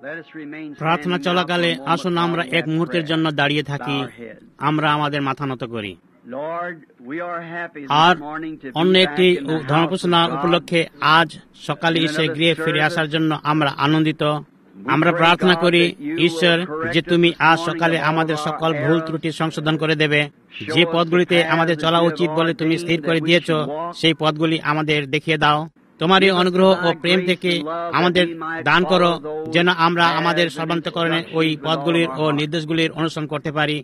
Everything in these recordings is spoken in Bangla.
প্রার্থনা চলাকালে আসুন আমরা এক মুহূর্তের জন্য দাঁড়িয়ে থাকি, আমরা আমাদের মাথা নত করি। আর অন্য একটি ধর্মঘোষণা উপলক্ষে আজ সকালে এসে গৃহে ফিরে আসার জন্য আমরা আনন্দিত। আমরা প্রার্থনা করি ঈশ্বর যে তুমি আজ সকালে আমাদের সকল ভুল ত্রুটি সংশোধন করে দেবে, যে পথগুলিতে আমাদের চলা উচিত বলে তুমি স্থির করে দিয়েছ সেই পথগুলি আমাদের দেখিয়ে দাও। তোমার এই অনুগ্রহ ও প্রেম থেকে আমাদের দান করো যেন আমরা আমাদের সর্বান্তকরণে ওই পথগুলির ও নির্দেশগুলির অনুসরণ করতে পারি,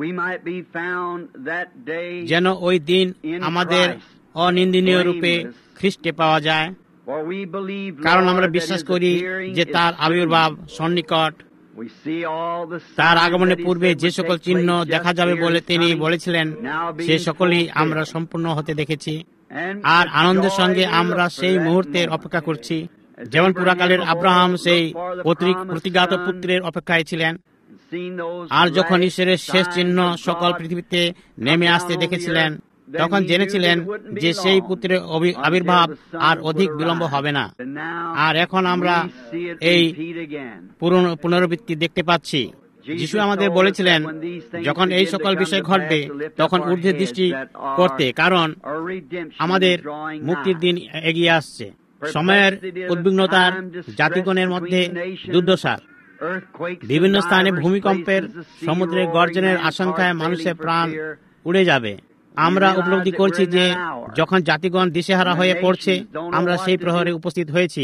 যেন ওই দিন আমাদের অনিন্দনীয় রূপে খ্রিস্টে পাওয়া যায়। কারণ আমরা বিশ্বাস করি যে তার আবির্ভাব সন্নিকট। তার আগমনের পূর্বে যে সকল চিহ্ন দেখা যাবে বলে তিনি বলেছিলেন সে সকলই আমরা সম্পূর্ণ হতে দেখেছি। আর আনন্দের সঙ্গে আমরা সেই মুহূর্তের অপেক্ষা করছি, যেমন পুরাকালের আব্রাহাম সেই প্রতিজ্ঞাত পুত্রের অপেক্ষায় ছিলেন। আর যখন ঈশ্বরের শেষ চিহ্ন সকল পৃথিবীতে নেমে আসতে দেখেছিলেন, তখন জেনেছিলেন যে সেই পুত্রের আবির্ভাব আর অধিক বিলম্ব হবে না। আর এখন আমরা এই পুনরাবৃত্তি দেখতে পাচ্ছি। যিশু আমাদের বলেছিলেন যখন এই সকল বিষয় ঘটবে তখন ঊর্ধ্বে দৃষ্টি করতে, কারণ আমাদের মুক্তির দিন এগিয়ে আসছে। সময়ের উদ্বিগ্নতার জাতিগণের মধ্যে দুর্দশা, বিভিন্ন স্থানে ভূমিকম্পের, সমুদ্রের গর্জনের আশঙ্কায় মানুষের প্রাণ উড়ে যাবে। আমরা উপলব্ধি করছি যে যখন জাতিগণ দিশেহারা হয়ে পড়ছে, আমরা সেই প্রহরে উপস্থিত হয়েছি।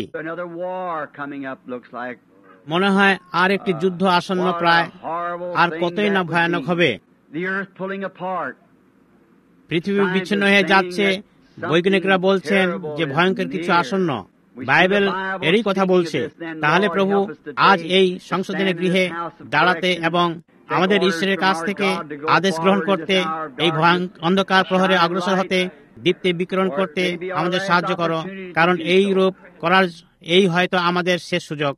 মনে হয় আর একটি যুদ্ধ আসন্ন প্রায়, আর কতই না ভয়ানক হবে। পৃথিবী বিচ্ছিন্ন হয়ে যাচ্ছে। বৈজ্ঞানিকরা বলছেন যে ভয়ঙ্কর কিছু আসন্ন। বাইবেল এরই কথা বলছে। তাহলে প্রভু আজ এই সংশোধনের গৃহে দাঁড়াতে এবং আমাদের ঈশ্বরের কাছ থেকে আদেশ গ্রহণ করতে, এই অন্ধকার প্রহরে অগ্রসর হতে, দীপ্তি বিকিরণ করতে আমাদের সাহায্য করো, কারণ এই রূপ করার এই হয়তো আমাদের শেষ সুযোগ।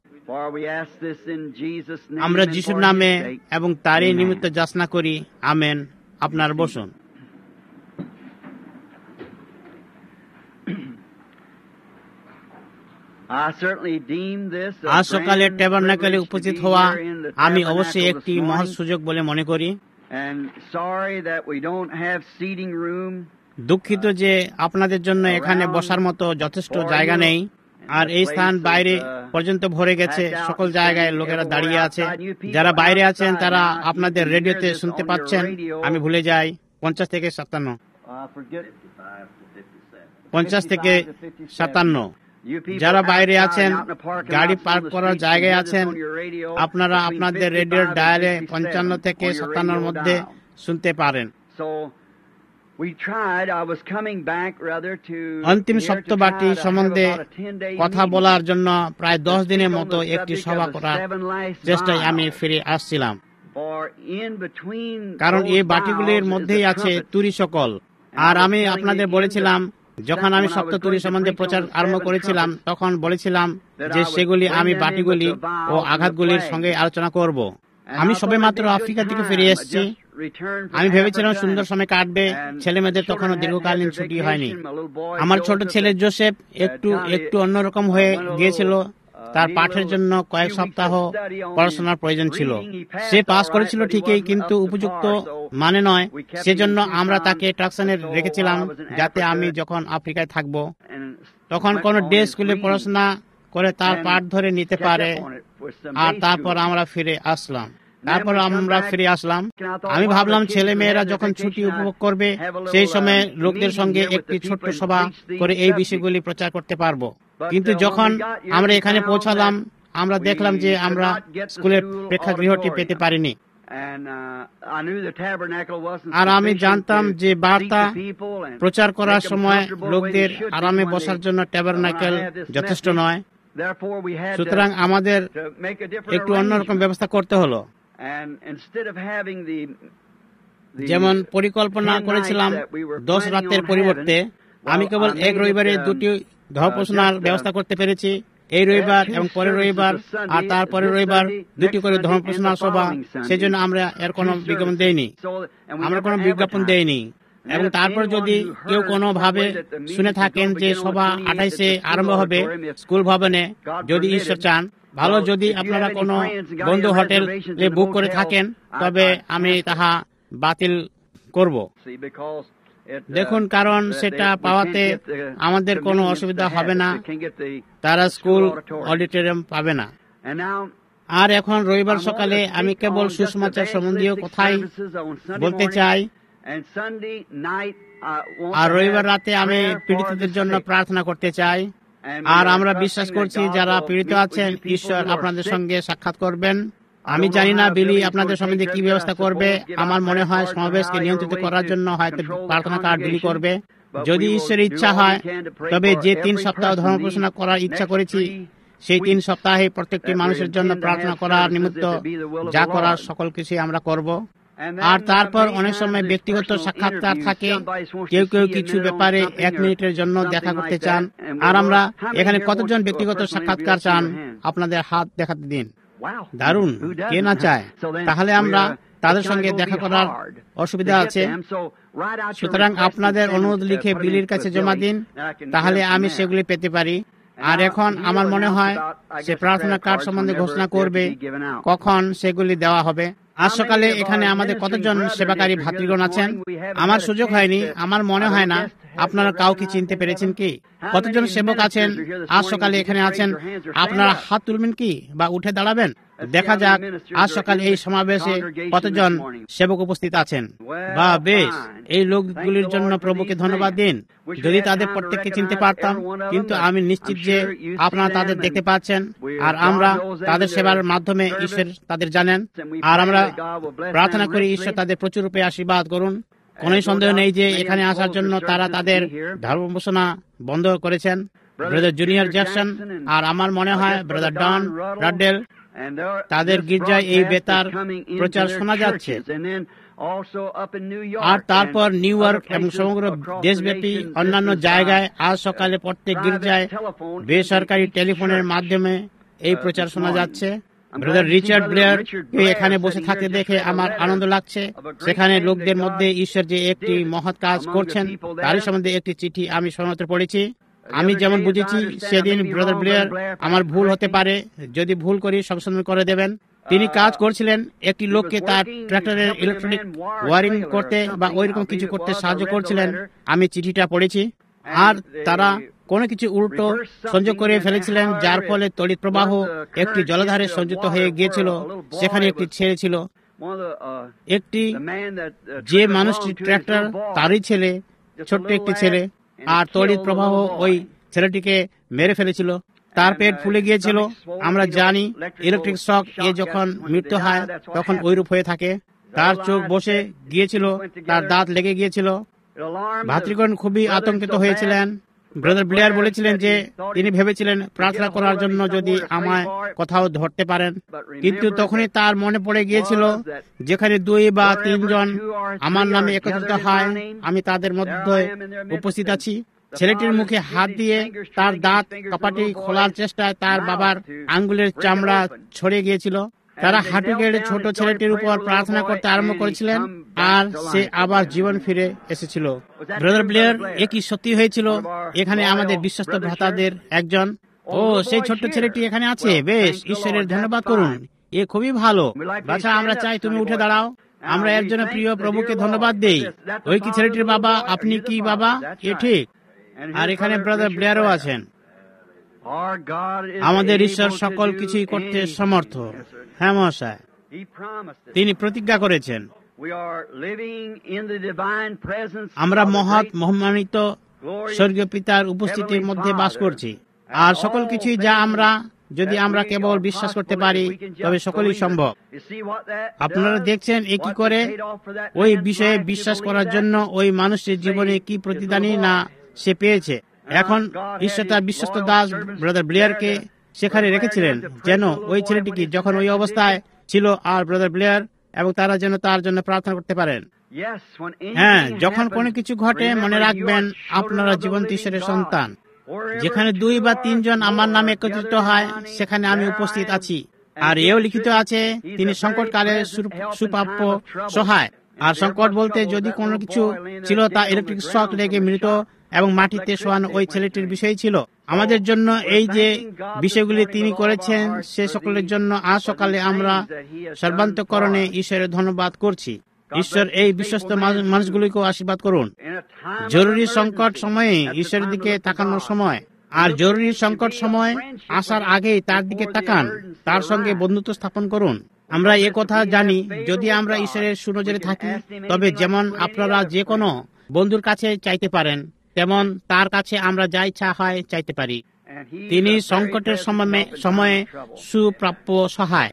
আমরা যিশুর নামে এবং তারই নিমিত্ত যাচনা করি, আমেন। আপনার বসুন। আজ সকালে ট্যাবারনাকেলে উপস্থিত হওয়া আমি অবশ্যই একটি মহৎ সুযোগ বলে মনে করি। দুঃখিত যে আপনাদের জন্য এখানে বসার মতো যথেষ্ট জায়গা নেই, আর এই স্থান বাইরে পর্যন্ত ভরে গেছে। সকল জায়গায় লোকেরা দাঁড়িয়ে আছে। যারা বাইরে আছেন তারা আপনাদের রেডিওতে শুনতে পাচ্ছেন। আমি ভুলে যাই 50 থেকে 57। যারা বাইরে আছেন, গাড়ি পার্ক করার জায়গায় আছেন, আপনারা আপনাদের রেডিওর ডায়ালে 55 থেকে 57 মধ্যে শুনতে পারেন। অন্তিম সপ্তাহটি সম্বন্ধে কথা বলার জন্য প্রায় 10 দিনের মতো একটি সভা করার চেষ্টায় আমি ফিরে আসছিলাম, কারণ এই বাটিগুলির মধ্যেই আছে তুরি সকল। আর আমি আপনাদের বলেছিলাম, যখন আমি সপ্ততুরি সম্বন্ধে প্রচার আরম্ভ করেছিলাম, তখন বলেছিলাম যে সেগুলি আমি বাটিগুলি ও আঘাতগুলির সঙ্গে আলোচনা করব। আমি সবেমাত্র আফ্রিকা থেকে ফিরে এসেছি। আমি ভেবেছিলাম সুন্দর সময় কাটবে। ছেলে মেয়েদের তখনও দীর্ঘকালীন ছুটি হয়নি। আমার ছোট ছেলে জোসেফ একটু অন্যরকম হয়ে গিয়েছিল। তার পাঠের জন্য কয়েক সপ্তাহ পড়াশোনার প্রয়োজন ছিল। সে পাস করেছিল ঠিকই, কিন্তু উপযুক্ত মানে নয়। সেজন্য আমরা তাকে ট্রাকশনে রেখেছিলাম, যাতে আমি যখন আফ্রিকায় থাকব তখন কোনো ডে স্কুলে পড়াশোনা করে তার পাঠ ধরে নিতে পারে। আর তারপর আমরা ফিরে আসলাম। আমি ভাবলাম ছেলে মেয়েরা যখন ছুটি উপভোগ করবে, সেই সময় লোকদের সঙ্গে একটি ছোট্ট সভা করে এই বিষয়গুলি প্রচার করতে পারবো। কিন্তু যখন আমরা এখানে পৌঁছালাম, আমরা দেখলাম যে আমরা স্কুলের প্রেক্ষাগৃহটি পেতে পারিনি। আর আমি জানতাম যে বার্তা প্রচার করার সময় লোকদের আরামে বসার জন্য ট্যাবারনাকেল যথেষ্ট নয়। সুতরাং আমাদের একটু অন্যরকম ব্যবস্থা করতে হলো। যেমন পরিকল্পনা করেছিলাম 10 রাতের পরিবর্তে আমি কেবল এক রবিবারে 2টি ধর্মঘোষণার ব্যবস্থা করতে পেরেছি। এই রবিবার এবং পরের রবিবার, আর তারপরের রবিবার 2টি করে ধর্মঘোষণা সভা। সেজন্য আমরা এর কোনো বিজ্ঞাপন দেইনি। এবং তারপর যদি কেউ কোনোভাবে শুনে থাকেন যে সভা 28-এ আরম্ভ হবে স্কুল ভবনে, যদি ঈশ্বর চান, ভালো, যদি আপনারা কোনো বন্ধু হোটেলে বুক করে থাকেন তবে আমি তাহা বাতিল করব। দেখুন, কারণ সেটা পাওয়াতে আমাদের কোনো অসুবিধা হবে না, তারা স্কুল অডিটোরিয়াম পাবে না। আর এখন রবিবার সকালে আমি কেবল সুসমাচার সম্বন্ধীয় কথাই বলতে চাই, আর রবিবার রাতে আমি পীড়িতদের জন্য প্রার্থনা করতে চাই। আর আমরা বিশ্বাস করছি যারা পীড়িত আছেন, ঈশ্বর আপনাদের সঙ্গে সাক্ষাৎ করবেন। আমি জানি না বিলি আপনাদের সম্বন্ধে কি ব্যবস্থা করবে। আমার মনে হয় সমাবেশকে নিয়ন্ত্রিত করার জন্য হয়তো প্রার্থনা কার্ড বিলি করবে। যদি ঈশ্বরের ইচ্ছা হয়, তবে যে 3 সপ্তাহ ধর্ম ঘোষণা করার ইচ্ছা করেছি, সেই 3 সপ্তাহে প্রত্যেকটি মানুষের জন্য প্রার্থনা করার নিমিত্ত যা করার সকল কিছুই আমরা করব। আর তারপর অনেক সময় ব্যক্তিগত সাক্ষাৎকার থাকে। কেউ কেউ কিছু ব্যাপারে 1 মিনিটের জন্য দেখা করতে চান। আর আমরা এখানে কতজন ব্যক্তিগত সাক্ষাৎকার চান? আপনাদের হাত দেখাতে দিন। দারুণ, কে না চায়? তাহলে আমরা তাদের সঙ্গে দেখা করার অসুবিধা আছে। সুতরাং আপনাদের অনুরোধ লিখে বিলির কাছে জমা দিন, তাহলে আমি সেগুলি পেতে পারি। আর এখন আমার মনে হয় সে প্রার্থনা কার্ড সম্বন্ধে ঘোষণা করবে কখন সেগুলি দেওয়া হবে। আজ সকালে এখানে আমাদের কতজন সেবাকারী ভাতৃগণ আছেন? আমার সুযোগ হয়নি, আমার মনে হয় না। আপনারা কাউকে চিনতে পেরেছেন কি? কতজন সেবক আছেন আজ সকালে এখানে আছেন? আপনারা হাত তুলবেন কি বা উঠে দাঁড়াবেন? দেখা যাক আজ সকালে এই সমাবেশে কতজন সেবক উপস্থিত আছেন। বা বেশ, এই লোকগুলির জন্য প্রভুকে ধন্যবাদ দিন। যদি তাদের প্রত্যেককে চিনতে পারতাম, কিন্তু আমি নিশ্চিত যে আপনারা তাদের দেখতে পাচ্ছেন, আর আমরা তাদের সেবার মাধ্যমে ঈশ্বর তাদের জানেন। আর আমরা প্রার্থনা করি ঈশ্বর তাদের প্রচুর রূপে আশীর্বাদ করুন। কোন সন্দেহ নেই যে এখানে আসার জন্য তারা তাদের ধর্ম ঘোষণা বন্ধ করেছেন। ব্রাদার জুনিয়র জ্যাকসন আর আমার মনে হয় ব্রাদার ডন রাডেল, তাদের গির্জায় এই বেতার প্রচার শোনা যাচ্ছে। আর তারপর নিউ ইয়র্ক এবং সমগ্র দেশব্যাপী অন্যান্য জায়গায় আজ সকালে প্রত্যেক গির্জায় বেসরকারি টেলিফোনের মাধ্যমে এই প্রচার শোনা যাচ্ছে। ব্রাদার রিচার্ড ব্লেয়ার কে এখানে বসে থাকতে দেখে আমার আনন্দ লাগছে। সেখানে লোকদের মধ্যে ঈশ্বর যে একটি মহৎ কাজ করছেন তারই সম্বন্ধে একটি চিঠি আমি সমাত্র পড়েছি। আমি যেমন বুঝেছি সেদিন ব্রাদার ব্লেয়ার, আমার ভুল হতে পারে, যদি ভুল করি সংশোধন করে দেবেন, তিনি কাজ করছিলেন একটি লোককে তার ট্রাক্টরের ইলেকট্রনিক ওয়ারিং করতে বা ওইরকম কিছু করতে সাহায্য করছিলেন। আমি চিঠিটা পড়েছি। আর তারা কোনো কিছু উল্টো সংযোগ করে ফেলেছিলেন, যার ফলে তড়িৎ প্রবাহ একটি জলধারে সংযুক্ত হয়ে গিয়েছিল। সেখানে একটি ছেলে ছিল, একটি যে মানুষটি ট্রাক্টর তারই ছেলে, ছোট্ট একটি ছেলে। আর তড়িৎ প্রবাহ ওই ছেলেটিকে মেরে ফেলেছিল। তার পেট ফুলে গিয়েছিল। আমরা জানি ইলেকট্রিক শক এ যখন মৃত্যু হয় তখন ওইরূপ হয়ে থাকে। তার চোখ বসে গিয়েছিল, তার দাঁত লেগে গিয়েছিল। ভাতৃগণ খুবই আতঙ্কিত হয়েছিলেন। ব্রাদার ব্লেয়ার বলেছিলেন যে তিনি ভেবেছিলেন প্রার্থনা করার জন্য যদি আমায় কোথাও ধরতে পারেন, কিন্তু তখনই তার মনে পড়ে গিয়েছিল যেখানে 2 বা 3 জন আমার নামে একত্রিত হয়, আমি তাদের মধ্যে উপস্থিত আছি। ছেলেটির মুখে হাত দিয়ে তার দাঁত কপাটি খোলার চেষ্টায় তার বাবার আঙ্গুলের চামড়া ছড়ে গিয়েছিল। তারা হাঁটু গেড়ে ছোট ছেলেটির উপর প্রার্থনা করতে আরম্ভ করেছিলেন, আর সে আবার জীবন ফিরে এসেছিল। ব্রাদার ব্লেয়ার, এ কি সত্যি হয়েছিল? এখানে আমাদের বিশ্বস্ত ভ্রাতাদের একজন। ও, সেই ছোট্ট ছেলেটি এখানে আছে। বেশ, ঈশ্বরের ধন্যবাদ করুন, এ খুবই ভালো। বাছা, আমরা চাই তুমি উঠে দাঁড়াও। আমরা একজনের প্রিয় প্রভুকে ধন্যবাদ দেই। ওই কি ছেলেটির বাবা? আপনি কি বাবা? এ ঠিক। আর এখানে ব্রাদার ব্লেয়ারও আছেন। আমাদের ঈশ্বর সকল কিছুই করতে সমর্থ। হ্যাঁ মহাশয়, তিনি প্রতিজ্ঞা করেছেন। আমরা মহৎ মহিমান্বিত স্বর্গীয় পিতার উপস্থিতির মধ্যে বাস করছি। আর সকল কিছুই যা আমরা, যদি আমরা কেবল বিশ্বাস করতে পারি, তবে সকলই সম্ভব। আপনারা দেখছেন এ কি করে ওই বিষয়ে বিশ্বাস করার জন্য ওই মানুষের জীবনে কি প্রতিদানই না সে পেয়েছে। এখন ঈশ্বর তার বিশ্বস্ত দাস ব্রাদার ব্লেয়ারকে সেখানে রেখেছিলেন যেন ওই ছেলেটিকে যখন ওই অবস্থায় ছিল আর ব্রাদার ব্লেয়ার এবং তারা যেন তার জন্য প্রার্থনা করতে পারেন। হ্যাঁ, যখন কোনো কিছু ঘটে মনে রাখবেন আপনারা জীবন্ত ঈশ্বরের সন্তান। যেখানে 2 বা 3 জন আমার নামে একত্রিত হয় সেখানে আমি উপস্থিত আছি। আর এও লিখিত আছে তিনি সংকটকালে সুপ্রাপ্য সহায়। আর সংকট বলতে যদি কোনো কিছু ছিল তা ইলেকট্রিক শক লেগে মৃত এবং মাটিতে শোয়ানো ওই ছেলেটির বিষয় ছিল। আমাদের জন্য এই যে বিষয়গুলি তিনি করেছেন সে সকলের জন্য আজ সকালে আমরা সর্বান্তকরণে ঈশ্বরের ধন্যবাদ করছি। ঈশ্বর এই বিশ্বস্ত মানুষগুলিকেও আশীর্বাদ করুন। জরুরি সংকট সময়ে ঈশ্বরের দিকে তাকানোর সময়, আর জরুরি সংকট সময় আসার আগেই তার দিকে তাকান, তার সঙ্গে বন্ধুত্ব স্থাপন করুন। আমরা এ কথা জানি, যদি আমরা ঈশ্বরের সুনজরে থাকি, তবে যেমন আপনারা যে কোনো বন্ধুর কাছে চাইতে পারেন, তেমন তার কাছে আমরা যা ইচ্ছা হয় চাইতে পারি। তিনি সংকটের সময়ে সুপ্রাপ্য সহায়।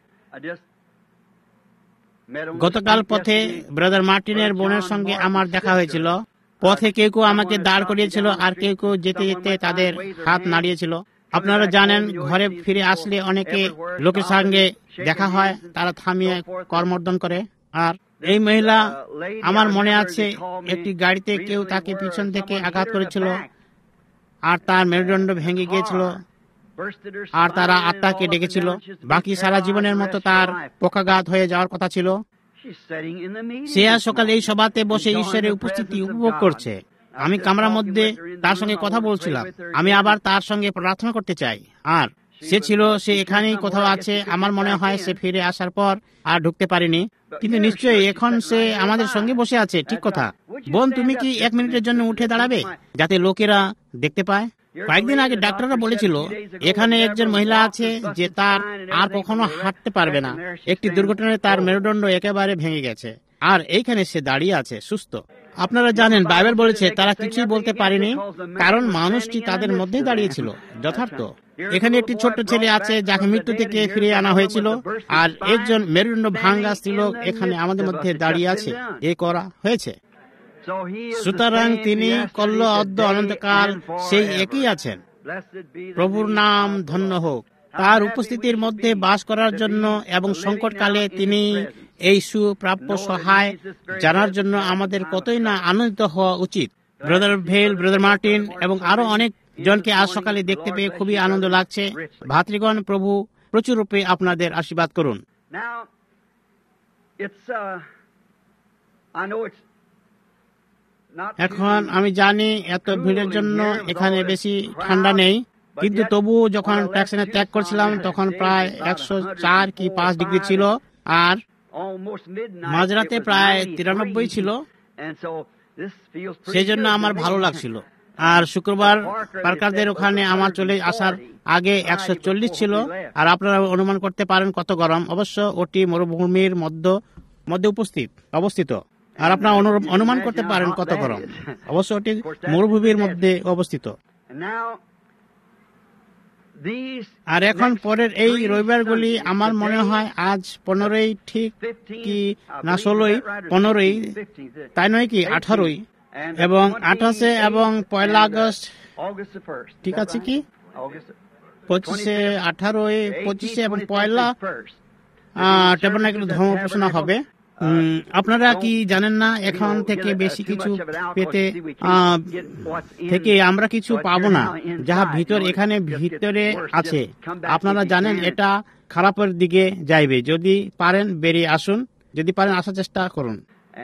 গতকাল পথে ব্রাদার মার্টিনের বোনের সঙ্গে আমার দেখা হয়েছিল। পথে কেউ কেউ আমাকে দাঁড় করিয়েছিল, আর কেউ কেউ যেতে যেতে তাদের হাত নাড়িয়েছিল। আপনারা জানেন, ঘরে ফিরে আসলে অনেকে লোকের সঙ্গে দেখা হয়, তারা থামিয়ে করমর্দন করে। আর এই মহিলা, আমার মনে আছে, একটি গাড়িতে কেউ তাকে পিছন থেকে আঘাত করেছিল, আর তার মেরুদণ্ড ভেঙে গিয়েছিল, আর তারা আত্মাকে ডেকেছিল। বাকি সারা জীবনের মতো তার পক্ষাঘাত হয়ে যাওয়ার কথা ছিল। সে আজ সকালে এই সভাতে বসে ঈশ্বরের উপস্থিতি উপভোগ করছে। আমি কামরার মধ্যে তার সঙ্গে কথা বলছিলাম। আমি আবার তার সঙ্গে প্রার্থনা করতে চাই। আর সে এখানেই কোথাও আছে। আমার মনে হয় সে ফিরে আসার পর আর ঢুকতে পারেনি, কিন্তু নিশ্চয়ই এখন সে আমাদের সঙ্গে বসে আছে। ঠিক কথা। বোন, তুমি কি 1 মিনিটের জন্য উঠে দাঁড়াবে, যাতে লোকেরা দেখতে পায়? কয়েকদিন আগে ডাক্তাররা বলেছিল এখানে একজন মহিলা আছে যে তার আর কখনো হাঁটতে পারবে না। একটি দুর্ঘটনায় তার মেরুদণ্ড একেবারে ভেঙে গেছে, আর এইখানে সে দাঁড়িয়ে আছে সুস্থ। আপনারা জানেন, বাইবেল বলেছে তারা কিছুই বলতে পারেনি, কারণ মানুষটি তাদের মধ্যেই দাঁড়িয়েছিল। যথার্থ। এখানে একটি ছোট্ট ছেলে আছে যাকে মৃত্যু থেকে ফিরিয়ে আনা হয়েছিল, আর একজন মেরুদণ্ড ভাঙ্গা স্ত্রীলোক এখানে আমাদের মধ্যে দাঁড়িয়ে আছে। এ করা হয়েছে। সুতরাং তিনি কল্ল অদ্য অনন্তকাল সেই একই আছেন। প্রভুর নাম ধন্য হোক। তার উপস্থিতির মধ্যে বাস করার জন্য এবং সংকটকালে তিনি এই সুপ্রাপ্য সহায় জানার জন্য আমাদের কতই না আনন্দিত হওয়া উচিত। ব্রাদার ভেল, ব্রাদার মার্টিন এবং আরো অনেক জনকে আজ সকালে দেখতে পেয়ে খুবই আনন্দ লাগছে। ভাতৃগণ, প্রভু প্রচুর রূপে আপনাদের আশীর্বাদ করুন। এখন আমি জানি এত ভিড়ের জন্য এখানে বেশি ঠান্ডা নেই, কিন্তু তবুও যখন ট্যাক্সিনে ত্যাগ করছিলাম তখন প্রায় 104 কি 5 ডিগ্রি ছিল, আর মাঝরাতে প্রায় 93 ছিল। সেই জন্য আমার ভালো লাগছিল। আর শুক্রবার পার্কারদের ওখানে আমার চলে আসার আগে 140 ছিল, আর আপনারা অনুমান করতে পারেন কত গরম। অবশ্য ওটি মরুভূমির মধ্যে অবস্থিত, আর আপনারা অনুমান করতে পারেন কত গরম। অবশ্য ওটি মরুভূমির মধ্যে অবস্থিত। আর এখন পরের এই রবিবারগুলি আমার মনে হয় আজ 15 ঠিক কি না 16, 15, তাই নয় কি 18 এবং 28 এবং 1 আগস্ট, ঠিক আছে কি 25, 18, 25 এবং 1 ট্যাবারনাকেল ধর্ম ঘোষণা হবে। আপনারা কি জানেন না, এখন থেকে বেশি কিছু পেতে থেকে আমরা কিছু পাবো না, যাহা এখানে ভিতরে আছে। আপনারা জানেন এটা খারাপের দিকে যাইবে। যদি পারেন বেরিয়ে আসুন, যদি পারেন আসার চেষ্টা করুন।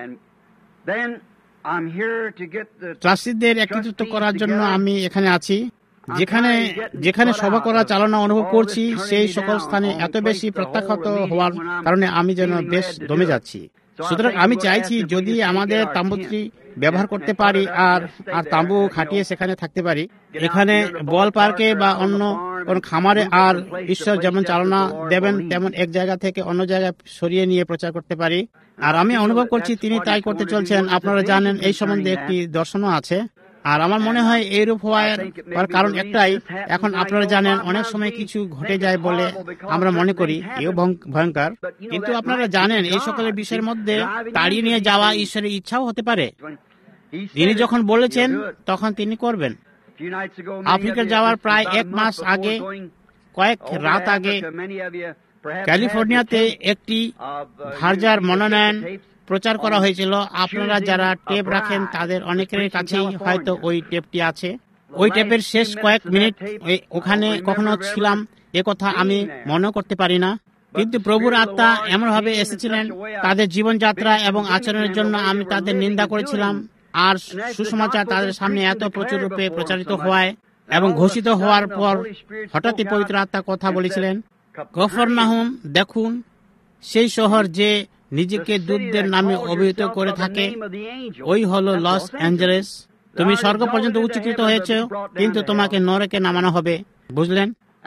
ট্রাস্টিদের একত্রিত করার জন্য আমি এখানে আছি। যেখানে সভা করা চালনা অনুভব করছি, সেই সকল স্থানে এত বেশি প্রত্যাখ্যাত হওয়ার কারণে আমি যেন বেশ দমে যাচ্ছি। সুতরাং আমি চাইছি যদি আমাদের তাম্বুটি ব্যবহার করতে পারি আর তাম্বু খাটিয়ে সেখানে থাকতে পারি, এখানে বল পার্কে বা অন্য কোন খামারে, আর ঈশ্বর যেমন চালনা দেবেন তেমন এক জায়গা থেকে অন্য জায়গায় সরিয়ে নিয়ে প্রচার করতে পারি। আর আমি অনুভব করছি তিনি তাই করতে চলছেন। আপনারা জানেন এই সম্বন্ধে একটি দর্শনও আছে, আর আমার মনে হয় এইরূপ হওয়ার কারণ একটাই। এখন আপনারা জানেন অনেক সময় কিছু ঘটে যায় বলে আমরা মনে করি এও ভয়ঙ্কর, কিন্তু আপনারা জানেন এই সকলের বিষয়ের মধ্যে তাড়িয়ে নিয়ে যাওয়া ঈশ্বরের ইচ্ছাও হতে পারে। তিনি যখন বলেছেন তখন তিনি করবেন। আফ্রিকা যাওয়ার প্রায় 1 মাস আগে, কয়েক রাত আগে, ক্যালিফোর্নিয়াতে একটি ভার্জার মনোনয়ন প্রচার করা হয়েছিল। আপনারা যারা টেপ রাখেন তাদের অনেকের কাছেই হয়তো ওই টেপটি আছে। ওই টেপের শেষ কয়েক মিনিট ওখানে কখনো ছিলাম একথা আমি মনে করতে পারি না, কিন্তু প্রভুর আত্মা এমনভাবে এসেছিলেন তাদের জীবনযাত্রা এবং আচরণের জন্য আমি তাদের নিন্দা করেছিলাম। আর সুসমাচার তাদের সামনে এত প্রচুর রূপে প্রচারিত হওয়ায় এবং ঘোষিত হওয়ার পর হঠাৎই পবিত্র আত্মা কথা বলেছিলেন, কফরনাহুম, দেখুন সেই শহর যে নিজেকে দূতদের নামে অভিহিত করে থাকে, ওই হলো লস অ্যাঞ্জেলেস। তুমি স্বর্গ পর্যন্ত উচ্চীকৃত হয়েছ, কিন্তু তোমাকে নরকে নামানো হবে। বুঝলেন?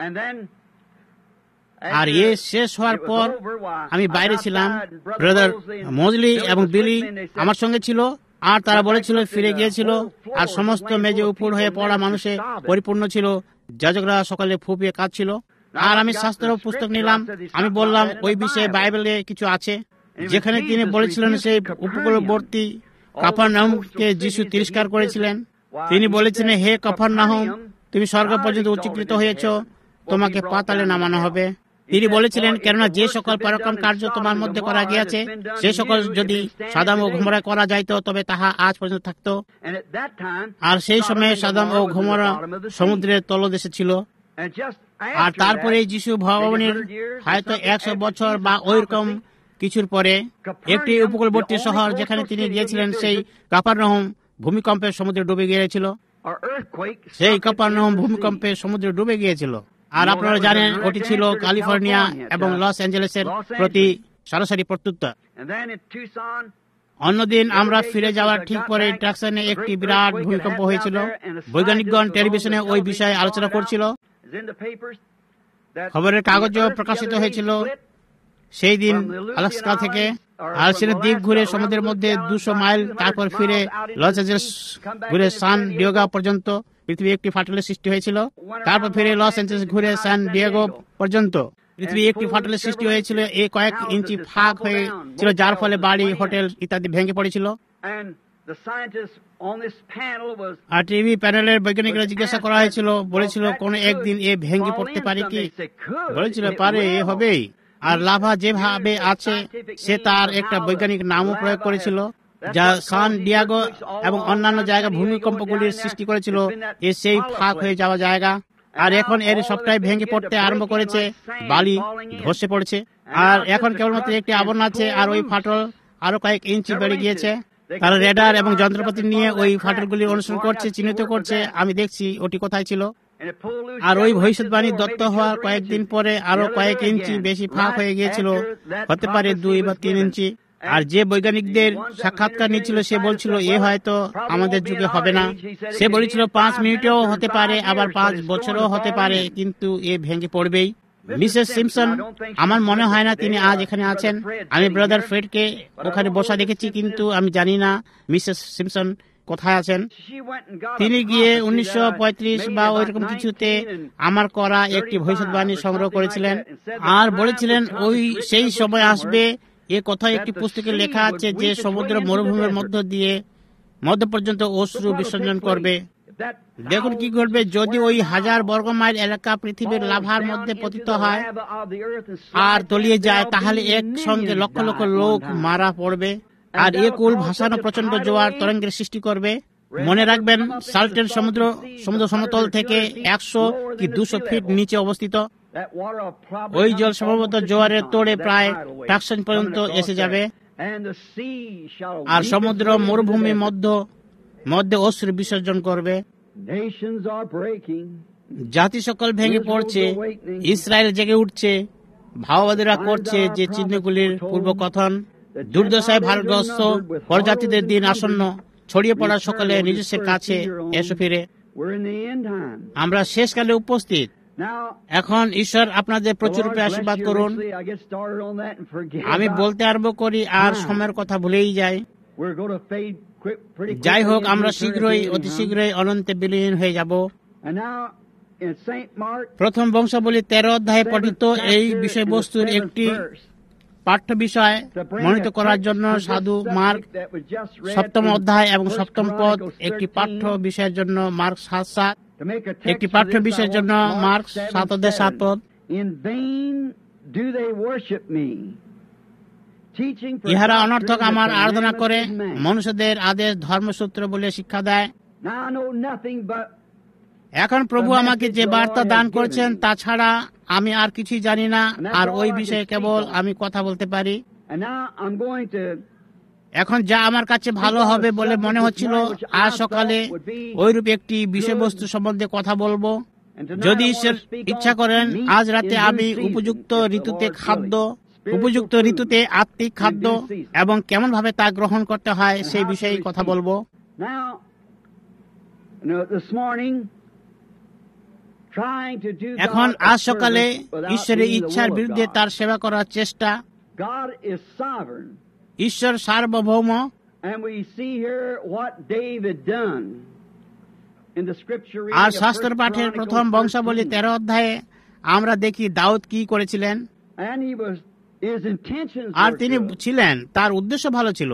আর এ শেষ হওয়ার পর আমি বাইরে ছিলাম, ব্রাদার মজলি এবং বিলি আমার সঙ্গে ছিল, আর তারা বলেছিল ফিরে গিয়েছিল, আর সমস্ত মেজে উপর হয়ে পড়া মানুষে পরিপূর্ণ ছিল। যাজকরা সকালে ফুপিয়ে কাঁদছিল। আর আমি শাস্ত্র পুস্তক নিলাম। আমি বললাম ওই বিষয়ে বাইবেলে কিছু আছে, যেখানে তিনি বলেছিলেন সেই উপকূলবর্তী কাফারনাহুমকে যিশু তিরস্কার করেছিলেন। তিনি বলেছিলেন, হে কাফারনাহুম, তুমি স্বর্গ পর্যন্ত উচ্চীকৃত হয়েছ, তোমাকে পাতালে নামানো হবে। তিনি বলেছিলেন, কেননা যে সকল পরাক্রম কার্য তোমার মধ্যে করা গিয়েছে, সে সকল যদি সাদাম ও গমরা করা যাইত, তবে তাহা আজ পর্যন্ত থাকত। আর সেই সময়ে সাদাম ও গমরা সমুদ্রের তলদেশে ছিল। আর তারপরে যিশু ভবনের হয়তো 100 বছর বা ওইরকম কিছুর পরে একটি উপকূলবর্তী শহর যেখানে তিনি গিয়েছিলেন, সেই কাফারনাহুম ভূমিকম্পে সমুদ্রে ডুবে গিয়েছিল। সেই কাফারনাহুম ভূমিকম্পে সমুদ্রে ডুবে গিয়েছিল। আর আপনারা জানেন, ওটি ছিল ক্যালিফোর্নিয়া এবং লস অ্যাঞ্জেলেসের প্রতি সরাসরি প্রত্যুত্তর। অন্যদিন আমরা ফিরে যাওয়ার ঠিক পরে ট্যাক্সনে একটি বিরাট ভূমিকম্প হয়েছিল। বৈজ্ঞানিকগণ টেলিভিশনে ওই বিষয়ে আলোচনা করছিল। খবরের কাগজেও প্রকাশিত হয়েছিল সেই দিন আলাস্কা থেকে আলসিনের দ্বীপ ঘুরে সমুদ্রের মধ্যে 200 মাইল, তারপর ফিরে লস অ্যাঞ্জেলেস ঘুরে সান ডিয়েগো পর্যন্ত পৃথিবী একটি ফাটলের সৃষ্টি হয়েছিল। তারপর ফিরে লস অ্যাঞ্জেলেস ঘুরে সান ডিয়েগো পর্যন্ত পৃথিবী একটি ফাটলের সৃষ্টি হয়েছিল। এই কয়েক ইঞ্চি ফাঁক হয়েছিল, যার ফলে বাড়ি, হোটেল ইত্যাদি ভেঙে পড়েছিল। আর টিভি প্যানেলের বৈজ্ঞানিকরা জিজ্ঞাসা করা হয়েছিল, বলেছিল কোন একদিন এ ভেঙে পড়তে পারে কি? বলেছিল পারে, এ হবেই। আর লাভা যেভাবে আছে সে তার একটা বৈজ্ঞানিক নামও প্রয়োগ করেছিল, যা সান ডিয়েগো এবং অন্যান্য জায়গা ভূমিকম্পগুলির সৃষ্টি করেছিল। এ সেই ফাঁক হয়ে যাওয়া জায়গা। আর এখন এর সবটাই ভেঙে পড়তে আরম্ভ করেছে, বালি ধসে পড়ছে। আর এখন কেবলমাত্র একটি আবরণ আছে, আর ওই ফাটল আরো কয়েক ইঞ্চি বেড়ে গিয়েছে। তারা রেডার এবং যন্ত্রপাতি নিয়ে ওই ফাটলগুলি অনুসরণ করছে, চিহ্নিত করছে। আমি দেখছি ওটি কোথায় ছিল। আর ওই ভবিষ্যৎবাণী দত্ত হওয়ার কয়েকদিন পরে আরো কয়েক ইঞ্চি বেশি ফাঁক হয়ে গিয়েছিল, হতে পারে 2 বা 3 ইঞ্চি। আর যে বৈজ্ঞানিকদের সাক্ষাৎকার নিচ্ছিল, সে বলছিল এ হয়তো আমাদের যুগে হবে না। সে বলেছিল 5 মিনিটেও হতে পারে, আবার 5 বছরও হতে পারে, কিন্তু এ ভেঙে পড়বেই। মিসেস সিম্পসন, আমার মনে হয় না তিনি আজ এখানে আছেন। আমি ব্রাদার ফ্রেডকে ওখানে বসা দেখেছি, কিন্তু আমি জানি না মিসেস সিম্পসন কোথায় আছেন। তিনি গিয়ে 1935 বা ওইরকম কিছুতে আমার করা একটি ভবিষ্যৎবাণী সংগ্রহ করেছিলেন, আর বলেছিলেন ওই সেই সময় আসবে। এ কথা একটি পুস্তকে লেখা আছে যে সমুদ্র মরুভূমির মধ্য পর্যন্ত অশ্রু বিসর্জন করবে। দেখুন কি ঘটবে যদি ওই 1000 বর্গ মাইল এলাকা পৃথিবীর লাভার মধ্যে পতিত হয় আর তলিয়ে যায়, তাহলে একসঙ্গে লক্ষ লক্ষ লোক মারা পড়বে। আর এ কুল ভাসানো প্রচন্ড জোয়ার তরঙ্গের সৃষ্টি করবে। মনে রাখবেন, সাল্টের সমুদ্র সমতল থেকে 100 কি 200 ফিট নিচে অবস্থিত। ওই জল সম্ভবত জোয়ারের তোড়ে প্রায় টাকসন পর্যন্ত এসে যাবে। আর সমুদ্র মরুভূমির মধ্যে অশ্রু বিসর্জন করবে। জাতি সকল ভেঙে পড়ছে, ইসরায়েল জেগে উঠছে। ভাওবাদীরা করছে যে চিহ্নগুলির পূর্বকথন। দুর্দশায় ভারগ্রস্ত পরজাতিদের দিন আসন্ন, ছড়িয়ে পড়া সকলে নিজস্বের কাছে এসে ফিরে। আমরা শেষকালে উপস্থিত। এখন ঈশ্বর আপনাদের প্রচুর রূপে আশীর্বাদ করুন। আমি বলতে আরম্ভ করি আর সময়ের কথা ভুলেই যাই। যাই হোক, আমরা অতি শীঘ্রই অনন্তে বিলীন হয়ে যাব। প্রথম বংশাবলী 13 অধ্যায়ে পঠিত এই বিষয়বস্তুর একটি পাঠ্য বিষয় মনোনীত করার জন্য সাধু মার্ক 7ম অধ্যায় এবং 7ম পদ, একটি পাঠ্য বিষয়ের জন্য মার্ক 7:7, একটি পাঠ্য বিষয়ের জন্য মার্ক 7 অধ্যায় 7 পদ। ইহারা অনর্থক আমার আরাধনা করে, মনুষ্যদের আদেশ ধর্মসূত্র বলে শিক্ষা দেয়। এখন প্রভু আমাকে যে বার্তা দান করেছেন তাছাড়া আমি আর কিছুই জানি না, আর ওই বিষয়ে কেবল আমি কথা বলতে পারি। এখন যা আমার কাছে ভালো হবে বলে মনে হচ্ছিল, আজ সকালে ওইরূপ একটি বিষয়বস্তু সম্বন্ধে কথা বলবো। যদি ঈশ্বর ইচ্ছা করেন, আজ রাতে আমি উপযুক্ত ঋতুতে আত্মিক খাদ্য এবং কেমন ভাবে তা গ্রহণ করতে হয় সেই বিষয়ে কথা বলবো। এখন আজ সকালে ঈশ্বরের ইচ্ছার বিরুদ্ধে তার সেবা করার চেষ্টা। ঈশ্বর সার্বভৌম, আর শাস্ত্র পাঠের প্রথম বংশাবলী 13 অধ্যায়ে আমরা দেখি দাউদ কি করেছিলেন। আর তিনি ছিলেন, তার উদ্দেশ্য ভালো ছিল,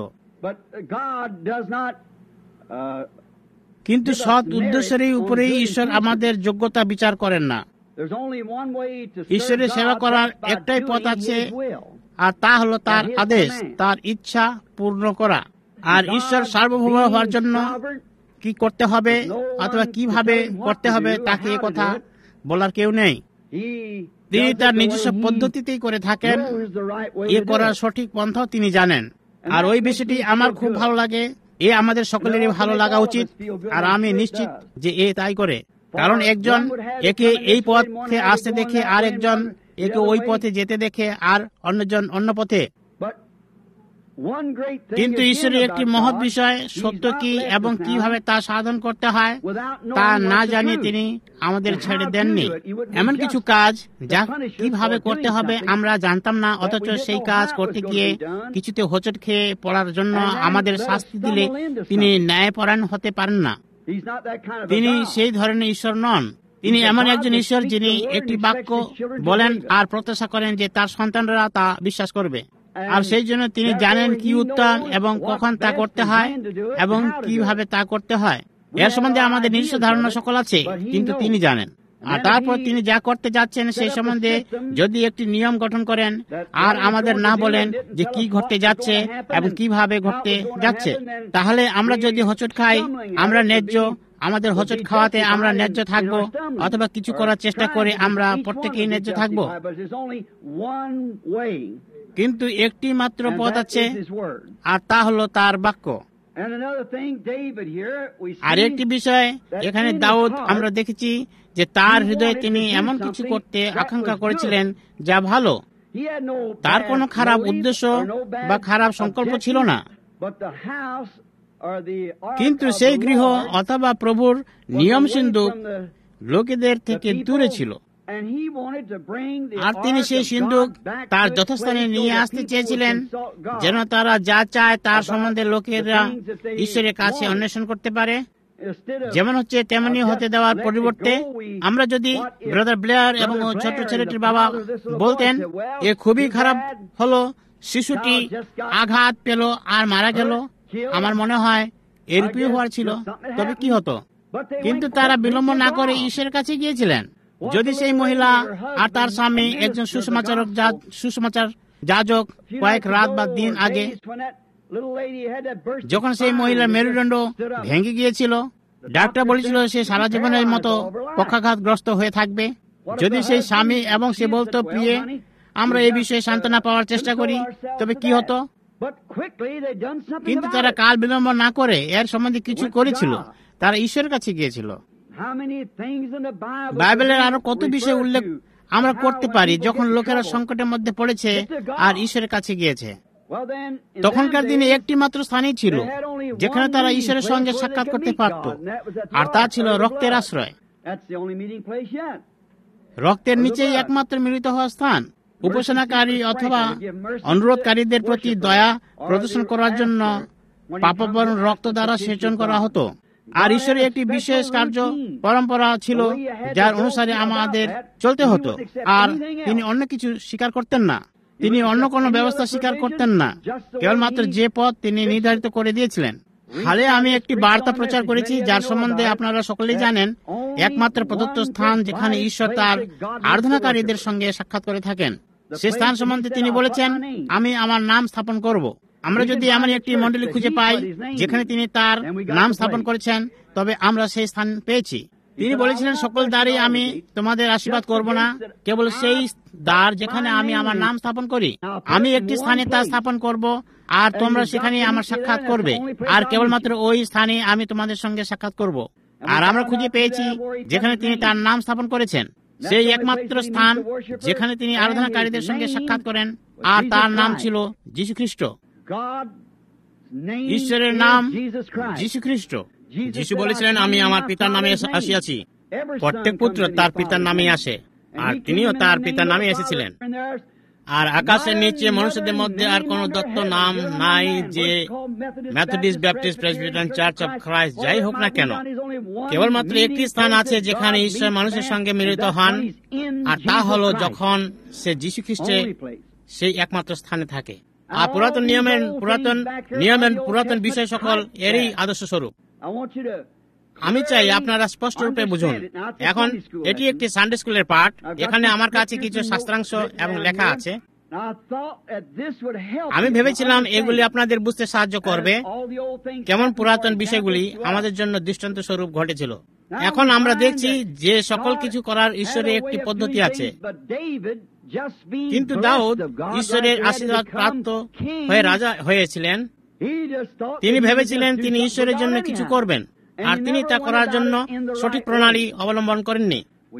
কিন্তু সৎ উদ্দেশ্যের উপরেই ঈশ্বর আমাদের যোগ্যতা বিচার করেন না। ঈশ্বরের সেবা করার একটাই পথ আছে, আর তা হলো তার আদেশ, তার ইচ্ছা পূর্ণ করা। আর ঈশ্বর সার্বভৌম হওয়ার জন্য কি করতে হবে অথবা কিভাবে করতে হবে তাকে এ কথা বলার কেউ নেই। তিনি তার নিজস্ব পদ্ধতিতেই করে থাকেন, এ করার সঠিক পন্থাও তিনি জানেন। আর ওই বিষয়টি আমার খুব ভালো লাগে, এ আমাদের সকলেরই ভালো লাগা উচিত। আর আমি নিশ্চিত যে এ তাই করে, কারণ একজন একে এই পথে আসতে দেখে, আর একজন একে ওই পথে যেতে দেখে, আর অন্যজন অন্য পথে। কিন্তু ঈশ্বরের একটি মহৎ বিষয়, সত্য কি এবং কিভাবে তা সাধন করতে হয় তা না জানিয়ে তিনি আমাদের ছেড়ে দেননি। এমন কিছু কাজ যা কিভাবে করতে হবে আমরা জানতাম না, অথচ সেই কাজ করতে গিয়ে কিছুতে হোঁচট খেয়ে পড়ার জন্য আমাদের শাস্তি দিলে তিনি ন্যায়পরায়ণ হতে পারেন না। তিনি সেই ধরনের ঈশ্বর নন। তিনি এমন একজন ঈশ্বর যিনি একটি বাক্য বলেন আর প্রত্যাশা করেন যে তার সন্তানরা তা বিশ্বাস করবে। আর সেই জন্য তিনি জানেন কি উত্তম এবং কখন তা করতে হয় এবং কিভাবে তা করতে হয়। এর সম্বন্ধে আমাদের নিজস্ব ধারণা সকল আছে, কিন্তু তিনি জানেন। আর তারপর তিনি যা করতে যাচ্ছেন সেই সম্বন্ধে যদি একটি নিয়ম গঠন করেন আর আমাদের না বলেন যে কি ঘটতে যাচ্ছে এবং কিভাবে ঘটতে যাচ্ছে, তাহলে আমরা যদি হোঁচট খাই, আমরা ন্যায্য, আমাদের হোঁচট খাওয়াতে আমরা ন্যায্য থাকবো, অথবা কিছু করার চেষ্টা করে আমরা প্রত্যেকেই ন্যায্য থাকবো। কিন্তু একটি মাত্র পথ আছে, আর তা হলো তার বাক্য। আর একটি বিষয় এখানে দাউদ আমরা দেখেছি যে তার হৃদয়ে তিনি এমন কিছু করতে আকাঙ্ক্ষা করেছিলেন যা ভালো। তার কোনো খারাপ উদ্দেশ্য বা খারাপ সংকল্প ছিল না, কিন্তু সেই গৃহ অথবা প্রভুর নিয়ম সিন্ধুক লোকেদের থেকে দূরে ছিল। আর তিনি সেই সিন্ধুক তার যথাস্থানে নিয়ে আসতে চেয়েছিলেন, যেন তারা যা চায় তার সম্বন্ধে লোকেরা ঈশ্বরের কাছে অন্বেষণ করতে পারে। যেমন হচ্ছে তেমনি হতে দেওয়ার পরিবর্তে আমরা যদি ব্রাদার ব্লেয়ার এবং ছোট ছেলেটির বাবা বলতেন, এ খুবই খারাপ হলো, শিশুটি আঘাত পেল আর মারা গেল, আমার মনে হয় এরূপই হওয়ার ছিল, তবে কি হতো? কিন্তু তারা বিলম্ব না করে ঈশ্বরের কাছে গিয়েছিলেন। যদি সেই মহিলা আর তার স্বামী একজন সুসমাচার যাজক কয়েক রাত বা দিন আগে, যখন সেই মহিলার মেরুদণ্ড ভেঙে গিয়েছিল, ডাক্তার বলেছিল সে সারা জীবনের মতো পক্ষাঘাতগ্রস্ত হয়ে থাকবে, যদি সেই স্বামী এবং সে বলতো, প্রিয়ে আমরা এই বিষয়ে সান্ত্বনা পাওয়ার চেষ্টা করি, তবে কি হতো? কিন্তু তারা কাল বিলম্ব না করে এর সম্বন্ধে কিছু করেছিল, তারা ঈশ্বরের কাছে গিয়েছিল। বাইবেলের আরো কত বিষয় উল্লেখ আমরা করতে পারি যখন লোকেরা সংকটের মধ্যে পড়েছে আর ঈশ্বরের কাছে গিয়েছে। তখনকার দিনে একটি মাত্র স্থানই ছিল যেখানে তারা ঈশ্বরের সঙ্গে সাক্ষাৎ করতে পারত, আর তা ছিল রক্তের আশ্রয়। রক্তের নিচেই একমাত্র মিলিত হওয়ার স্থান। উপাসনাকারী অথবা অনুরোধকারীদের প্রতি দয়া প্রদর্শন করার জন্য পাপবরণ রক্ত দ্বারা সেচন করা হতো। আর ঈশ্বরের একটি বিশেষ কার্য পরম্পরা ছিল যার অনুসারে আমাদের চলতে হতো, আর তিনি অন্য কিছু স্বীকার করতেন না। তিনি অন্য কোনো ব্যবস্থা স্বীকার করতেন না, কেবলমাত্র যে পথ তিনি নির্ধারিত করে দিয়েছিলেন। হালে আমি একটি বার্তা প্রচার করেছি যার সম্বন্ধে আপনারা সকলেই জানেন, একমাত্র প্রদত্ত স্থান যেখানে ঈশ্বর তার আরাধনাকারীদের সঙ্গে সাক্ষাৎ করে থাকেন। সে স্থান সম্বন্ধে তিনি বলেছেন, আমি আমার নাম স্থাপন করব। আমরা যদি এমন একটি মণ্ডলী খুঁজে পাই যেখানে তিনি তার নাম স্থাপন করেছেন, তবে আমরা সেই স্থান পেয়েছি। তিনি বলেছিলেন, সকল দ্বারে আমি তোমাদের আশীর্বাদ করব না, কেবল সেই দ্বার যেখানে আমি আমার নাম স্থাপন করি। আমি একটি স্থানে তা স্থাপন করব, আর তোমরা সেখানে আমার সাক্ষাৎ করবে, আর কেবলমাত্র ওই স্থানে আমি তোমাদের সঙ্গে সাক্ষাৎ করব। আর আমরা খুঁজে পেয়েছি যেখানে তিনি তার নাম স্থাপন করেছেন, সেই একমাত্র স্থান যেখানে তিনি আরাধনাকারীদের সঙ্গে সাক্ষাৎ করেন, আর তার নাম ছিল যীশু খ্রিস্ট। ঈশ্বরের নাম যীশু খ্রিস্ট। যীশু বলেছিলেন, আমি আমার পিতার নামে আসিয়াছি। প্রত্যেক পুত্র তার পিতার নামে আসে, আর তিনিও তার পিতার নামে এসেছিলেন। আর আকাশের নিচে মানুষদের মধ্যে আর কোন দত্ত নাম নাই যে Methodist, Baptist, Presbyterian Church of Christ যাই হোক না কেন, কেবলমাত্র একটি স্থান আছে যেখানে ঈশ্বর মানুষের সঙ্গে মিলিত হন, আর তা হলো যখন সে যীশু খ্রিস্টে সেই একমাত্র স্থানে থাকে। আর পুরাতন নিয়মের পুরাতন বিষয় সকল এরই আদর্শ স্বরূপ। আমি চাই আপনারা স্পষ্ট রূপে বুঝুন। এখন এটি একটি সানডে স্কুলের পাঠ। এখানে আমার কাছে কিছু শাস্ত্রাংশ এবং লেখা আছে। আমি ভেবেছিলাম এগুলি আপনাদের বুঝতে সাহায্য করবে, কেমন পুরাতন বিষয়গুলি আমাদের জন্য দৃষ্টান্ত স্বরূপ ঘটেছিল। এখন আমরা দেখছি যে সকল কিছু করার ঈশ্বরের একটি পদ্ধতি আছে, কিন্তু দাউদ ঈশ্বরের আশীর্বাদ প্রাপ্ত হয়ে রাজা হয়েছিলেন। তিনি ভেবেছিলেন তিনি ঈশ্বরের জন্য কিছু করবেন, আর তিনি তা করার জন্য সঠিক প্রণালী অবলম্বন করেননি।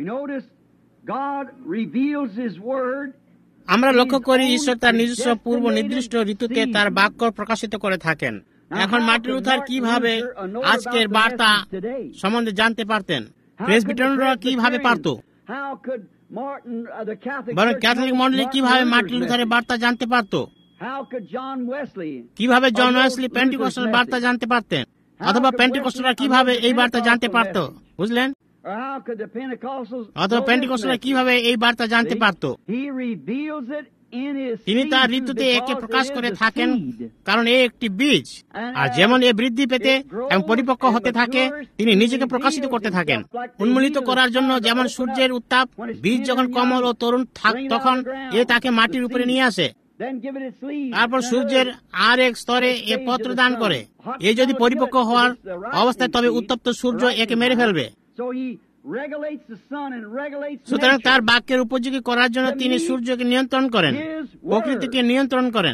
আমরা লক্ষ্য করি ঈশ্বর তার নিজস্ব পূর্ব নির্দিষ্ট ঋতুতে তার বাক্য প্রকাশিত করে থাকেন। এখন মার্টিন লুথার কিভাবে আজকের বার্তা সম্বন্ধে জানতে পারতেন? প্রেসবিটারিয়ানরা কিভাবে পারত? বরং ক্যাথলিক মণ্ডলী কিভাবে মার্টিন লুথারের বার্তা জানতে পারত? কিভাবে জন ওয়েসলি পেন্টিকস্টাল বার্তা জানতে পারতেন? অথবা পেন্টিকস্টালরা কিভাবে এই বার্তা জানতে পারত? বুঝলেন? অথবা পেন্টিকস্টালরা কিভাবে এই বার্তা জানতে পারত? তিনি তার ঋতুতে একে প্রকাশ করে থাকেন, কারণ এ একটি বীজ, আর যেমন এ বৃদ্ধি পেতে এবং পরিপক্ক হতে থাকে, তিনি নিজেকে প্রকাশিত করতে থাকেন। উন্মূলিত করার জন্য যেমন সূর্যের উত্তাপ, বীজ যখন কোমল ও তরুণ তখন এ তাকে মাটির উপরে নিয়ে আসে, তারপর সূর্যের আর এক স্তরে এ পত্র দান করে। এ যদি পরিপক্ক হওয়ার অবস্থায়, তবে উত্তপ্ত সূর্য একে মেরে ফেলবে। সুতরাং তার বাক্যের উপযোগী করার জন্য তিনি সূর্যকে নিয়ন্ত্রণ করেন, প্রকৃতিকে নিয়ন্ত্রণ করেন।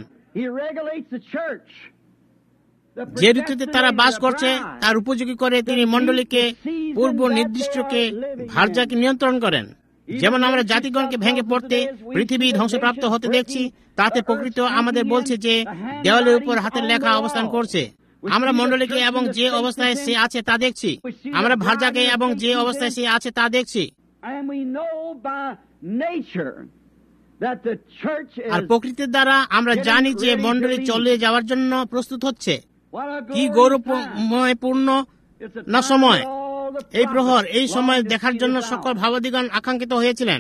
যে ঋতুতে তারা বাস করছে তার উপযোগী করে তিনি মণ্ডলীকে, পূর্ব নির্দিষ্টকে, ভার্যাকে নিয়ন্ত্রণ করেন। যেমন আমরা জাতিগণকে ভেঙে পড়তে, পৃথিবী ধ্বংসপ্রাপ্ত হতে দেখছি, তাতে প্রকৃতি আমাদের বলছে যে দেওয়ালের উপর হাতের লেখা অবস্থান করছে। আমরা মণ্ডলীকে এবং যে অবস্থায় সে আছে তা দেখছি, আমরা ভার্যাকে এবং যে অবস্থায় সে আছে তা দেখছি। আর প্রকৃতির দ্বারা আমরা জানি যে মণ্ডলী চলে যাওয়ার জন্য প্রস্তুত হচ্ছে। কি গৌরবময়পূর্ণ না সময়! এই প্রহর, এই সময় দেখার জন্য সকল ভাবাদিগণ আকাঙ্ক্ষিত হয়েছিলেন।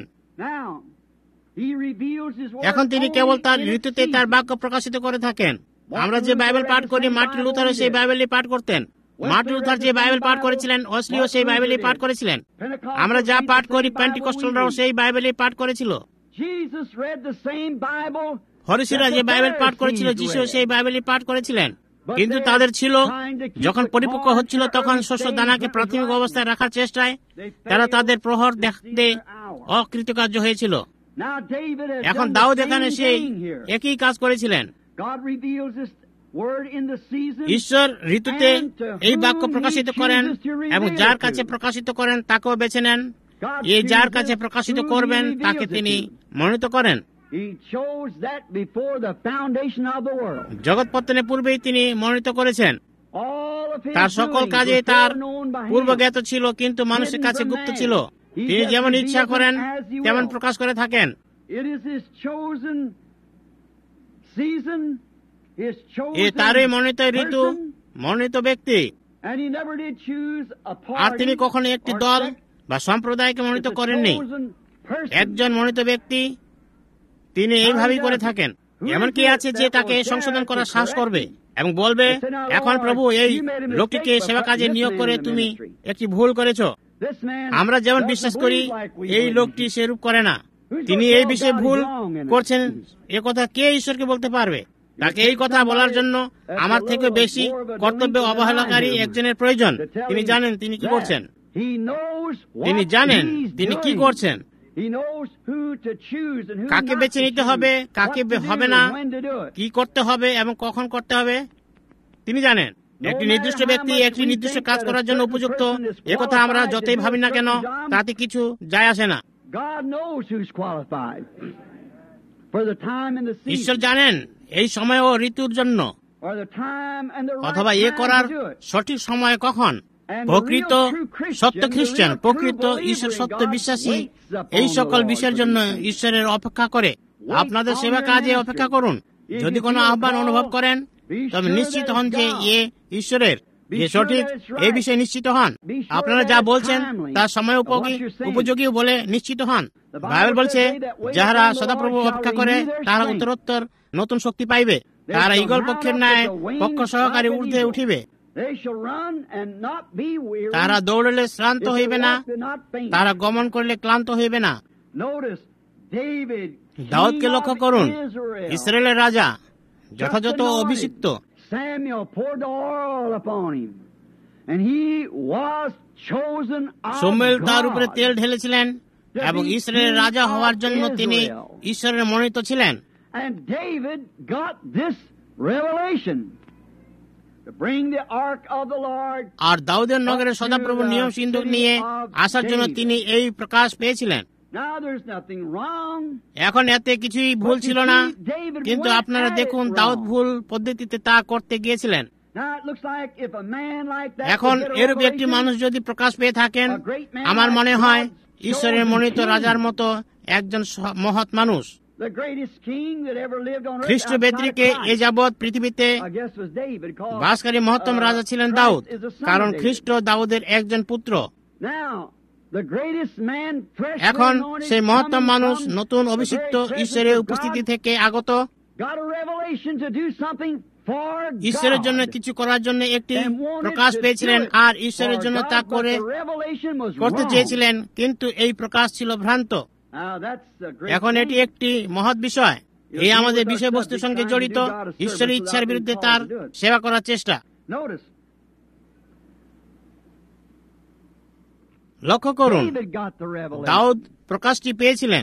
এখন তিনি কেবল তার ঋতুতে তার বাক্য প্রকাশিত করে থাকেন। আমরা যে বাইবেল পাঠ করি, মার্টিন লুথারও সেই বাইবেলই পাঠ করতেন। মার্টিন লুথার যে বাইবেল পাঠ করেছিলেন, ওয়েসলিও সেই বাইবেলই পাঠ করেছিলেন। আমরা যা পাঠ করি, পেন্টিকস্টালরাও সেই বাইবেলই পাঠ করেছিল। ফরিসীরা যে বাইবেল পাঠ করেছিল, যিশু সেই বাইবেলই পাঠ করেছিলেন। কিন্তু তাদের ছিল, যখন পরিপক্ক হচ্ছিল, তখন শস্য দানাকে প্রাথমিক অবস্থায় রাখার চেষ্টায় তারা তাদের প্রহর দেখতে অকৃতকার্য হয়েছিল। এখন দাউদ এখানে সেই একই কাজ করেছিলেন। ঈশ্বর ঋতুতে এই বাক্য প্রকাশিত করেন, এবং যার কাছে প্রকাশিত করেন তাকেও বেছে নেন। এই যার কাছে প্রকাশিত করবেন তাকে তিনি মনোনীত করেন। জগৎ পতনের পূর্বেই তিনি মনোনীত করেছেন। তার সকল কাজে তার পূর্বজ্ঞাত ছিল, কিন্তু মানুষের কাছে গুপ্ত ছিল। তিনি যেমন ইচ্ছা করেন তেমন প্রকাশ করে থাকেন। এ তারই মনোনীত ঋতু, মনোনীত ব্যক্তি। আর তিনি কখনো একটি দল বা সম্প্রদায়কে মনোনীত করেননি। একজন মনোনীত ব্যক্তি, তিনি এইভাবেই করে থাকেন। এমন কি আছে যে তাকে সংশোধন করার সাহস করবে এবং বলবে, এখন প্রভু এই লোকটিকে সেবা কাজে নিয়োগ করে তুমি একটি ভুল করেছ। আমরা যেমন বিশ্বাস করি, এই লোকটি সেরূপ করে না। তিনি এই বিষয়ে ভুল করছেন, এ কথা কে ঈশ্বরকে বলতে পারবে? তাকে এই কথা বলার জন্য আমার থেকে বেশি কর্তব্য অবহেলাকারী একজনের প্রয়োজন। তিনি জানেন তিনি কি করছেন। তিনি জানেন তিনি কি করছেন, কাকে বেছে নিতে হবে, কাকে হবে না, কি করতে হবে এবং কখন করতে হবে তিনি জানেন। একটি নির্দিষ্ট ব্যক্তি একটি নির্দিষ্ট কাজ করার জন্য উপযুক্ত, একথা আমরা যতই ভাবি না কেন তাতে কিছু যায় আসে না। ঈশ্বর জানেন এই সময় ও ঋতুর জন্য, অথবা এ করার সঠিক সময় কখন। প্রকৃত সত্য খ্রিস্টান, প্রকৃত ঈশ্বর সত্য বিশ্বাসী এই সকল বিষয়ের জন্য ঈশ্বরের অপেক্ষা করে। আপনাদের সেবা কাজে অপেক্ষা করুন। যদি কোনো আহ্বান অনুভব করেন তবে নিশ্চিত হন যে এ ঈশ্বরের, এ সঠিক, এই বিষয়ে নিশ্চিত হন। আপনারা যা বলছেন তার সময় উপযোগী বলে নিশ্চিত হন। বাইবেল বলছে যাহারা সদাপ্রভু অপেক্ষা করে তারা উত্তরোত্তর নতুন শক্তি পাইবে, তারা ঈগল পক্ষের ন্যায় পক্ষ সহকারে ঊর্ধ্বে উঠিবে, তারা দৌড়লে শ্রান্ত হইবে না, তারা গমন করলে ক্লান্ত হইবে না। দাউদকে লক্ষ্য করুন, ইসরায়েলের রাজা, যথাযথ অভিষিক্ত। শমূয়েল তার উপরে তেল ঢেলেছিলেন এবং ইসরায়েলের রাজা হওয়ার জন্য তিনি ঈশ্বরের মনোনীত ছিলেন। আর দাউদের নগরে সদাপ্রভু নিয়ম সিন্ধুক নিয়ে আসার জন্য তিনি এই প্রকাশ পেয়েছিলেন। এখন এতে কিছুই ভুল ছিল না, কিন্তু আপনারা দেখুন দাউদ ভুল পদ্ধতিতে তা করতে গিয়েছিলেন। এখন এরূপ একটি মানুষ যদি প্রকাশ পেয়ে থাকেন, আমার মনে হয় ঈশ্বরের মনোনীত রাজার মতো একজন মহৎ মানুষ, খ্রিস্ট ব্যতিরিকে এ যাবৎ পৃথিবীতে বাসকারী মহত্তম রাজা ছিলেন দাউদ, কারণ খ্রিস্ট দাউদের একজন পুত্র। এখন সেই মহত্তম মানুষ নতুন অভিষিক্ত ঈশ্বরের উপস্থিতি থেকে আগত, ঈশ্বরের জন্য কিছু করার জন্য একটি প্রকাশ পেয়েছিলেন আর ঈশ্বরের জন্য তা করতে চেয়েছিলেন, কিন্তু এই প্রকাশ ছিল ভ্রান্ত। এখন এটি একটি মহৎ বিষয়, এই আমাদের বিষয়বস্তুর সঙ্গে জড়িত, ঈশ্বরের ইচ্ছার বিরুদ্ধে তার সেবা করার চেষ্টা। লক্ষ্য করুন, দাউদ প্রকাশটি পেয়েছিলেন।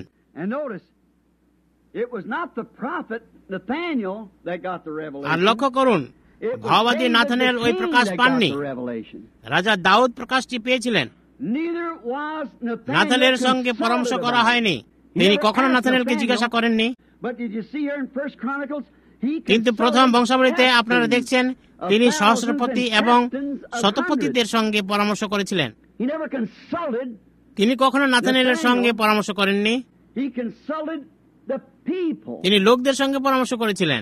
আর লক্ষ্য করুন, ভাওবাদী নাথানেল ওই প্রকাশ পাননি, রাজা দাউদ প্রকাশটি পেয়েছিলেন। নাথানেলের সঙ্গে পরামর্শ করা হয়নি, তিনি কখনো নাথানেলকে জিজ্ঞাসা করেননি। কিন্তু প্রথম বংশাবলীতে আপনারা দেখছেন তিনি সহস্রপতি এবং শতপতিদের সঙ্গে পরামর্শ করেছিলেন। তিনি কখনো নাথানেলের সঙ্গে পরামর্শ করেননি, তিনি লোকদের সঙ্গে পরামর্শ করেছিলেন।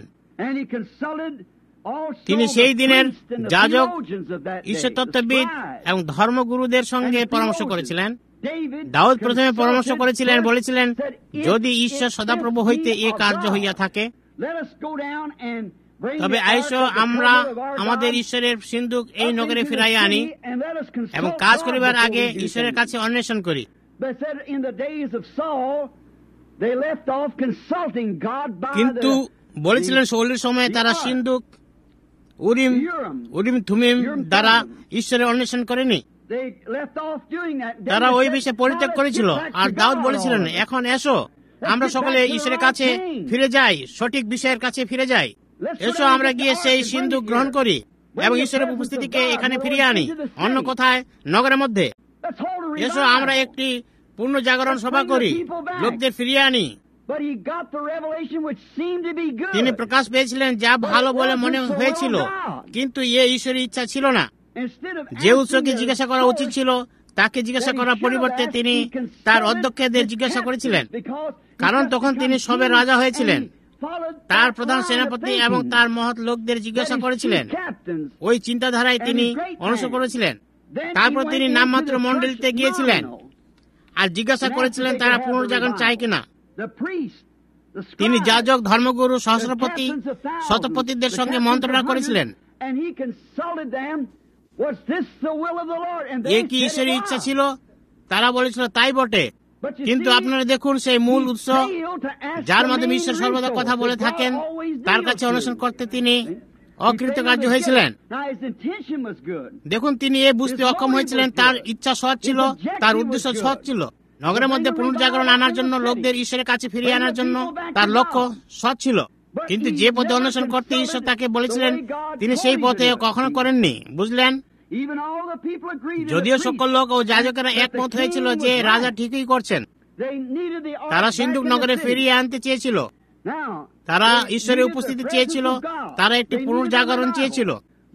তিনি সেই দিনের যাজক, ঈশ্বরতত্ত্ববিদ এবং ধর্মগুরুদের সঙ্গে পরামর্শ করেছিলেন। দাউদ প্রথমে পরামর্শ করেছিলেন, বলেছিলেন, যদি ঈশ্বর সদাপ্রভু হইতে এ কার্য হইয়া থাকে, তবে আইসো আমরা আমাদের ঈশ্বরের সিন্ধুক এই নগরে ফিরাইয়া আনি এবং কাজ করিবার আগে ঈশ্বরের কাছে অন্বেষণ করি। কিন্তু বলেছিলেন শৌলের সময় তারা সিন্ধুক উরিম থুমিম দ্বারা ঈশ্বরের অন্বেষণ করেনি, তারা ওই বিষয়ে পরিত্যাগ করেছিল। আর দাউদ বলেছিলেন, এখন এসো আমরা সকলে ঈশ্বরের কাছে ফিরে যাই, সঠিক বিষয়ের কাছে ফিরে যাই, এসো আমরা গিয়ে সেই সিন্ধুক গ্রহণ করি এবং ঈশ্বরের উপস্থিতিকে এখানে ফিরিয়ে আনি, অন্য কোথায় নগরের মধ্যে। এসো আমরা একটি পূর্ণ জাগরণ সভা করি, লোকদের ফিরিয়ে আনি। তিনি প্রকাশ পেয়েছিলেন যা ভালো বলে মনে হয়েছিল, কিন্তু এ ঈশ্বরের ইচ্ছা ছিল না। যে উৎসকে জিজ্ঞাসা করা উচিত ছিল তাকে জিজ্ঞাসা করার পরিবর্তে তিনি তার অধ্যক্ষদের জিজ্ঞাসা করেছিলেন, কারণ তখন তিনি সবের রাজা হয়েছিলেন। তার প্রধান সেনাপতি এবং তার মহৎ লোকদের জিজ্ঞাসা করেছিলেন, ওই চিন্তাধারায় তিনি অনুসরণ করেছিলেন। তারপর তিনি নামমাত্র মণ্ডলীতে গিয়েছিলেন আর জিজ্ঞাসা করেছিলেন তারা পুনর্জাগরণ চায় কিনা। তিনি যাজক, ধর্মগুরু, সহস্রপতি, শতপতিদের সঙ্গে মন্ত্রণা করেছিলেন, এ কি ঈশ্বরের ইচ্ছা ছিল? তারা বলেছিল তাই বটে। কিন্তু আপনারা দেখুন, সেই মূল উৎস যার মাধ্যমে ঈশ্বর সর্বদা কথা বলে থাকেন তার কাছে অনুসরণ করতে তিনি অকৃতকার্য হয়েছিলেন। দেখুন, তিনি এ বুঝতে অক্ষম হয়েছিলেন তার ইচ্ছা সৎ ছিল, তার উদ্দেশ্য সৎ ছিল। নগরের মধ্যে পুনর্জাগরণ আনার জন্য, লোকদের ঈশ্বরের কাছে ফিরিয়ে আনার জন্য তার লক্ষ্য সৎ ছিল। কিন্তু যে পথে অন্বেষণ করতে ঈশ্বর তাকে বলেছিলেন, তিনি সেই পথে কখনো করেননি। বুঝলেন? যদিও সকল লোক ও যাজকেরা একমত হয়েছিল যে রাজা ঠিকই করছেন, তারা সিন্ধুক নগরে ফিরিয়ে আনতে চেয়েছিল, তারা ঈশ্বরের উপস্থিতি চেয়েছিল, তারা একটি পুনর্জাগরণ চেয়েছিল।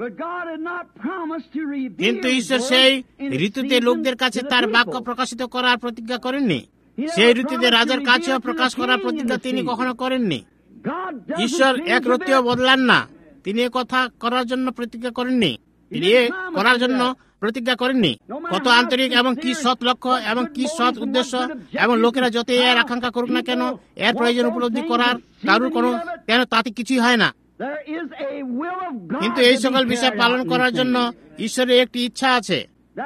কিন্তু ঈশ্বর সেই ঋতুতে লোকদের কাছে তার বাক্য প্রকাশিত করার প্রতিজ্ঞা করেননি। সেই ঋতুতে রাজার কাছেও প্রকাশ করার প্রতিজ্ঞা তিনি কখনো করেননি। ঈশ্বর এক রত্তিও বদলান না। তিনি কথা করার জন্য প্রতিজ্ঞা করেননি, তিনি করার জন্য প্রতিজ্ঞা করেননি। কত আন্তরিক এবং কি সৎ লক্ষ্য এবং কি সৎ উদ্দেশ্য, এবং লোকেরা যত এর আকাঙ্ক্ষা করুক না কেন, এর প্রয়োজন উপলব্ধি করার কারোর কোনো কেন তাতে কিছুই হয় না। কিন্তু এই সকল বিষয় পালন করার জন্য ঈশ্বরের একটি ইচ্ছা আছে।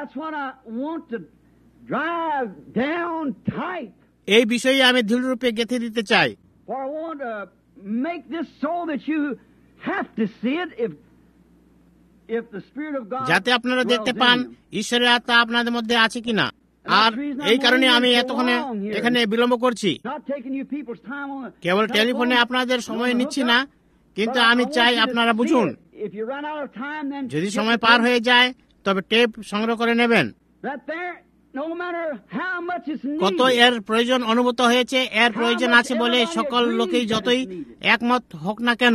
এই বিষয়ে আমি দৃঢ়রূপে গেঁথে দিতে চাই। যাতে আপনারা দেখতে পান ঈশ্বরের আত্মা আপনাদের মধ্যে আছে কিনা। আর এই কারণে আমি এতক্ষণে এখানে বিলম্ব করছি, কেবল টেলিফোনে আপনাদের সময় নিচ্ছি না, কিন্তু আমি চাই আপনারা বুঝুন। যদি সময় পার হয়ে যায় তবে টেপ সংগ্রহ করে নেবেন। কত এর প্রয়োজন অনুভূত হয়েছে, এর প্রয়োজন আছে বলে সকল লোকেই যতই একমত হোক না কেন,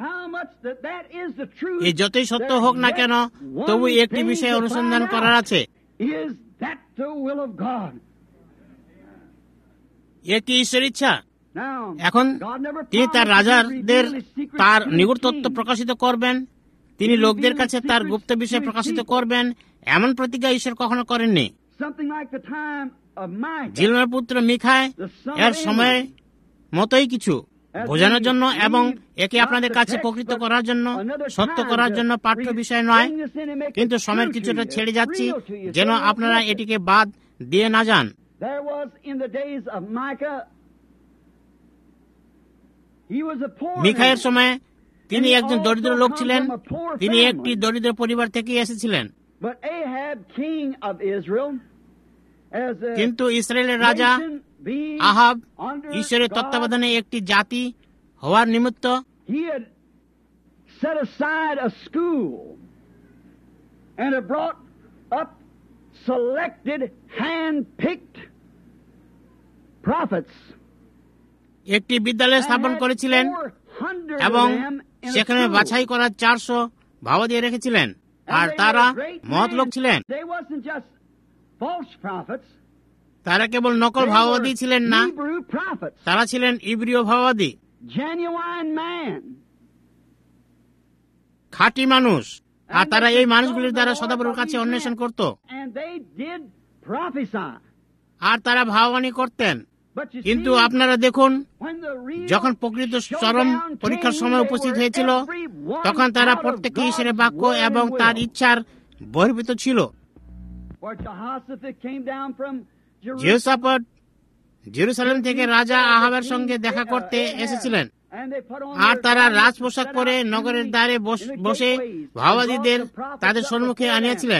এই যতই সত্য হোক না কেন, তবু একটি বিষয় অনুসন্ধান করার আছে। এ কি ঈশ্বর ইচ্ছা? এখন তিনি তার রাজাদের তার নিগুড় তত্ত্ব প্রকাশিত করবেন, তিনি লোকদের কাছে তার গুপ্ত বিষয় প্রকাশিত করবেন, এমন প্রতিজ্ঞা ঈশ্বর কখনো করেননি। জিলমার পুত্র মিখায় এর সময় মতোই কিছু বোঝানোর জন্য এবং একে আপনাদের কাছে প্রকৃত করার জন্য, সত্য করার জন্য পাঠ্য বিষয় নয়, কিন্তু সময়ের কিছুটা ছেড়ে যাচ্ছি যেন আপনারা এটিকে বাদ দিয়ে না যান। মিখায়ের সময় তিনি একজন দরিদ্র লোক ছিলেন, তিনি একটি দরিদ্র পরিবার থেকে এসেছিলেন। কিন্তু ইসরায়েলের রাজা আহাব ঈশ্বরের তত্ত্বাবধানে একটি জাতি হওয়ার নিমিত্ত একটি বিদ্যালয় স্থাপন করেছিলেন এবং সেখানে বাছাই করা 400 ভাবাদী রেখেছিলেন, আর তারা মহৎ লোক ছিলেন। তারা কেবল নকল ভাববাদী ছিলেন না, তারা ছিলেন ইব্রীয় ভাববাদী, খাঁটি মানুষ। আর তারা এই মানুষগুলির দ্বারা সদাপ্রভুর কাছে অন্বেষণ করত, আর তারা ভাববাণী করতেন। কিন্তু আপনারা দেখুন, যখন প্রকৃত চরম পরীক্ষার সময় উপস্থিত হয়েছিল, তখন তারা প্রত্যেকে ঈশ্বরের বাক্য এবং তার ইচ্ছার বহির্ভূত ছিল। যেহোশাফাত জেরুসালেম থেকে রাজা আহাবের সঙ্গে দেখা করতে এসেছিলেন, আর তারা রাজ পোশাক পরে নগরের দ্বারে বসে ভাববাদীদের তাদের সম্মুখে আনিয়েছিলেন।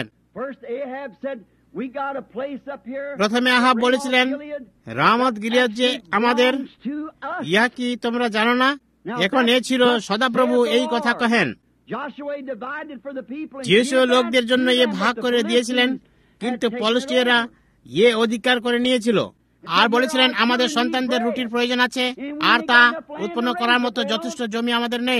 প্রথমে আহাব বলেছিলেন, রামত গিলিয়াদ যে আমাদের, ইহা কি তোমরা জানো না? এখন এ ছিল সদাপ্রভু এই কথা কহেন। যিশু লোকদের জন্য এ ভাগ করে দিয়েছিলেন, কিন্তু পলিস্টিয়ারা এ অধিকার করে নিয়েছিল, আর বলেছিলেন আমাদের সন্তানদের রুটির প্রয়োজন আছে, আর তা উৎপন্ন করার মতো যথেষ্ট জমি আমাদের নেই।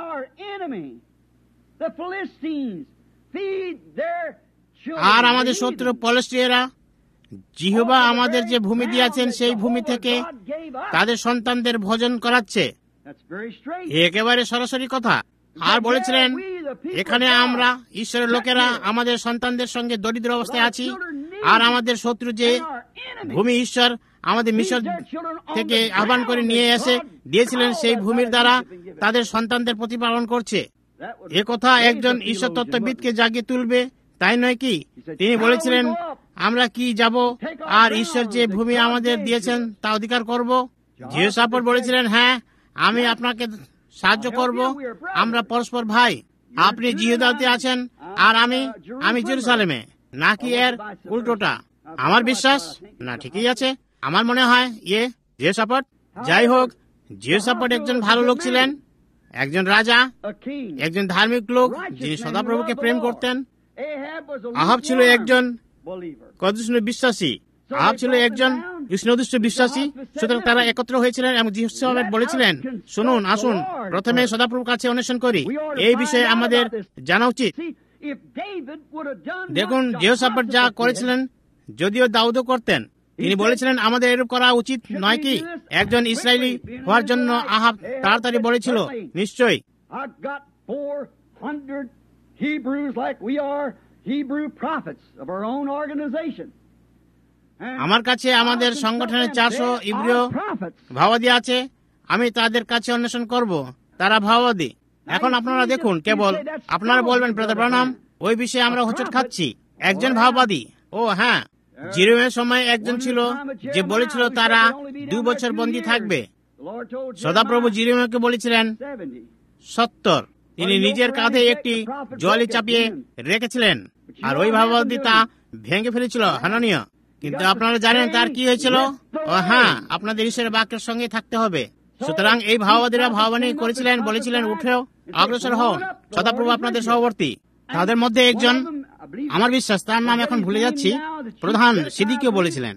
আর আমাদের শত্রু পলিস্টিয়ারা জিহোবা আমাদের যে ভূমি দিয়েছেন সেই ভূমি থেকে তাদের সন্তানদের ভোজন করাচ্ছে। একেবারে সরাসরি কথা। আর বলেছিলেন, এখানে আমরা ঈশ্বরের লোকেরা আমাদের সন্তানদের সঙ্গে দরিদ্র অবস্থায় আছি, আর আমাদের শত্রু যে ভূমি ঈশ্বর আমাদের মিশর থেকে আহ্বান করে নিয়ে এসে দিয়েছিলেন, সেই ভূমির দ্বারা তাদের সন্তানদের প্রতিপালন করছে। এ কথা একজন ঈশ্বর তত্ত্ববিদকে জাগিয়ে তুলবে, তাই নয় কি? তিনি বলেছিলেন, আমরা কি যাব আর ঈশ্বর যে ভূমি আমাদের দিয়েছেন তা অধিকার করব? যেহোশাফাত বলেছিলেন, হ্যাঁ, আমি আপনাকে সাহায্য করব, আমরা পরস্পর ভাই। আপনি জিহুদাতে আছেন আর আমি জেরুসালেমে, নাকি এর উল্টোটা? আমার বিশ্বাস না ঠিকই আছে। আমার মনে হয় জিহোশাফাত। যাই হোক, জিহোশাফাত একজন ভালো লোক ছিলেন, একজন রাজা, একজন ধার্মিক লোক যিনি সদাপ্রভুকে প্রেম করতেন। আহাব ছিল একজন কৃষ্ণ বিশ্বাসী, আহাব ছিল একজন কৃষ্ণদৃষ্ট বিশ্বাসী। সুতরাং তারা একত্র হয়েছিলেন এবং জিহোশাফাত বলেছিলেন, শুনুন, আসুন প্রথমে সদাপ্রভুর কাছে অন্বেষণ করি, এই বিষয়ে আমাদের জানা উচিত। দেখুন জিহোশাফাত যা করেছিলেন, যদিও দাউদও করতেন, তিনি বলেছিলেন আমাদের এরূপ করা উচিত নয় কি? একজন ইসরায়েলি হওয়ার জন্য আহাব তাড়াতাড়ি বলেছিল, নিশ্চয়ই। আমার কাছে আমাদের সংগঠনের 400 ইব্রীয় ভাওবাদী আছে, আমি তাদের কাছে অন্বেষণ করব, তারা ভাওবাদী। এখন আপনারা দেখুন, কেবল আপনারা বলবেন, ব্রাদার ব্রানহাম, ওই বিষয়ে আমরা হোঁচট খাচ্ছি। একজন ভাওবাদী, ও হ্যাঁ, জিরোমের সময় একজন ছিল যে বলেছিল তারা 2 বছর বন্দী থাকবে। সদাপ্রভু জিরোমকে বলেছিলেন 70। তিনি নিজের কাঁধে একটি জলি চাপিয়ে রেখেছিলেন, আর ওই ভাওবাদী তা ভেঙে ফেলেছিল, হানানীয়। কিন্তু আপনারা জানেন তার কি হয়েছিল? ও হ্যাঁ, আপনাদের ঈশ্বরের বাক্যের সঙ্গে থাকতে হবে। সুতরাং এই ভাওবাদীরা ভাওবাণী করেছিলেন, বলেছিলেন, উঠেও অগ্রসর হন, সদাপ্রভু আপনাদের সহবর্তী। তাদের মধ্যে একজন, আমার বিশ্বাস তার নাম এখন ভুলে যাচ্ছি, প্রধান সিদিকীয় বলেছিলেন,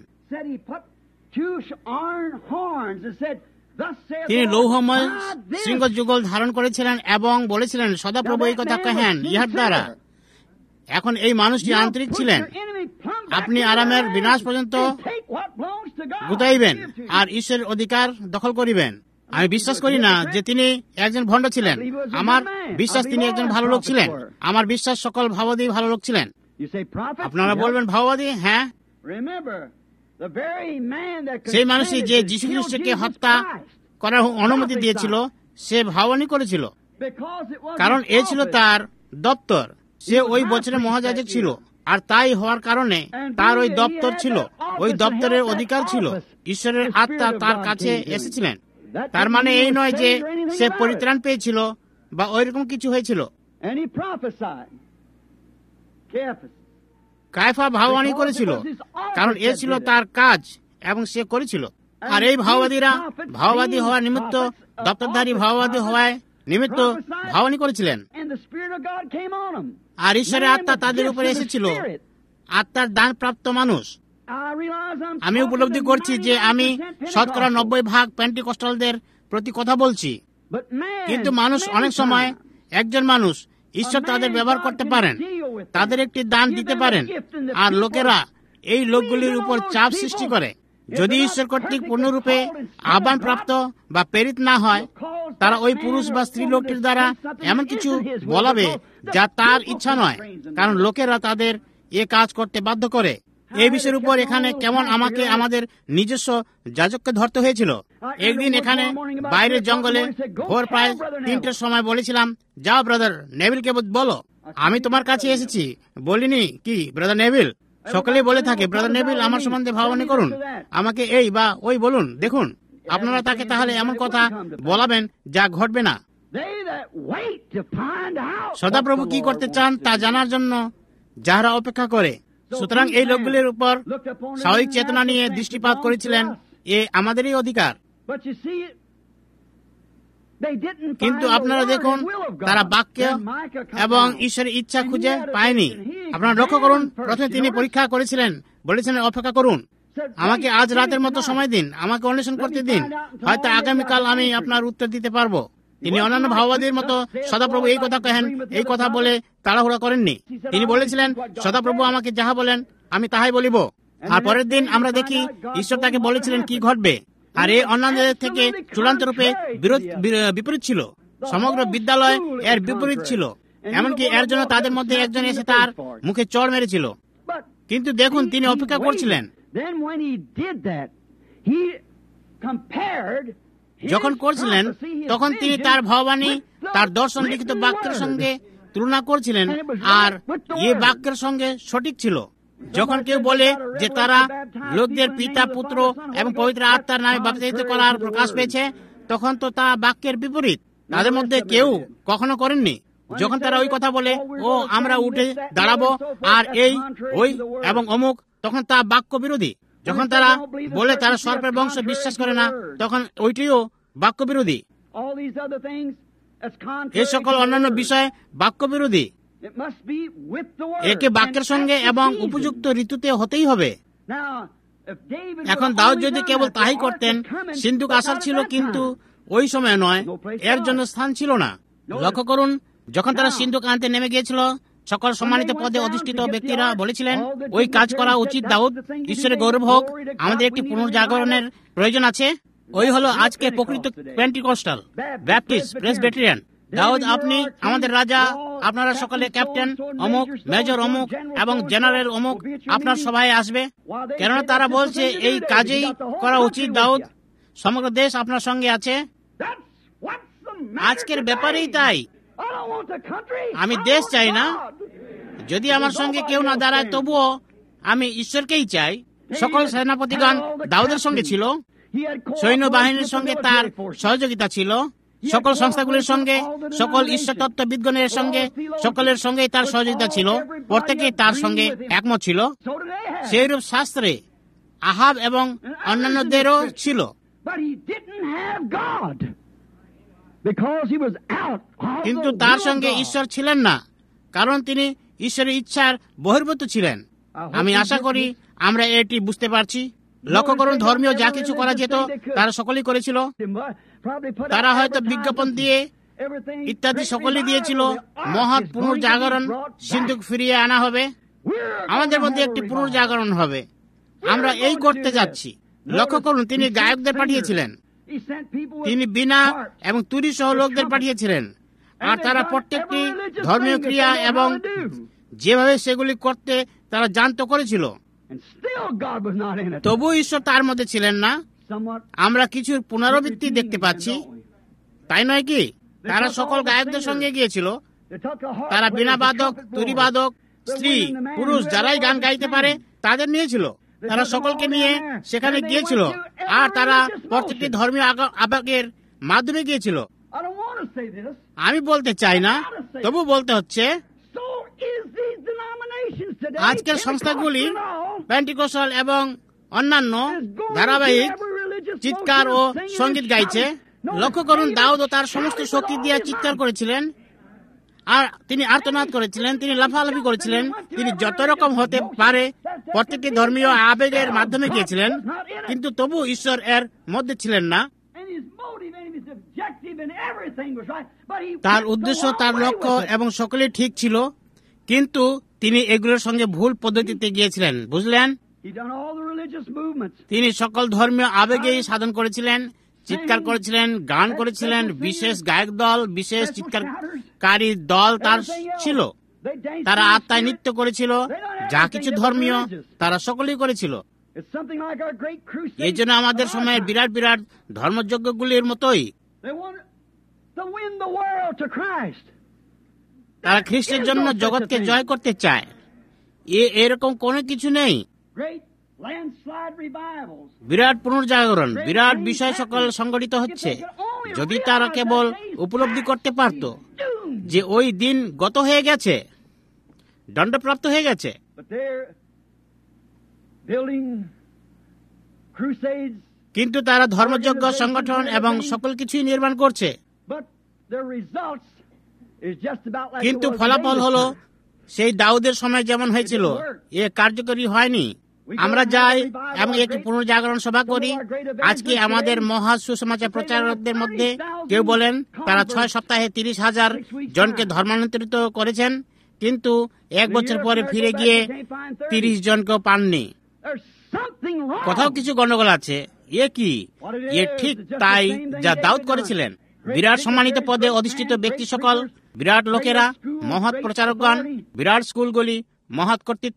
তিনি লৌহময় শৃঙ্গ যুগল ধারণ করেছিলেন এবং বলেছিলেন, সদাপ্রভু এই কথা কহেন ইহার দ্বারা। এখন এই মানুষটি আন্তরিক ছিলেন, আপনি আরামের বিনাশ পর্যন্ত গুতাইবেন আর ঈশ্বরের অধিকার দখল করিবেন। আমি বিশ্বাস করি না যে তিনি একজন ভণ্ড ছিলেন। আমার বিশ্বাস তিনি একজন ভালো লোক ছিলেন। আমার বিশ্বাস সকল ভাওবাদী ভালো লোক ছিলেন। আপনারা বলবেন ভাওবাদী? হ্যাঁ, সেই মানুষই যে যীশু খ্রিস্টকে হত্যা করার অনুমতি দিয়েছিল, সে ভাওবাণী করেছিল, কারণ এ ছিল তার দপ্তর। সে ওই বছরে মহাযাজক ছিল, আর তাই হওয়ার কারণে তার ওই দপ্তর ছিল, ওই দপ্তরের অধিকার ছিল। ঈশ্বরের আত্মা তার কাছে এসেছিলেন। তার মানে এই নয় যে সে পরিত্রাণ পেয়েছিল বা ওইরকম কিছু হয়েছিল। কায়ফা ভাওবাণী করেছিল, কারণ এ ছিল তার কাজ এবং সে করেছিল। আর এই ভাওবাদীরা ভাওবাদী হওয়ার নিমিত্ত, দপ্তরধারী ভাওবাদী হওয়ায় নিমিত্ত ভাওবাণী করেছিলেন, আর ঈশ্বরের আত্মা তাদের উপরে এসেছিল, আত্মার দান প্রাপ্ত মানুষ। আমি উপলব্ধি করছি যে আমি 90% পেন্টিকস্টালদের প্রতি কথা বলছি, কিন্তু মানুষ অনেক সময়, একজন মানুষ, ঈশ্বর তাদের ব্যবহার করতে পারেন, তাদের একটি দান দিতে পারেন, আর লোকেরা এই লোকগুলির উপর চাপ সৃষ্টি করে। যদি ঈশ্বর কর্তৃক পূর্ণরূপে আহ্বান প্রাপ্ত বা প্রেরিত না হয়, তারা ওই পুরুষ বা স্ত্রী লোকটির দ্বারা এমন কিছু বলাবে যা তার ইচ্ছা নয়, কারণ লোকেরা তাদের এ কাজ করতে বাধ্য করে। এই বিষয়ের উপর এখানে কেমন আমাকে আমাদের নিজস্ব যাজককে ধরতে হয়েছিল। একদিন এখানে বাইরের জঙ্গলে ভোর প্রায় 3টের সময় বলেছিলাম, যাও ব্রাদার নেভিলকে বলো আমি তোমার কাছে এসেছি। বলিনি কি ব্রাদার নেভিল? সকলেই বলে থাকে, ব্রাদার নেভিল আমার সম্বন্ধে ভাবনা করুন, আমাকে এই বা ওই বলুন। দেখুন, আপনারা তাকে তাহলে এমন কথা বলাবেন যা ঘটবে না। সদাপ্রভু কি করতে চান তা জানার জন্য যাহারা অপেক্ষা করে। সুতরাং এই লোকগুলির উপর স্বাভাবিক চেতনা নিয়ে দৃষ্টিপাত করেছিলেন, এ আমাদেরই অধিকার। কিন্তু আপনারা দেখুন, তারা বাক্য এবং ঈশ্বরের ইচ্ছা খুঁজে পায়নি। আপনারা লক্ষ্য করুন, প্রথমে তিনি পরীক্ষা করেছিলেন, বলেছিলেন অপেক্ষা করুন, আমাকে আজ রাতের মতো সময় দিন, আমাকে অন্বেষণ করতে দিন, হয়তো আগামীকাল আমি আপনার উত্তর দিতে পারবো। তিনি অন্যান্য ভাওবাদীর মতো সদাপ্রভু এই কথা কহেন, এই কথা বলে তাড়াহুড়া করেননি। তিনি বলেছিলেন, সদাপ্রভু আমাকে যাহা বলেন আমি তাহাই বলিব। আর পরের দিন আমরা দেখি ঈশ্বর তাকে বলেছিলেন কি ঘটবে। আর এই অন্যান্যদের থেকে চূড়ান্ত রূপে বিপরীত ছিল। সমগ্র বিদ্যালয় এর বিপরীত ছিল। এমনকি এর জন্য তাদের মধ্যে একজন এসে তার মুখে চড় মেরেছিল। কিন্তু দেখুন, তিনি অপেক্ষা করছিলেন। যখন করছিলেন, তখন তিনি তার ভাববাণী, তার দর্শন লিখিত বাক্যের সঙ্গে তুলনা করছিলেন, আর এ বাক্যের সঙ্গে সঠিক ছিল। যখন কেউ বলে যে তারা লোকদের পিতা, পুত্র এবং পবিত্র আত্মার নামে বাপ্তিস্ম করার প্রকাশ পেয়েছে, তখন তো তা বাক্যের বিপরীত। তাদের মধ্যে কেউ কখনো করেননি। যখন তারা ওই কথা বলে, ও আমরা উঠে দাঁড়াবো আর এই ওই এবং অমুক, তখন তা বাক্য বিরোধী। যখন তারা বলে তারা সর্পের বংশ বিশ্বাস করে না, তখন ওইটিও বাক্য বিরোধী। এই সকল অন্যান্য বিষয় বাক্য বিরোধী। একে বাক্যের সঙ্গে এবং উপযুক্ত ঋতুতে হতেই হবে। এখন দাউদ যদি কেবল তাই করতেন, সিন্ধুক আসার ছিল, কিন্তু ওই সময় নয়, এর জন্য স্থান ছিল না। লক্ষ্য করুন, যখন তারা সিন্ধুক আনতে নেমে গিয়েছিল, সকল সম্মানিত পদে অধিষ্ঠিত ব্যক্তিরা বলেছিলেন, ওই কাজ করা উচিত দাউদ, ঈশ্বরের গৌরব হোক, আমাদের একটি পুনর্জাগরণের প্রয়োজন আছে। ওই হলো আজকে প্রকৃত পেন্টিকস্টাল, ব্যাপটিস্ট, প্রেসবিটেরিয়ান। দাউদ, আপনি আমাদের রাজা, আপনারা সকলে ক্যাপ্টেন অমুক, মেজর অমুক এবং জেনারেল অমুক আপনার সভায় আসবে। কেননা তারা বলছে এই কাজেই করা উচিত দাউদ, সমগ্র দেশ আপনার সঙ্গে আছে। আজকের ব্যাপারেই তাই। আমি দেশ চাই না, যদি আমার সঙ্গে কেউ না দাঁড়ায় তবুও আমি ঈশ্বরকেই চাই। সকল সেনাপতিগণ দাউদের সঙ্গে ছিল, সৈন্যবাহিনীর সঙ্গে তার সহযোগিতা ছিল, সকল সংস্থাগুলির সঙ্গে, সকল ঈশ্বর তত্ত্ববিদগণের সঙ্গে, সকলের সঙ্গেই তার সহযোগিতা ছিল, প্রত্যেকেই তার সঙ্গে একমত ছিল। সেইরূপ শাস্ত্রে আহাব এবং অন্যান্যদেরও ছিল। কিন্তু তার সঙ্গে ঈশ্বর ছিলেন না, কারণ তিনি ঈশ্বরের ইচ্ছার বহির্ভূত ছিলেন। আমি আশা করি আমরা এটি বুঝতে পারছি। লক্ষ্য করুন, ধর্মীয় যা কিছু করা যেত তারা সকলেই করেছিল। তারা হয়তো বিজ্ঞাপন দিয়ে ইত্যাদি সকলেই দিয়েছিল। মহৎ পুনর্জাগরণ, সিন্ধুক ফিরিয়ে আনা হবে, আমাদের মধ্যে একটি পুনর্জাগরণ হবে, আমরা এই করতে যাচ্ছি। লক্ষ্য করুন, তিনি গায়কদের পাঠিয়েছিলেন, তিনি বীণা এবং তুরি সহ লোকদের পাঠিয়েছিলেন, আর তারা প্রত্যেকটি ধর্মীয় ক্রিয়া এবং যেভাবে সেগুলি করতে তারা জানতো করেছিল। তবু ঈশ্বর তার মধ্যে ছিলেন না। আমরা কিছুর পুনরাবৃত্তি দেখতে পাচ্ছি, তাই নয় কি? তারা সকল গায়কদের সঙ্গে গিয়েছিল, তারা বীণা বাদক, তুরি বাদক, স্ত্রী পুরুষ যারাই গান গাইতে পারে তাদের নিয়েছিল, তারা সকলকে নিয়ে সেখানে গিয়েছিল, আর তারা প্রত্যেকটি ধর্মীয় আবেগের মাধ্যমে গিয়েছিল। আমি বলতে চাই না, তবু বলতে হচ্ছে, আজকের সংস্থাগুলি পেন্টিকস্টাল এবং অন্যান্য ধারাবাহিক চিৎকার ও সঙ্গীত গাইছে। লক্ষ্য করুন, দাউদ ও তার সমস্ত শক্তি দিয়ে চিৎকার করেছিলেন, আর তিনি আর্তনাদ করেছিলেন, তিনি লাফালাফি করেছিলেন, তিনি যত রকম হতে পারে প্রত্যেকটি ধর্মীয় আবেগের মাধ্যমে গিয়েছিলেন, কিন্তু তবু ঈশ্বর এর মধ্যে ছিলেন না। তার উদ্দেশ্য, তার লক্ষ্য এবং সকলেই ঠিক ছিল, কিন্তু তিনি এগুলোর সঙ্গে ভুল পদ্ধতিতে গিয়েছিলেন, বুঝলেন? তিনি সকল ধর্মীয় আবেগেই সাধন করেছিলেন, চিৎকার করেছিলেন, গান করেছিলেন, বিশেষ গায়ক দল, বিশেষ চিৎকারকারী দল তার ছিল, তারা আত্মায় নৃত্য করেছিল, যা কিছু ধর্মীয় তারা সকলেই করেছিল। এই জন্য আমাদের সময়ের বিরাট বিরাট ধর্মযজ্ঞগুলির মতোই তারা খ্রিস্টের জন্য জগৎকে জয় করতে চায়। এরকম কোনো কিছু নেই। বিরাট পুনর্জাগরণ, বিরাট বিষয় সকল সংগঠিত হচ্ছে। যদি তারা কেবল উপলব্ধি করতে পারত যে ওই দিন গত হয়ে গেছে, দণ্ডপ্রাপ্ত হয়ে গেছে, কিন্তু তারা ধর্মযজ্ঞ সংগঠন এবং সকল কিছুই নির্মাণ করছে, কিন্তু ফলাফল হলো সেই দাউদের সময় যেমন হয়েছিল, এ কার্যকরী হয়নি। আমরা যাই এবং একটি পুনর্জাগরণ সভা করি। আজকে আমাদের মহা সুসমাচার প্রচারকদের মধ্যে কেউ বলেন তারা 6 সপ্তাহে 30,000 জনকে ধর্মান্তরিত করেছেন, কিন্তু 1 বছর পরে ফিরে গিয়ে 30 জনকেও পাননি। কোথাও কিছু গন্ডগোল আছে। এ কি? এ ঠিক তাই যা দাউদ করেছিলেন। বিরাট সম্মানিত পদে অধিষ্ঠিত ব্যক্তি সকল, বিরাট লোকেরা, মহৎ প্রচারকগণ, বিরাট স্কুলগুলি, মহৎ কর্তৃত্ব,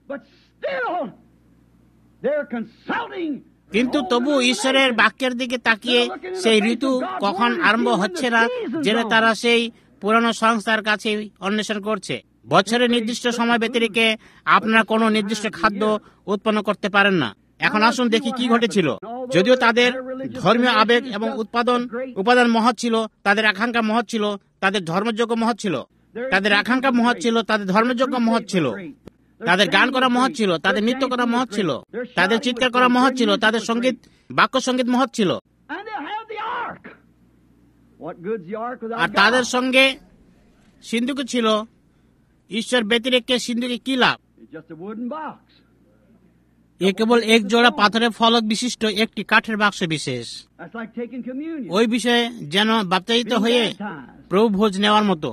কিন্তু তবু ঈশ্বরের বাক্যের দিকে তাকিয়ে সেই ঋতু কখন আরম্ভ হচ্ছে না জেনে তারা সেই পুরানো সংস্থার কাছে অন্বেষণ করছে। বছরের নির্দিষ্ট সময় ব্যতিরেকে আপনারা কোনো নির্দিষ্ট খাদ্য উৎপন্ন করতে পারেন না। এখন আসুন দেখি কি ঘটেছিল। যদিও তাদের ধর্মীয় আবেগ এবং উপাদান মহৎ ছিল, তাদের আকাঙ্ক্ষা মহৎ ছিল, তাদের ধর্মযোগ্য মহৎ ছিল, তাদের আকাঙ্ক্ষা মহৎ ছিল, তাদের ধর্মযজ্ঞ মহৎ ছিল, তাদের গান করা মহৎ ছিল, তাদের নৃত্য করা মহৎ ছিল, তাদের চিৎকার করা মহৎ ছিল, তাদের সঙ্গীত বাক্য সঙ্গীত মহৎ ছিল। আর তাদের সঙ্গে সিন্ধুক ছিল। ঈশ্বর ব্যতিরেকে সিন্ধুকে কি লাভ? এ কেবল এক জোড়া পাথরের ফলক বিশিষ্ট একটি কাঠের বাক্স বিশেষ। ওই বিষয়ে যেন বাপ্তায়িত হয়ে প্রভু ভোজ নেওয়ার মতো।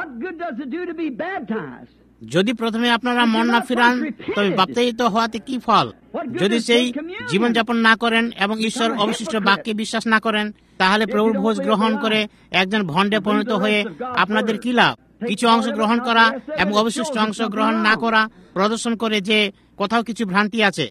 যদি প্রথমে আপনারা মন না ফিরান, তবে বাপ্তায়িত হওয়াতে কি ফল? যদি সেই জীবনযাপন না করেন এবং ঈশ্বর অবশিষ্ট বাক্যে বিশ্বাস না করেন, তাহলে প্রভুর ভোজ গ্রহণ করে একজন ভণ্ডে পরিণত হয়ে আপনাদের কি লাভ? কিছু অংশ গ্রহণ করা এবং অবশিষ্ট অংশ গ্রহণ না করা প্রদর্শন করে যে কোথাও কিছু ভ্রান্তি আছে।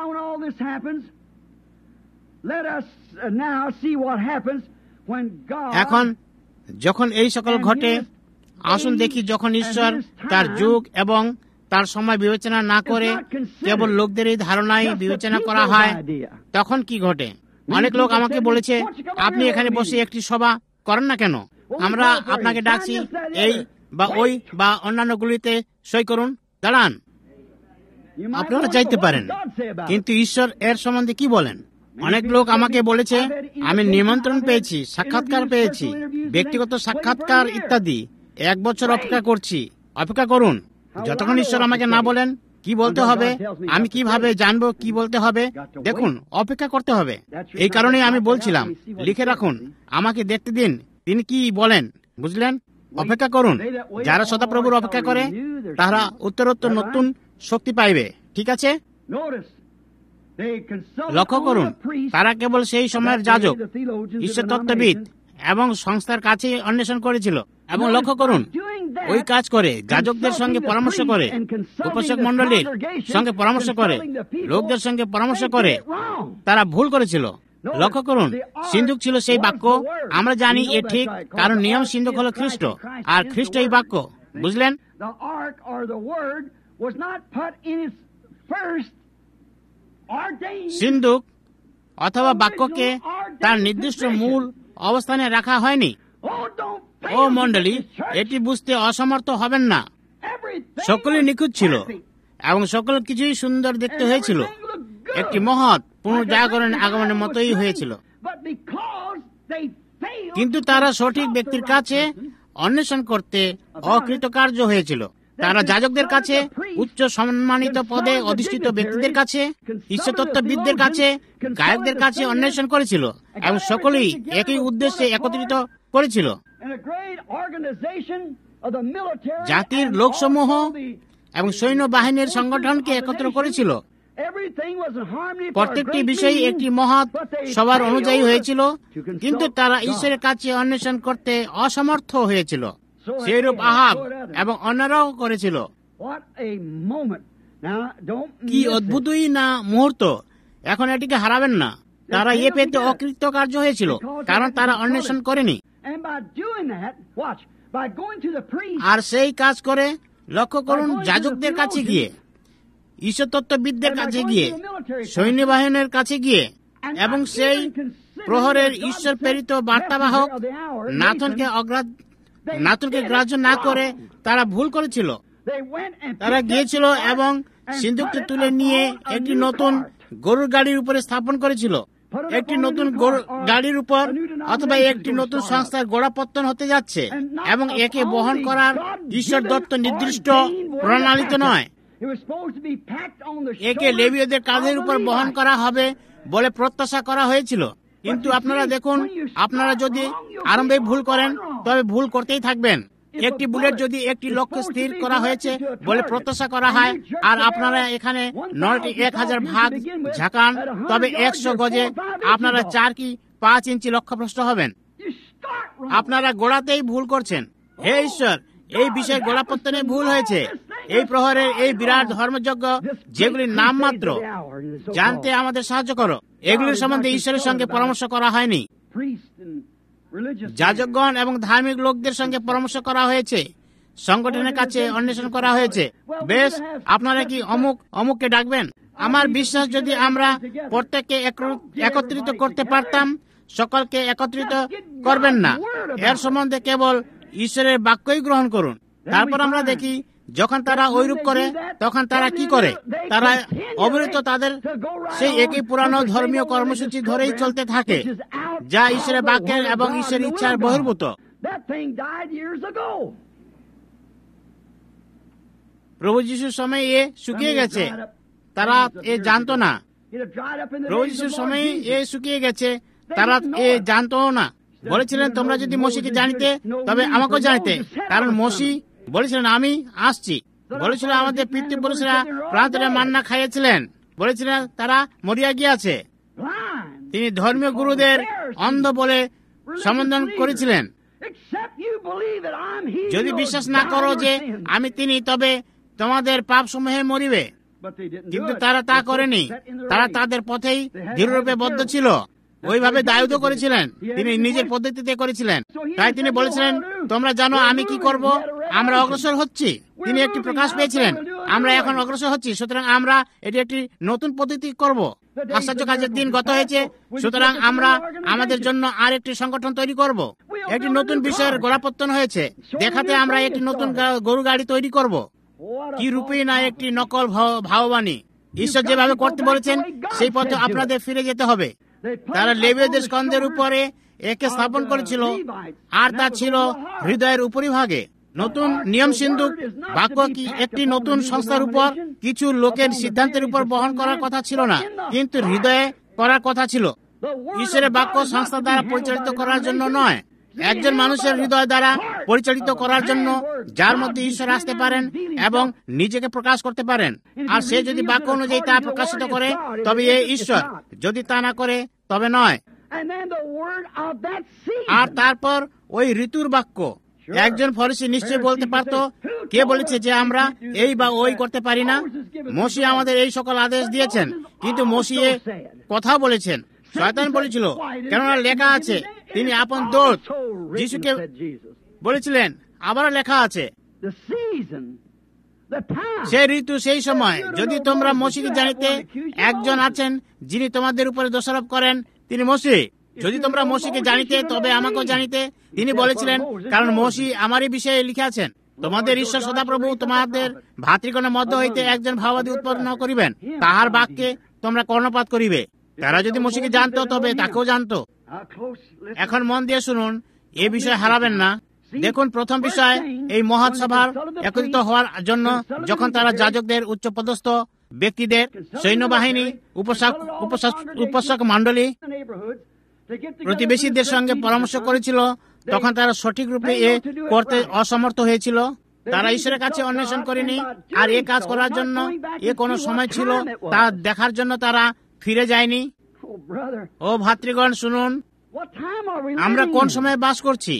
এখন যখন এই সকল ঘটে, আসুন দেখি যখন ঈশ্বর তার যুগ এবং তার সময় বিবেচনা না করে কেবল লোকদের এই ধারণায় বিবেচনা করা হয়, তখন কি ঘটে। অনেক লোক আমাকে বলেছে, আপনি এখানে বসে একটি সভা করেন না কেন? আমরা আপনাকে ডাকছি এই বা ওই বা অন্যান্যগুলিতে সই করুন, দাঁড়ান। আপনারা চাইতে পারেন, কিন্তু ঈশ্বর এর সম্বন্ধে কি বলেন? অনেক লোক আমাকে বলেছে, আমি নিমন্ত্রণ পেয়েছি, সাক্ষাৎকার পেয়েছি, ব্যক্তিগত সাক্ষাৎকার ইত্যাদি। 1 বছর অপেক্ষা করছি। অপেক্ষা করুন যতক্ষণ ঈশ্বর আমাকে না বলেন কি বলতে হবে। আমি কিভাবে জানবো কি বলতে হবে? দেখুন, অপেক্ষা করতে হবে। এই কারণে আমি বলছিলাম, লিখে রাখুন, আমাকে দেখতে দিন তিনি কি বলেন, বুঝলেন? অপেক্ষা করুন। যারা সদাপ্রভুর অপেক্ষা করে তারা উত্তরোত্তর নতুন শক্তি পাইবে। ঠিক আছে, লক্ষ্য করুন, তারা কেবল সেই সময়ের যাজক, ঈশ্বর তত্ত্ববিদ এবং সংস্থার কাছে অন্বেষণ করেছিল। এবং লক্ষ্য করুন, ওই কাজ করে যাজকদের সঙ্গে পরামর্শ করে, উপাসক মণ্ডলীর সঙ্গে পরামর্শ করে, লোকদের সঙ্গে পরামর্শ করে তারা ভুল করেছিল। লক্ষ্য করুন, সিন্ধুক ছিল সেই বাক্য। আমরা জানি এ ঠিক, কারণ নিয়ম সিন্ধুক হল খ্রিস্ট, আর খ্রিস্ট এই বাক্য, বুঝলেন? সিন্ধুক অথবা বাক্যকে তার নির্দিষ্ট মূল অবস্থানে রাখা হয়নি। ও মণ্ডলী, এটি বুঝতে অসমর্থ হবেন না। সকলেই নিখুঁত ছিল এবং সকল কিছুই সুন্দর দেখতে হয়েছিল। একটি মহৎ পুনর্জাগরণ আগমনের মতোই হয়েছিল। কিন্তু তারা সঠিক ব্যক্তির কাছে অন্বেষণ করতে অকৃতকার্য হয়েছিল। তারা যাজকদের কাছে, উচ্চ সম্মানিত পদে অধিষ্ঠিত ব্যক্তিদের কাছে, ঈশ্বরতত্ত্ববিদদের কাছে, গায়কদের কাছে অন্বেষণ করেছিল এবং সকলেই একই উদ্দেশ্যে একত্রিত করেছিল। জাতির লোকসমূহ এবং সৈন্যবাহিনীর সংগঠনকে একত্র করেছিল। প্রত্যেকটি বিষয় একটি মহৎ সবার অনুযায়ী হয়েছিল, কিন্তু তারা ঈশ্বরের কাছে অন্বেষণ করতে অসমর্থ হয়েছিল। সেইরূপ আহাব এবং অন্যরাও করেছিল। কি অদ্ভুতই না মুহূর্ত! এখন এটিকে হারাবেন না। তারা এ পেতে অকৃতকার্য হয়েছিল, কারণ তারা অন্বেষণ করেনি। আর সেই কাজ করে, লক্ষ্য করুন, যাজকদের কাছে গিয়ে, ঈশ্বরতত্ত্ববিদদের কাছে গিয়ে, সৈন্যবাহিনীর কাছে গিয়ে, এবং সেই প্রহরের ঈশ্বর প্রেরিত বার্তাবাহক নাথনকে গ্রাহ্য না করে তারা ভুল করেছিল। তারা গিয়েছিল এবং সিন্ধুকটি তুলে নিয়ে একটি নতুন গরুর গাড়ির উপরে স্থাপন করেছিল। একটি নতুন গাড়ির উপর অথবা একটি নতুন সংস্থার গোড়াপত্তন হতে যাচ্ছে, এবং একে বহন করার ঈশ্বর দত্ত নির্দিষ্ট প্রণালীতে নয়। একে লেবীয়দের কাঁধের উপর বহন করা হবে বলে প্রত্যাশা করা হয়েছিল। কিন্তু আপনারা দেখুন, আপনারা যদি আরম্ভে ভুল করেন তবে ভুল করতেই থাকবেন। একটি বুলেট যদি একটি লক্ষ্য স্থির করা হয়েছে বলে প্রত্যাশা করা হয়, আর আপনারা এখানে 1000 ভাগ ঝাঁকান, তবে 100 গজে আপনারা 4 কি 5 ইঞ্চি লক্ষ্যভ্রষ্ট হবেন। আপনারা গোড়াতেই ভুল করছেন। হে ঈশ্বর, এই বিষয়ে গোড়াপত্তনে ভুল হয়েছে। এই প্রহরের এই বিরাট ধর্মযজ্ঞ, যেগুলির নাম মাত্র, জানতে আমাদের সাহায্য করো। এগুলির সম্বন্ধে ঈশ্বরের সঙ্গে পরামর্শ করা হয়নি। যাজকগণ এবং ধার্মিক লোকদের সঙ্গে পরামর্শ করা হয়েছে, সংগঠনের কাছে অন্বেষণ করা হয়েছে। বেশ, আপনারা কি অমুককে ডাকবেন? আমার বিশ্বাস, যদি আমরা প্রত্যেককে একত্রিত করতে পারতাম, সকলকে একত্রিত করবেন না। এর সম্বন্ধে কেবল ঈশ্বরের বাক্যই গ্রহণ করুন। তারপর আমরা দেখি যখন তারা ঐরূপ করে তখন তারা কি করে, তারা অবিরত তাদের সেই একই পুরানো ধর্মীয় কর্মসূচি ধরেই চলতে থাকে, যা ঈশ্বরের বাক্যের এবং ঈশ্বরের ইচ্ছার বহির্ভূত। প্রভু যিশুর সময় এ শুকিয়ে গেছে, তারা এ জানতো না। প্রভু যিশুর সময় এ শুকিয়ে গেছে, তারা এ জানতো না। বলেছিলেন তোমরা যদি মসিকে জানিতে তবে আমাকেও জানিতে, কারণ মসি বলেছিলেন আমি আসছি। বলেছিল আমাদের পিতৃপুরুষরা প্রান্তরে মান্না খাইয়েছিলেন, বলেছিলেন তারা মরিয়া গিয়াছে। তিনি ধর্মীয় গুরুদের অন্ধ বলে সম্বোধন করেছিলেন। যদি বিশ্বাস না করো যে আমি তিনি, তবে তোমাদের পাপ সমূহে মরিবে। কিন্তু তারা তা করেনি, তারা তাদের পথেই দৃঢ়রূপে বদ্ধ ছিল। ওইভাবে দায়ুদ্ধ করেছিলেন, তিনি নিজের পদ্ধতিতে করেছিলেন। তাই তিনি বলেছিলেন তোমরা জানো আমি কি করব, আমরা অগ্রসর হচ্ছি। তিনি একটি প্রকাশ পেয়েছিলেন, আমরা এখন অগ্রসর হচ্ছি, সুতরাং আমরা এটি একটি নতুন পদ্ধতি করব। আশ্চর্য কাজের দিন গত হয়েছে, সুতরাং আমরা আমাদের জন্য আর একটি সংগঠন তৈরি করব। একটি নতুন বিষয়ের গোড়াপত্তন হয়েছে, দেখাতে আমরা একটি নতুন গরু গাড়ি তৈরি করব। কি রূপেই না একটি নকল ভাববাণী। ঈশ্বর যেভাবে করতে বলেছেন সেই পথে আপনাদের ফিরে যেতে হবে। তারা লেবীয়দের স্কন্ধের উপরে একে স্থাপন করেছিল, আর তা ছিল হৃদয়ের উপরিভাগে। নতুন নিয়ম সিন্ধুক বাক্য কি একটি নতুন সংস্থার উপর কিছু লোকের সিদ্ধান্তের উপর বহন করার কথা ছিল না, কিন্তু হৃদয়ে করার কথা ছিল। ঈশ্বরের বাক্য সংস্থা দ্বারা পরিচালিত করার জন্য নয়, একজন মানুষের হৃদয় দ্বারা পরিচালিত করার জন্য, যার মধ্যে ঈশ্বর আসতে পারেন এবং নিজেকে প্রকাশ করতে পারেন। আর সে যদি বাক্য অনুযায়ী তা প্রকাশিত করে তবে এ ঈশ্বর, যদি তা না করে তবে নয়। আর তারপর ওই ঋতুর বাক্য। একজন ফরিসি নিশ্চয় বলতে পারত, কে বলেছে যে আমরা এই বা ওই করতে পারি না? মসি আমাদের এই সকল আদেশ দিয়েছেন, কিন্তু মসি কথা বলেছেন। শয়তান বলেছিল, কেননা লেখা আছে তিনি আপন দূত। যিশুকে বলেছিলেন আবার লেখা আছে। সেই ঋতু, সেই সময়, যদি তোমরা মসিকে জানিতে, একজন আছেন যিনি তোমাদের উপরে দোষারোপ করেন, তিনি মসি। যদি তোমরা মসিকে জানিতে তবে আমাকেও জানিতে, তিনি বলেছিলেন, কারণ মসি আমারই বিষয়ে লিখিয়াছেন, তোমাদের ঈশ্বর সদাপ্রভু তোমাদের ভাতৃগণের মধ্য হইতে একজন ভাবাদী উৎপন্ন করিবেন, তাহার বাক্যে তোমরা কর্ণপাত করিবে। তারা যদি মসিকে জানতো তবে তাকেও জানতো। এখন মন দিয়ে শুনুন, এ বিষয় হারাবেন না। দেখুন, প্রথম বিষয়, এই মহৎ সভার একত্রিত হওয়ার জন্য যখন তারা যাজকদের, উচ্চপদস্থ ব্যক্তিদের, সৈন্যবাহিনী, উপাসক মণ্ডলী, প্রতিবেশীদের সঙ্গে পরামর্শ করেছিল, তখন তারা সঠিক রূপে এ করতে অসমর্থ হয়েছিল। তারা ঈশ্বরের কাছে অন্বেষণ করেনি, আর এ কাজ করার জন্য এ কোনো সময় ছিল তা দেখার জন্য তারা ফিরে যায়নি। ও ভাতৃগণ, শুনুন, আমরা কোন সময়ে বাস করছি,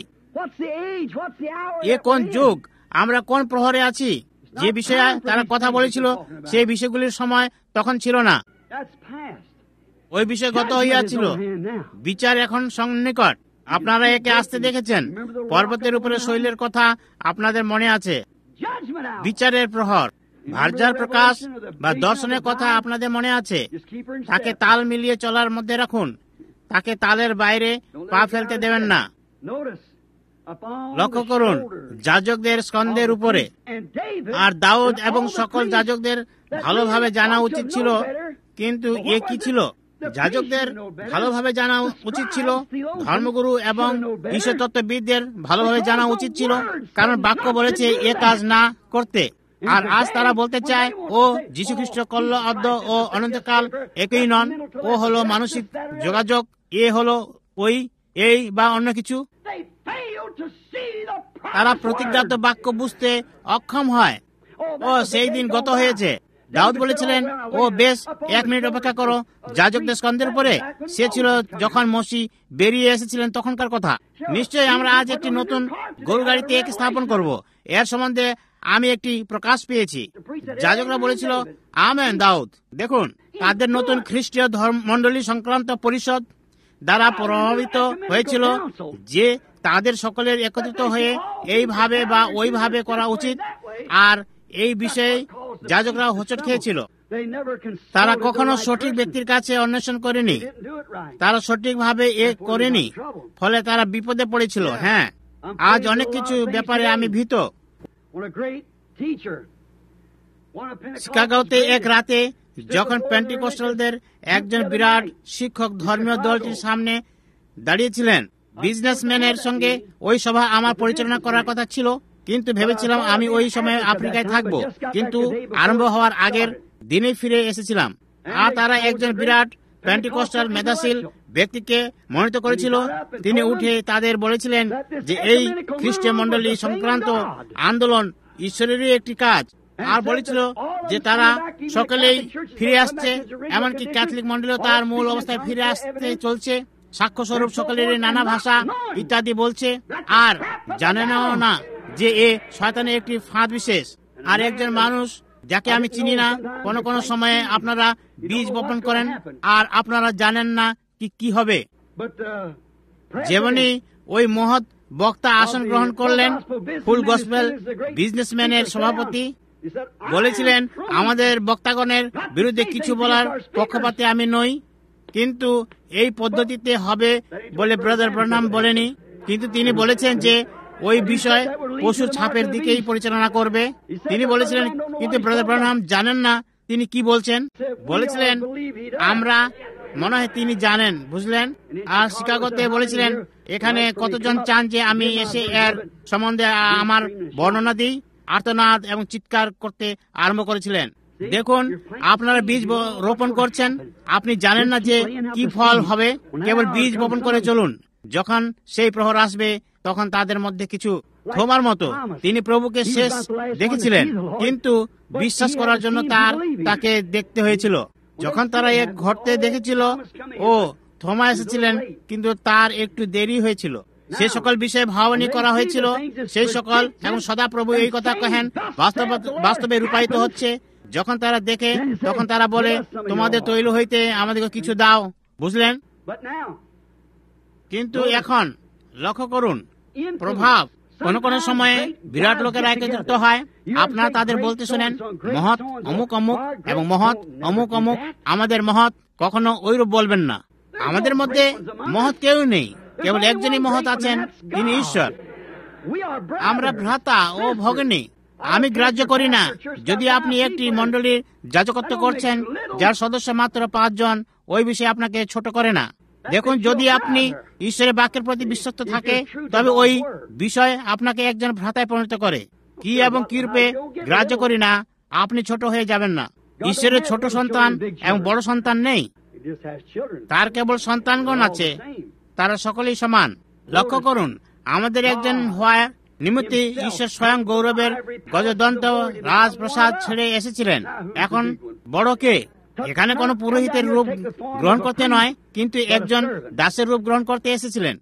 এ কোন যুগ, আমরা কোন প্রহরে আছি। যে বিষয়ে তারা কথা বলেছিল সেই বিষয়গুলির সময় তখন ছিল না, ওই বিষয় গত হইয়াছিল। বিচার এখন সন্নিকট। আপনারা একে আসতে দেখেছেন। পর্বতের উপরে শৈলের কথা আপনাদের মনে আছে। বিচারের প্রহর, ভার্যার প্রকাশ বা দর্শনের কথা আপনাদের মনে আছে। তাকে তাল মিলিয়ে চলার মধ্যে রাখুন, তাকে তালের বাইরে পা ফেলতে দেবেন না। লক্ষ্য করুন, যাজকদের স্কন্ধের উপরে। আর দাউদ এবং সকল যাজকদের ভালোভাবে জানা উচিত ছিল, কিন্তু এ কি ছিল? যাজকদের ভালোভাবে জানা উচিত ছিল, ধর্মগুরু এবং ঈশ্বরতত্ত্ববিদদের ভালোভাবে জানা উচিত ছিল, কারণ বাক্য বলেছে এ কাজ না করতে। আর আজ তারা বলতে চায় ও যীশুখ্রিস্ট কল্ল অদ্য ও অনন্তকাল একই নন, ও হলো মানসিক যোগাযোগ, এ হলো ওই, এই বা অন্য কিছু। তারা প্রতিজ্ঞাত বাক্য বুঝতে অক্ষম হয়। ও সেই দিন গত হয়েছে। দাউদ বলেছিলেন, ও বেশ 1 মিনিট অপেক্ষা করো, যাজকদের স্কন্ধের উপরে। সে ছিল যখন মসি বেরিয়ে এসেছিলেন তখনকার কথা। নিশ্চয়ই আমরা আজ একটি নতুন গরু গাড়িতে একে স্থাপন করব। এর সম্বন্ধে আমি একটি প্রকাশ পেয়েছি। যাজকরা বলেছিল, আমেন। দাউদ দেখুন, তাদের নতুন খ্রিস্টীয় মণ্ডলী সংক্রান্ত পরিষদ দ্বারা প্রভাবিত হয়েছিল যে তাদের সকলের একত্রিত হয়ে এইভাবে বা ওইভাবে করা উচিত। আর এই বিষয়ে যাজকরা হোঁচট খেয়েছিল। তারা কখনো সঠিক ব্যক্তির কাছে অন্বেষণ করেনি, তারা সঠিকভাবে এ করেনি, ফলে তারা বিপদে পড়েছিল। হ্যাঁ, আজ অনেক কিছু ব্যাপারে আমি ভীত। শিকাগোতে এক রাতে যখন পেন্টিকস্টালদের একজন বিরাট শিক্ষক ধর্মীয় দলটির সামনে দাঁড়িয়েছিলেন, বিজনেসম্যানের সঙ্গে ওই সভা আমার পরিচালনা করার কথা ছিল, কিন্তু ভেবেছিলাম আমি ওই সময় আফ্রিকায় থাকব, কিন্তু আরম্ভ হওয়ার আগের দিনে ফিরে এসেছিলাম। আর তারা একজন বিরাট পেন্টিকস্টাল মেধাশীল ব্যক্তিকে মনোনীত করেছিল। তিনি উঠে তাদের বলেছিলেন যে এই খ্রিস্টীয় মণ্ডলী সংক্রান্ত আন্দোলন ঈশ্বরেরই একটি কাজ, আর বলেছিল যে তারা সকলেই ফিরে আসছে, এমনকি ক্যাথলিক মণ্ডলীও তার মূল অবস্থায় ফিরে আসতে চলছে, সাক্ষ্য স্বরূপ সকলের নানা ভাষা ইত্যাদি বলছে, আর জানেনও না যে এ শয়তানের একটি ফাঁদ বিশেষ। আর একজন মানুষ যাকে আমি চিনি না, কোন কোন সময়ে আপনারা বীজ বপন করেন আর আপনারা জানেন না কি হবে। যেমনি ওই মহৎ বক্তা আসন গ্রহণ করলেন, ফুল গসপেল বিজনেসম্যানের সভাপতি বলেছিলেন, আমাদের বক্তাগণের বিরুদ্ধে কিছু বলার পক্ষপাতে আমি নই, কিন্তু এই পদ্ধতিতে হবে বলে ব্রাদার ব্রানহাম বলেনি, কিন্তু তিনি বলেছেন যে ওই বিষয় পশুর ছাপের দিকেই পরিচালনা করবে। তিনি বলেছিলেন, কিন্তু ব্রাদার ব্রানহাম জানেন না তিনি কি বলছেন। বলেছিলেন আমরা মনে হয় তিনি জানেন, বুঝলেন। আর শিকাগোতে বলেছিলেন, এখানে কতজন চান যে আমি এসে এর সম্বন্ধে আমার বর্ণনা দিই। আর্তনাদ এবং চিৎকার করতে আরম্ভ করেছিলেন, দেখুন আপনারা বীজ রোপণ করছেন, আপনি জানেন না যে কি ফল হবে, কেবল বীজ বপন করে চলুন। যখন সেই প্রহর আসবে তখন তাদের মধ্যে কিছু থমার মতো, তিনি প্রভুকে শেষ দেখেছিলেন, কিন্তু বিশ্বাস করার জন্য তাকে দেখতে হয়েছিল। যখন তারা এক ঘটতে দেখেছিল, ও থমা এসেছিলেন, কিন্তু তার একটু দেরি হয়েছিল। সে সকল বিষয়ে ভাবনী করা হয়েছিল, সেই সকল এবং সদাপ্রভু এই কথা কহেন বাস্তবে রূপায়িত হচ্ছে। যখন তারা দেখে তখন তারা বলে, তোমাদের তৈল হইতে আমাদেরকে কিছু দাও, বুঝলেন। কিন্তু এখন লক্ষ্য করুন প্রভাব। কোন কোন সময়ে বিরাট লোকেরা একত্রিত হয়, আপনারা তাদের বলতে শোনেন, মহৎ অমুক অমুক এবং মহৎ অমুক অমুক। আমাদের মহৎ কখনো ওইরূপ বলবেন না। আমাদের মধ্যে মহৎ কেউ নেই, কেবল একজনই মহৎ আছেন, তিনি ঈশ্বর। আমরা ভ্রাতা ও ভগিনী। আমি গ্রাহ্য করি না যদি আপনি একটি মণ্ডলীর যাজকত্ব করছেন যার সদস্য মাত্র 5 জন, ওই বিষয়ে আপনাকে ছোট করে না। দেখুন, যদি আপনি ঈশ্বরের বাক্যের প্রতি বিশ্বস্ত থাকে, তবে ওই বিষয় আপনাকে একজন ভ্রাতায় পরিণত করে। কি এবং কি রূপে গ্রাহ্য করি না, আপনি ছোট হয়ে যাবেন না। ঈশ্বরের ছোট সন্তান এবং বড় সন্তান নেই, তার কেবল সন্তানগণ আছে, তারা সকলেই সমান। লক্ষ্য করুন, আমাদের একজন হওয়ার নিমিত্তে ঈশ্বর স্বয়ং গৌরবের গজদন্ত রাজপ্রসাদ ছেড়ে এসেছিলেন। এখন বড় কে? এখানে কোন পুরোহিতের রূপ গ্রহণ করতে নয়, কিন্তু একজন দাসের রূপ গ্রহণ করতে এসেছিলেন।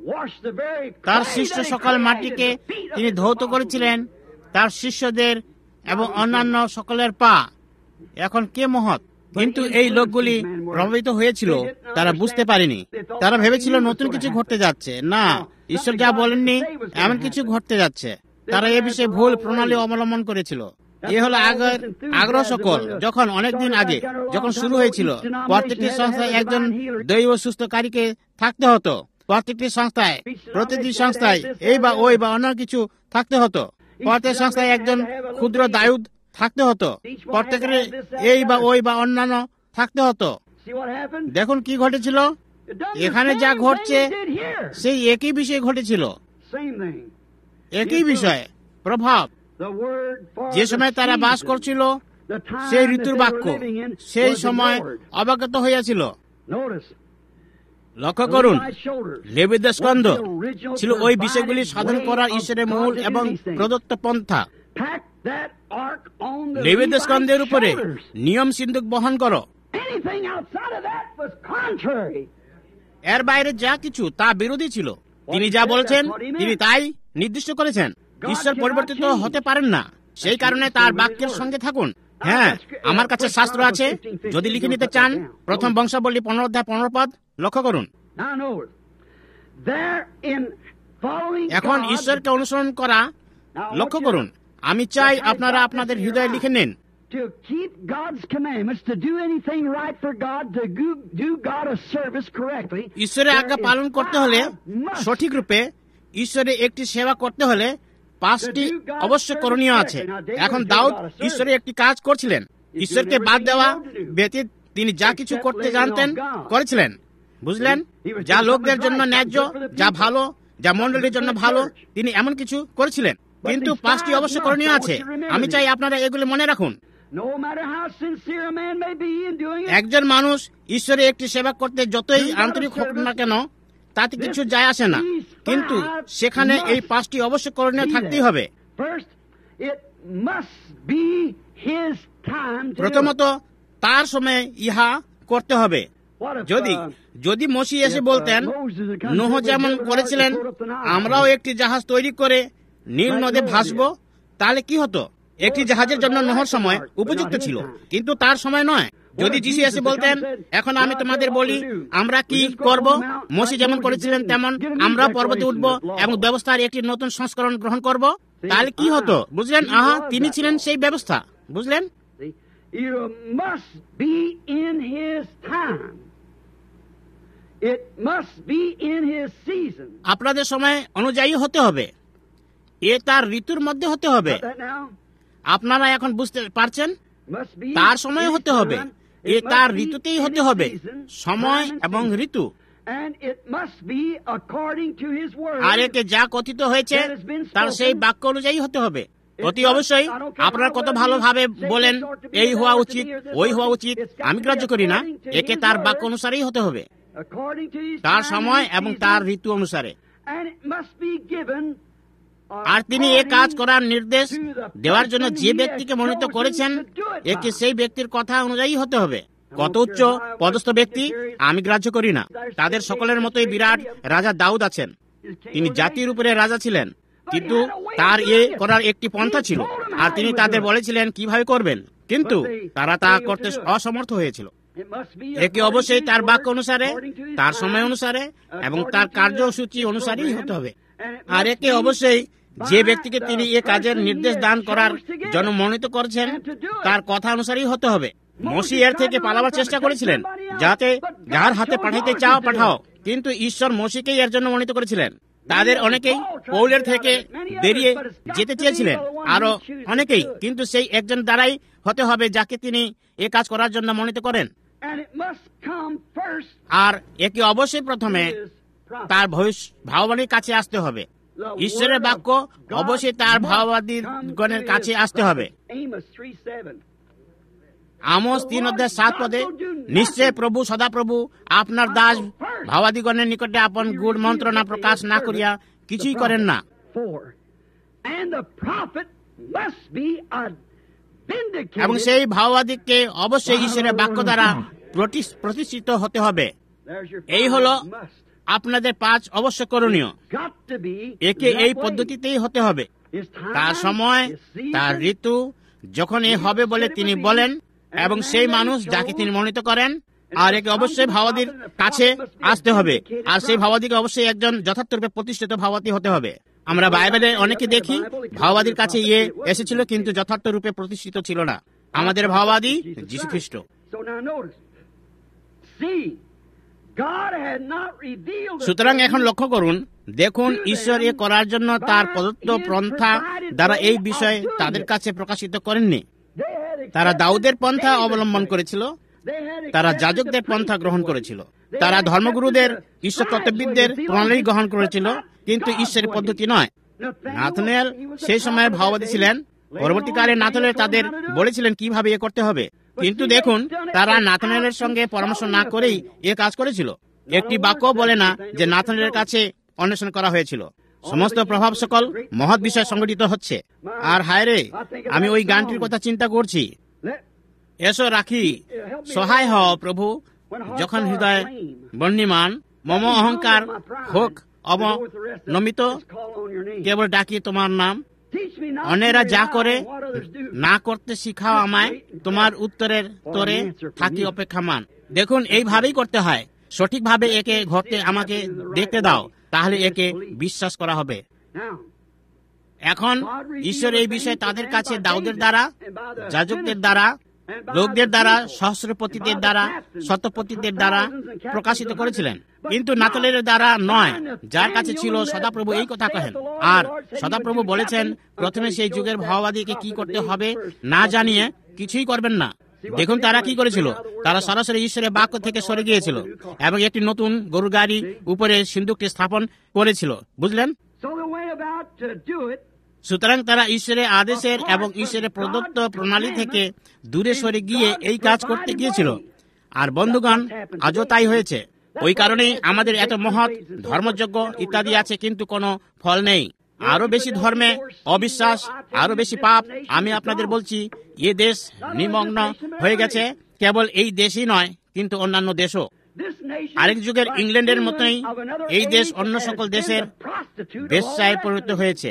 তার শিষ্য সকল মাটিকে তিনি ধৌত করেছিলেন, তার শিষ্যদের এবং অন্যান্য সকলের পা। এখন কে মহৎ? কিন্তু এই লোকগুলি প্রভাবিত হয়েছিল, তারা বুঝতে পারেনি। তারা ভেবেছিল নতুন কিছু ঘটতে যাচ্ছে। না, ঈশ্বর যা বলেননি এমন কিছু ঘটতে যাচ্ছে। তারা এ বিষয়ে ভুল প্রণালী অবলম্বন করেছিল। এ হলো আগ্রহ সকল। যখন অনেকদিন আগে যখন শুরু হয়েছিল, প্রত্যেকটি সংস্থায় একজন দৈব সুস্থকারীকে থাকতে হতো। প্রত্যেকটি সংস্থায়, প্রতিটি সংস্থায় এই বা ওই বা অন্য কিছু থাকতে হতো। প্রত্যেক সংস্থায় একজন ক্ষুদ্র দায়ুদ থাকতে হতো। প্রত্যেকের এই বা ওই বা অন্যান্য থাকতে হতো। দেখুন কি ঘটেছিল। এখানে যা ঘটছে সেই একই বিষয় ঘটেছিল, একই বিষয় প্রভাব। যে সময় তারা বাস করছিল, সেই ঋতুর বাক্য সেই সময় অবগত হইয়াছিল। লক্ষ্য করুন, লেবীয়দের স্কন্ধ ছিল ওই বিষয়গুলি সাধন করার ঈশ্বরের মূল এবং প্রদত্ত পন্থা। লেবীয়দের স্কন্ধের উপরে নিয়ম সিন্ধুক বহন করো। এর বাইরে যা কিছু তা বিরোধী ছিল। তিনি যা বলেছেন তিনি তাই নির্দিষ্ট করেছেন। ঈশ্বর পরিবর্তিত হতে পারেন না, সেই কারণে তার বাক্যের সঙ্গে থাকুন। হ্যাঁ, আমার কাছে শাস্ত্র আছে, যদি লিখে নিতে চান। প্রথম বংশাবলী 15 অধ্যায় 15 পদ লক্ষ্য করুন। এখন ঈশ্বরকে অনুসরণ করা লক্ষ্য করুন। আমি চাই আপনারা আপনাদের হৃদয়ে লিখে নিন। To keep God's commandments, to do anything right for God, to do God a service correctly. ঈশ্বরের আজ্ঞা পালন করতে হলে, সঠিক রূপে ঈশ্বরের একটি সেবা করতে হলে 5টি অবশ্য করণীয় আছে। এখন দাউদ ঈশ্বরের একটি কাজ করছিলেন। ঈশ্বরকে বাদ দেওয়া ব্যতীত তিনি যা কিছু করতে জানতেন করেছিলেন। বুঝলেন, যা লোকদের জন্য ন্যায্য, যা ভালো, যা মণ্ডলীর জন্য ভালো, তিনি এমন কিছু করেছিলেন। কিন্তু 5টি অবশ্য করণীয় আছে। আমি চাই আপনারা এগুলি মনে রাখুন। একজন মানুষ ঈশ্বরের একটি সেবা করতে যতই আন্তরিক হোক না কেন, তাতে কিছু যায় আসে না, কিন্তু সেখানে এই 5টি অবশ্য করণীয় থাকতেই হবে। প্রথমত, তার সময় ইহা করতে হবে। যদি মসিহ এসে বলতেন, নোহ যেমন করেছিলেন আমরাও একটি জাহাজ তৈরি করে নীল নদে ভাসব, তাহলে কি হতো? একটি জাহাজের জন্য নোহর সময় উপযুক্ত ছিল, কিন্তু তার সময় নয়। যদি যিশু এসে বলতেন, এখন আমি তোমাদের বলি আমরা কি করব, মসিহ যেমন করেছিলেন তেমন আমরা পর্বতে উঠব এবং ব্যবস্থার একটি নতুন সংস্করণ গ্রহণ করব, তাহলে কি হতো? বুঝলেন, তিনি ছিলেন সেই ব্যবস্থা। বুঝলেন, আপনাদের সময় অনুযায়ী হতে হবে, এ তার ঋতুর মধ্যে হতে হবে। আপনারা এখন বুঝতে পারছেন, তার সময় হতে হবে, এ তার ঋতুতেই হতে হবে, সময় এবং ঋতু। আর একে যা কথিত হয়েছে তার সেই বাক্য অনুযায়ী হতে হবে। অতি অবশ্যই আপনারা কত ভালোভাবে বলেন এই হওয়া উচিত, ওই হওয়া উচিত, আমি গ্রাহ্য করি না। একে তার বাক্য অনুসারেই হতে হবে, তার সময় এবং তার ঋতু অনুসারে। আর তিনি এ কাজ করার নির্দেশ দেওয়ার জন্য যে ব্যক্তিকে মনোনীত করেছেন, একে সেই ব্যক্তির কথা অনুযায়ী হতে হবে। কত উচ্চ পদস্থ ব্যক্তি আমি গ্রাহ্য করি না। তাদের সকলের মতোই বিরাট রাজা দাউদ আছেন। তিনি জাতির উপরে রাজা ছিলেন, কিন্তু তার করার একটি পন্থা ছিল, আর তিনি তাদের বলেছিলেন কিভাবে করবেন, কিন্তু তারা তা করতে অসমর্থ হয়েছিল। একে অবশ্যই তার বাক্য অনুসারে, তার সময় অনুসারে এবং তার কার্যসূচি অনুসারেই হতে হবে। আর একে অবশ্যই যে ব্যক্তিকে তিনি এ কাজের নির্দেশ দান করার জন্য মনোনীত করেছেন তার কথা অনুসারেই হতে হবে। মসিহ এর থেকে পালাবার চেষ্টা করেছিলেন, যাতে যার হাতে পাঠাইতে চাও পাঠাও, কিন্তু ঈশ্বর মসিহকেই এর জন্য মনোনীত করেছিলেন। তাদের অনেকেই পৌলের থেকে বেরিয়ে যেতে চেয়েছিলেন, আরো অনেকেই, কিন্তু সেই একজন দ্বারাই হতে হবে যাকে তিনি এ কাজ করার জন্য মনোনীত করেন। আর একে অবশ্যই প্রথমে তার ভাববাণীর কাছে আসতে হবে। ঈশ্বরের বাক্য অবশ্যই তার ভাববাদীগণের কাছে আসতে হবে। আমোস 3:7 নিশ্চয় প্রভু সদাপ্রভু আপনার দাস ভাবাদিগণের নিকটে আপন গুড় মন্ত্রণা প্রকাশ না করিয়া কিছুই করেন না। এবং সেই ভাববাদীকে অবশ্যই ঈশ্বরের বাক্য দ্বারা প্রতিষ্ঠিত হতে হবে। এই হলো আপনাদের 5 অবশ্য করণীয়। একে এই পদ্ধতিতেই হতে হবে। তার সময়, তার ঋতু, যখন এ হবে বলে তিনি বলেন, এবং সেই মানুষ যাকে তিনি মনোনীত করেন। আর একে অবশ্যই ভাবাদীর কাছে আসতে হবে, আর সেই ভাবাদীকে অবশ্যই একজন যথার্থরূপে প্রতিষ্ঠিত ভাবাদী হতে হবে। আমরা বাইবেলে অনেকে দেখি ভাবাদীর কাছে এসেছিল, কিন্তু যথার্থ রূপে প্রতিষ্ঠিত ছিল না। আমাদের ভাবাদী যীশু খ্রিস্ট। সুতরাং এখন লক্ষ্য করুন, দেখুন ঈশ্বর এ করার জন্য তার প্রদত্ত পন্থা দ্বারা এই বিষয় তাদের কাছে প্রকাশিত করেননি। তারা দাউদের পন্থা অবলম্বন করেছিল, তারা যাজকদের পন্থা গ্রহণ করেছিল, তারা ধর্মগুরুদের, ঈশ্বর তত্ত্ববিদদের প্রণালী গ্রহণ করেছিল, কিন্তু ঈশ্বরের পদ্ধতি নয়। নাথনায়েল সেই সময়ের ভাববাদী ছিলেন। পরবর্তীকালে নাথনায়েল তাদের বলেছিলেন কিভাবে এ করতে হবে, কিন্তু দেখুন তারা নাথনায়েলের সঙ্গে পরামর্শ না করেই এ কাজ করেছিল। একটি বাক্য বলে না যে নাথনায়েলের কাছে অন্বেষণ করা হয়েছিল। সমস্ত প্রভাব সকল মহৎ বিষয় সংগঠিত হচ্ছে। আর হায় রে, আমি ওই গানটির কথা চিন্তা করছি, এসো রাখি সহায় হও প্রভু, যখন হৃদয় বর্ণিমান, মম অহংকার হোক অবনমিত, কেবল ডাকি তোমার নাম। অন্যেরা যা করে না করতে শিখাও আমায়, তোমার উত্তরের তোরে থাকি অপেক্ষামান। দেখুন এইভাবেই করতে হয়, সঠিকভাবে একে ঘটতে আমাকে দেখতে দাও, তাহলে একে বিশ্বাস করা হবে। এখন ঈশ্বর এই বিষয়ে তাদের কাছে দাউদের দ্বারা, যাজকদের দ্বারা লোকদের দ্বারা, সহস্রপতিদের দ্বারা, শতপতিদের দ্বারা প্রকাশিত করেছিলেন, কিন্তু নাতালের দ্বারা নয়, যার কাছে ছিল। সদাপ্রভু এই কথা কহেন। আর সদাপ্রভু বলেছেন, প্রথমে সেই যুগের ভাওবাদীকে কি করতে হবে না জানিয়ে কিছুই করবেন না। দেখুন তারা কি করেছিল। তারা সরাসরি ঈশ্বরের বাক্য থেকে সরে গিয়েছিল এবং একটি নতুন গরুর গাড়ি উপরে সিন্দুকটি স্থাপন করেছিল, বুঝলেন। সুতরাং তারা ঈশ্বরের আদেশের এবং ঈশ্বরের প্রদত্ত প্রণালী থেকে দূরে সরে গিয়ে এই কাজ করতে গিয়েছিল। আর বন্ধুগণ, আজও তাই হয়েছে। ওই কারণেই আমাদের এত মহৎ ধর্মযজ্ঞ ইত্যাদি আছে, কিন্তু কোনো ফল নেই। আরো বেশি ধর্মে অবিশ্বাস, আরো বেশি পাপ। আমি আপনাদের বলছি, এ দেশ নিমগ্ন হয়ে গেছে। কেবল এই দেশই নয়, কিন্তু অন্যান্য দেশও। আরেক যুগের ইংল্যান্ডের মতোই এই দেশ অন্য সকল দেশের বেশ্যায় পরিণত হয়েছে।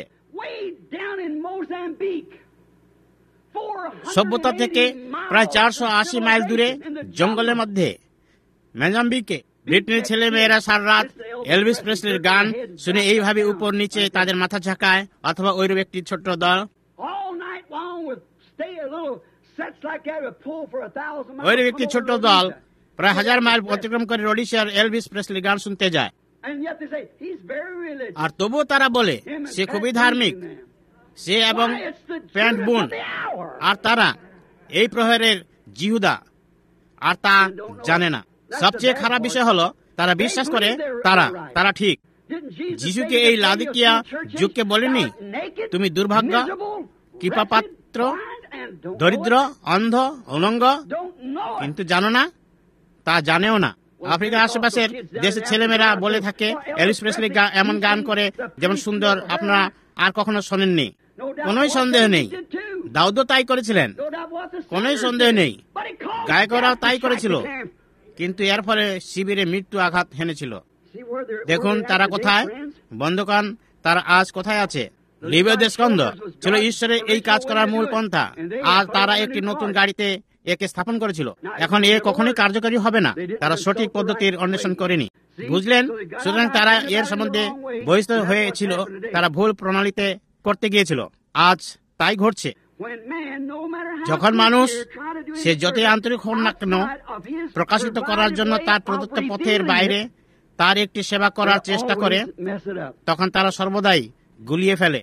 সভ্যতা থেকে প্রায় 480 মাইল দূরে জঙ্গলের মধ্যে মোজাম্বিকে ব্রিটেনের ছেলে মেয়েরা সারা রাত এলভিস প্রেসলির গান শুনে এইভাবে উপর নিচে তাদের মাথা ঝাঁকায়, অথবা ওইরূপ একটি ছোট্ট দল ওইরূপ একটি ছোট্ট দল প্রায় 1000 মাইল অতিক্রম করে রোডিশিয়ার এলভিস প্রেসলি গান শুনতে যায়। আর তবুও তারা বলে সে খুবই ধার্মিক, সে এবং প্যান্ট বুন। আর তারা এই প্রহরের জিহুদা, আর তা জানে না। সবচেয়ে খারাপ বিষয় হলো তারা বিশ্বাস করে তারা ঠিক। যিশুকে এই লাদিকিয়া যুগকে বলেনি, তুমি দুর্ভাগ্য, কৃপাপাত্র, দরিদ্র, অন্ধ, উলঙ্গ, কিন্তু জানো না, তা জানেও না। আফ্রিকার আশেপাশের দেশের ছেলেমেয়েরা বলে থাকে এলভিস প্রেসলি এমন গান করে যেমন সুন্দর আপনারা আর কখনো শোনেননি। কোনোই সন্দেহ নেই, দাউদও তাই করেছিলেন, কোনোই সন্দেহ নেই। গায়করাও তাই করেছিল, কিন্তু এর ফলে শিবিরে মৃত্যু আঘাত হেনেছিল। দেখুন তারা কোথায়, বন্ধুগণ, তারা আজ কোথায় আছে। লিবিয় স্কন্ধ ছিল ঈশ্বরের এই কাজ করার মূল পন্থা, আর তারা একটি নতুন গাড়িতে একে স্থাপন করেছিল। এখন এ কখনোই কার্যকরী হবে না, তারা সঠিক পদ্ধতির অন্বেষণ করেনি, বুঝলেন। সুতরাং তারা এর সম্বন্ধে বহিষ্ঠ হয়েছিল, তারা ভুল প্রণালীতে করতে গিয়েছিল। আজ তাই ঘটছে। যখন মানুষ, সে যতই আন্তরিক হোক না কেন, প্রকাশিত করার জন্য তার প্রদত্ত পথের বাইরে তার একটি সেবা করার চেষ্টা করে, তখন তারা সর্বদাই গুলিয়ে ফেলে।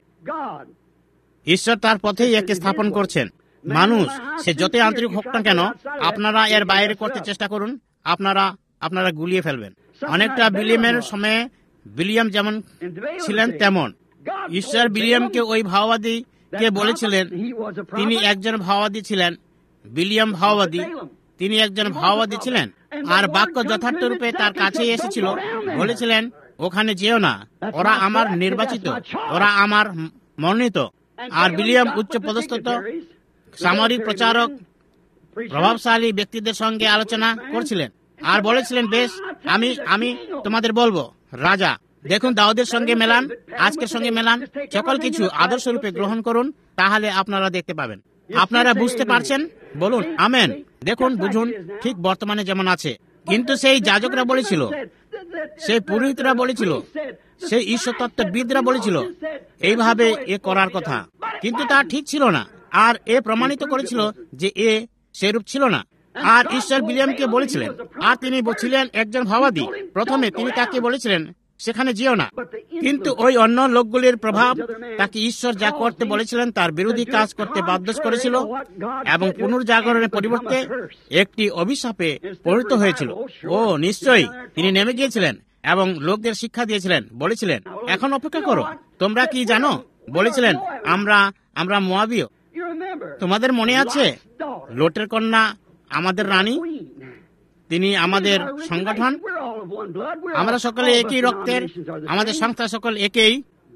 ঈশ্বর তার পথেই একে স্থাপন করছেন। মানুষ, সে যতই আন্তরিক হোক না কেন, আপনারা এর বাইরে করতে চেষ্টা করুন, আপনারা গুলিয়ে ফেলবেন। অনেকটা বিলিয়ামের সময়ে বিলিয়াম যেমন ছিলেন তেমন। ঈশ্বর বিলিয়ামকে ওই ভাওবাদী কে বলেছিলেন, তিনি একজন ভাওবাদী ছিলেন। বিলিয়াম ভাওবাদী, তিনি একজন ভাওবাদী ছিলেন। আর বাক্য যথার্থ রূপে তার কাছেই এসেছিল। বলেছিলেন, ওখানে যেও না, ওরা আমার নির্বাচিত, ওরা আমার মনোনীত। আর বিলিয়াম উচ্চ পদস্থ সামরিক প্রচারক, প্রভাবশালী ব্যক্তিদের সঙ্গে আলোচনা করছিলেন আর বলেছিলেন, বেশ, আমি তোমাদের বলবো, রাজা, দেখুন দাউদের সঙ্গে মেলান, আজকের সঙ্গে মেলান, সকল কিছু আদর্শ রূপে গ্রহণ করুন, তাহলে আপনারা দেখতে পাবেন। আপনারা বুঝতে পারছেন? বলুন আমেন। দেখুন, বুঝুন, ঠিক বর্তমানে যেমন আছে। কিন্তু সেই যাজকরা বলেছিল, সেই পুরোহিতরা বলেছিল, সেই ঈশ্বরতত্ত্ববিদরা বলেছিল এইভাবে এ করার কথা, কিন্তু তা ঠিক ছিল না। আর এ প্রমাণিত করেছিল যে এ সেরূপ ছিল না। আর ঈশ্বর বিলিয়ামকে বলেছিলেন, আর তিনি ছিলেন একজন ভাওবাদী। প্রথমে তিনি তাকে বলেছিলেন, সেখানে যেও না। কিন্তু ওই অন্য লোকগুলির প্রভাব তাকে ঈশ্বর যা করতে বলেছিলেন তার বিরোধী কাজ করতে বাধ্য করেছিল, এবং পুনর্জাগরণের পরিবর্তে একটি অভিশাপে পরিণত হয়েছিল। ও নিশ্চয়ই, তিনি নেমে গিয়েছিলেন এবং লোকদের শিক্ষা দিয়েছিলেন, বলেছিলেন, এখন অপেক্ষা করো, তোমরা কি জানো? বলেছিলেন, আমরা মোয়াবীয়। তোমাদের মনে আছে লোটের কন্যা আমাদের রানী, তিনি আমাদের সংগঠন, আমরা সকলে একই রক্তের, আমাদের সংস্থা সকল একই।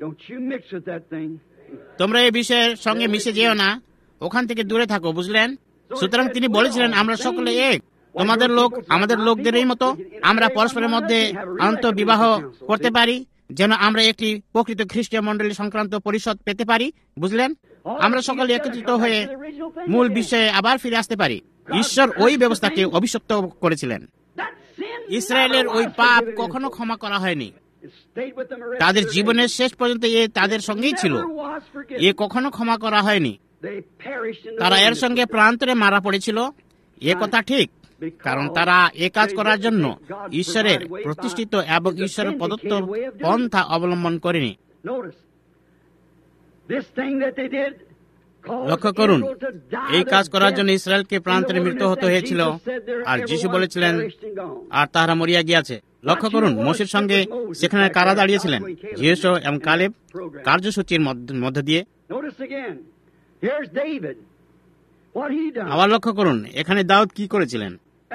তোমরা এই বিষয়ের সঙ্গে মিশে যেও না, ওখান থেকে দূরে থাকো, বুঝলেন? সুতরাং তিনি বলেছিলেন, আমরা সকলে এক, তোমাদের লোক আমাদের লোকদেরই মতো, আমরা পরস্পরের মধ্যে আন্তঃবিবাহ করতে পারি, যেন আমরা একটি প্রকৃত খ্রিস্টীয় মণ্ডলী সংক্রান্ত পরিষদ পেতে পারি, বুঝলেন? আমরা সকলে একত্রিত হয়ে মূল বিষয়ে আবার ফিরে আসতে পারি। ঈশ্বর ওই ব্যবস্থাকে অভিশপ্ত করেছিলেন। ইসরায়েলের ওই পাপ কখনো ক্ষমা করা হয়নি। তাদের জীবনের শেষ পর্যন্ত এ তাদের সঙ্গেই ছিল। এ কখনো ক্ষমা করা হয়নি। তারা এর সঙ্গে প্রান্তরে মারা পড়েছিল, এ কথা ঠিক, কারণ তারা এ কাজ করার জন্য ঈশ্বরের প্রতিষ্ঠিত এবং ঈশ্বরের প্রদত্ত পন্থা অবলম্বন করেনি। লক্ষ্য করুন, এই কাজ করার জন্য ইসরায়েলকে প্রান্তরে মৃত্যু হতে হয়েছিল, আর যিশু বলেছিলেন আর তাহারা মরিয়া গিয়াছে। লক্ষ্য করুন, মোশের সঙ্গে সেখানে কারা দাঁড়িয়েছিলেন, যিশু এবং কালেব কার্যসূচির মধ্য দিয়ে। আবার লক্ষ্য করুন, এখানে দাউদ কি করেছিলেন,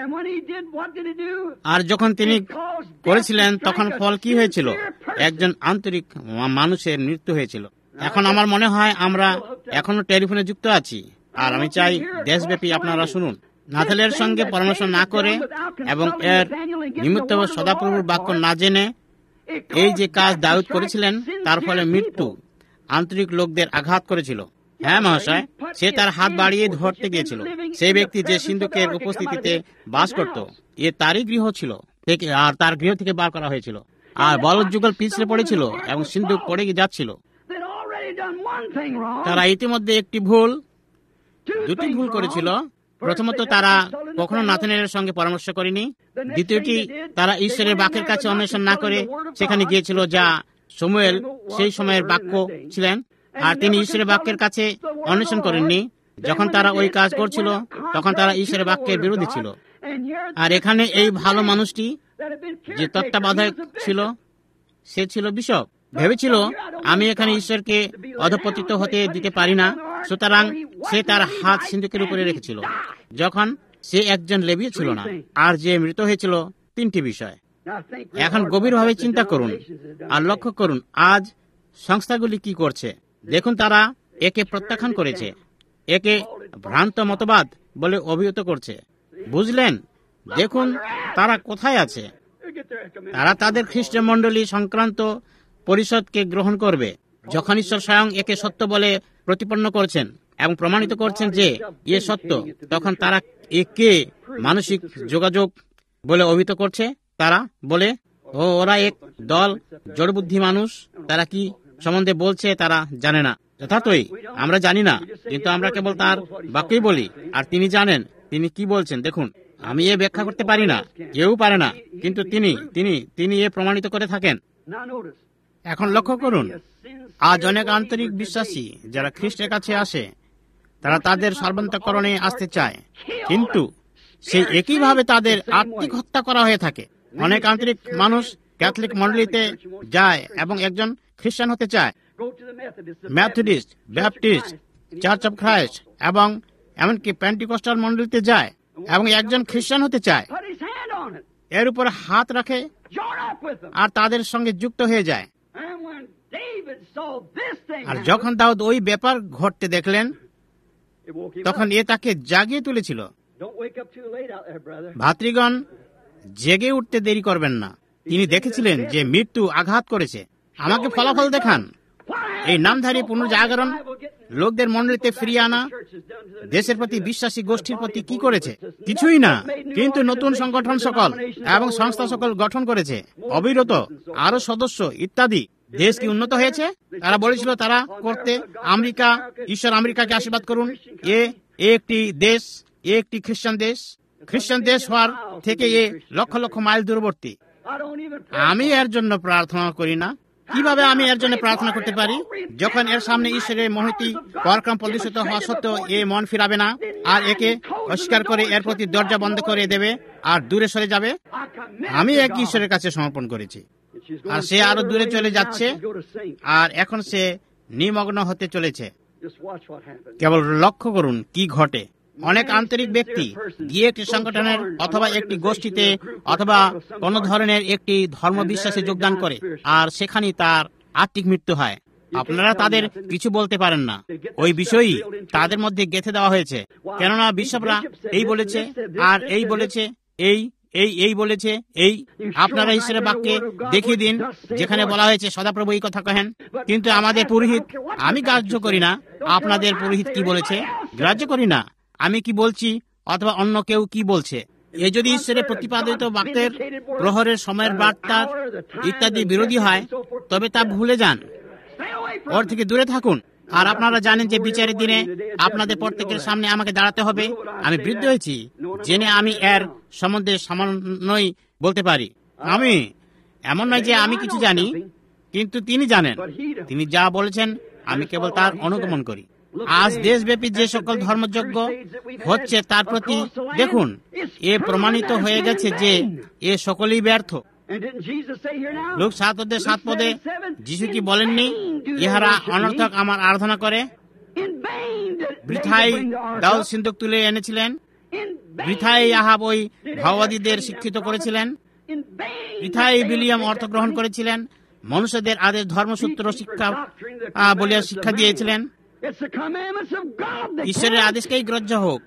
আর যখন তিনি করেছিলেন তখন ফল কি হয়েছিল? একজন আন্তরিক মানুষের মৃত্যু হয়েছিল। এখন আমার মনে হয় আমরা এখনো টেলিফোনে যুক্ত আছি, আর আমি চাই দেশব্যাপী আপনারা শুনুন। নাথালের সঙ্গে পরামর্শ না করে এবং এর নিমিত্ত সদাপ্রভুর বাক্য না জেনে এই যে কাজ দাউদ করেছিলেন, তার ফলে মৃত্যু আন্তরিক লোকদের আঘাত করেছিল। হ্যাঁ মহাশয়, সে তার হাত বাড়িয়ে ধরতে গিয়েছিল। সেই ব্যক্তি যে সিন্ধুকের উপস্থিতিতে বাস করত, এ তারই গৃহ ছিল, আর তার গৃহ থেকে বার করা হয়েছিল, আর বলদ যুগল পিছলে পড়েছিল এবং সিন্ধুক পড়ে যাচ্ছিল। তারা ইতিমধ্যে দুটি ভুল করেছিল। প্রথমত, তারা কখনো নাথানেলের সঙ্গে পরামর্শ করেনি। দ্বিতীয়টি, তারা ঈশ্বরের বাক্যের কাছে অন্বেষণ না করে সেখানে গিয়েছিল, যা শমূয়েল সেই সময়ের বাক্য ছিলেন, আর তিনি ঈশ্বরের বাক্যের কাছে অন্বেষণ করেননি। যখন তারা ওই কাজ করছিল তখন তারা ঈশ্বরের বাক্যের বিরোধী ছিল। আর এখানে এই ভালো মানুষটি যে তত্ত্বাবধায়ক ছিল, সে ছিল বিশপ, ভেবেছিল আমি এখানে ঈশ্বরকে অধপতিত হতে দিতে পারি না, সুতরাং সে তার হাত সিন্ধুকের উপরে রেখেছিল। যখন সে একজন লেবীয় ছিল না, আর যে মৃত হয়েছিল, তিনটি বিষয়। এখন গভীরভাবে চিন্তা করুন আর লক্ষ্য করুন আজ সংস্থাগুলি কি করছে। দেখুন, তারা একে প্রত্যাখ্যান করেছে, একে ভ্রান্ত মতবাদ বলে অভিহিত করছে। বুঝলেন? দেখুন তারা কোথায় আছে। তারা তাদের খ্রিস্ট মণ্ডলী সংক্রান্ত পরিষদকে গ্রহণ করবে। যখন ঈশ্বর স্বয়ং একে সত্য বলে প্রতিপন্ন করছেন এবং প্রমাণিত করছেন যে এ সত্য, তখন তারা একে মানসিক যোগাযোগ বলে অভিহিত করছে। তারা বলে, ওরা এক দল জড়বুদ্ধি মানুষ, তারা কি সম্বন্ধে বলছে তারা জানে না। যথার্থই আমরা জানি না, কিন্তু আমরা কেবল তার বাক্যই বলি, আর তিনি জানেন তিনি কি বলছেন। দেখুন, আমি এ ব্যাখ্যা করতে পারি না, কেউ পারে না, কিন্তু তিনি এ প্রমাণিত করে থাকেন। এখন লক্ষ্য করুন, আজ অনেক আন্তরিক বিশ্বাসী যারা খ্রিস্টের কাছে আসে, তারা তাদের সর্বান্তকরণে আসতে চায়, কিন্তু সেই একইভাবে তাদের আত্মিক হত্যা করা হয়ে থাকে। অনেক আন্তরিক মানুষ ক্যাথলিক মণ্ডলীতে যায় এবং একজন খ্রিস্টান হতে চায়, Methodist, Baptist, Church of Christ এবং এমনকি পেন্টিকস্টাল মণ্ডলীতে যায় এবং একজন খ্রিস্টান হতে চায়, এর উপর হাত রাখে আর তাদের সঙ্গে যুক্ত হয়ে যায়। আর যখন দাউদ ওই ব্যাপার ঘটতে দেখলেন, তখন এ তাকে জাগিয়ে তুলেছিল। ভাতৃগণ, জেগে উঠতে দেরি করবেন না। তিনি দেখেছিলেন যে মৃত্যু আঘাত করেছে। আমাকে ফলাফল দেখান। এই নামধারী পুনর্জাগরণ লোকদের মণ্ডলীতে ফিরিয়ে আনা দেশের প্রতি বিশ্বাসী গোষ্ঠীর প্রতি কি করেছে? কিছুই না, কিন্তু নতুন সংগঠন সকল এবং সংস্থা সকল গঠন করেছে, অবিরত আরো সদস্য ইত্যাদি। দেশ কি উন্নত হয়েছে? তারা বলেছিল তারা করতে, আমেরিকা, ঈশ্বর আমেরিকাকে আশীর্বাদ করুন, এ একটি দেশ, এ একটি খ্রিস্টান দেশ। খ্রিস্টান দেশ হওয়ার থেকে এ লক্ষ লক্ষ মাইল দূরবর্তী। আমি এর জন্য প্রার্থনা করি না। কিভাবে আমি এর জন্য প্রার্থনা করতে পারি যখন এর সামনে ঈশ্বরের মহতি পরাক্রম প্রদর্শিত হওয়া সত্ত্বেও এ মন ফিরাবে না, আর একে অস্বীকার করে এর প্রতি দরজা বন্ধ করে দেবে আর দূরে সরে যাবে? আমি এক ঈশ্বরের কাছে সমর্পণ করেছি, আর সে আরো দূরে চলে যাচ্ছে, আর এখন সে নিমগ্ন হতে চলেছে। কেবল লক্ষ্য করুন কি ঘটে। অনেক আন্তরিক ব্যক্তি গিয়ে একটি সংগঠনের অথবা একটি গোষ্ঠীতে অথবা কোন ধরনের একটি ধর্ম বিশ্বাসে যোগদান করে, আর সেখানে তার আত্মিক মৃত্যু হয়। আপনারা তাদের কিছু বলতে পারেন না, ওই বিষয়ই তাদের মধ্যে গেঁথে দেওয়া হয়েছে। কেননা বিশপরা এই বলেছে আর এই বলেছে, এই বলেছে এই। আপনারা ঈশ্বরের বাক্যে দেখিয়ে দিন যেখানে বলা হয়েছে সদাপ্রভু এই কথা কহেন। কিন্তু আমাদের পুরোহিত, আমি গ্রাহ্য করি না আপনাদের পুরোহিত কি বলেছে, গ্রাহ্য করি না আমি কি বলছি অথবা অন্য কেউ কি বলছে। এ যদি ঈশ্বরের প্রতিপাদিত বাক্যের প্রহরের সময়ের বার্তার ইত্যাদি বিরোধী হয়, তবে তা ভুলে যান, ওর থেকে দূরে থাকুন। আর আপনারা জানেন যে বিচারের দিনে আপনাদের প্রত্যেকের সামনে আমাকে দাঁড়াতে হবে। আমি বৃদ্ধ হয়েছি জেনে আমি এর সম্বন্ধে সামান্যই বলতে পারি। আমি এমন নয় যে আমি কিছু জানি, কিন্তু তিনি জানেন। তিনি যা বলেছেন আমি কেবল তার অনুগমন করি। আজ দেশব্যাপী যে সকল ধর্মযজ্ঞ হচ্ছে তার প্রতি দেখুন, এ প্রমাণিত হয়ে গেছে যে এ সকলেই ব্যর্থ। লোক 7:7 যিশু কি বলেননি, ইহারা অনর্থক আমার আরাধনা করে? বৃথাই দাউদ সিন্দুক তুলে এনেছিলেন, বৃথাই আহাব ওই ভাওবাদীদের শিক্ষিত করেছিলেন, বৃথাই বিলিয়াম অর্থ গ্রহণ করেছিলেন, মনুষ্যদের আদেশ ধর্মসূত্র শিক্ষা বলিয়া শিক্ষা দিয়েছিলেন। ঈশ্বরের আদেশকেই গ্রাহ্য হোক,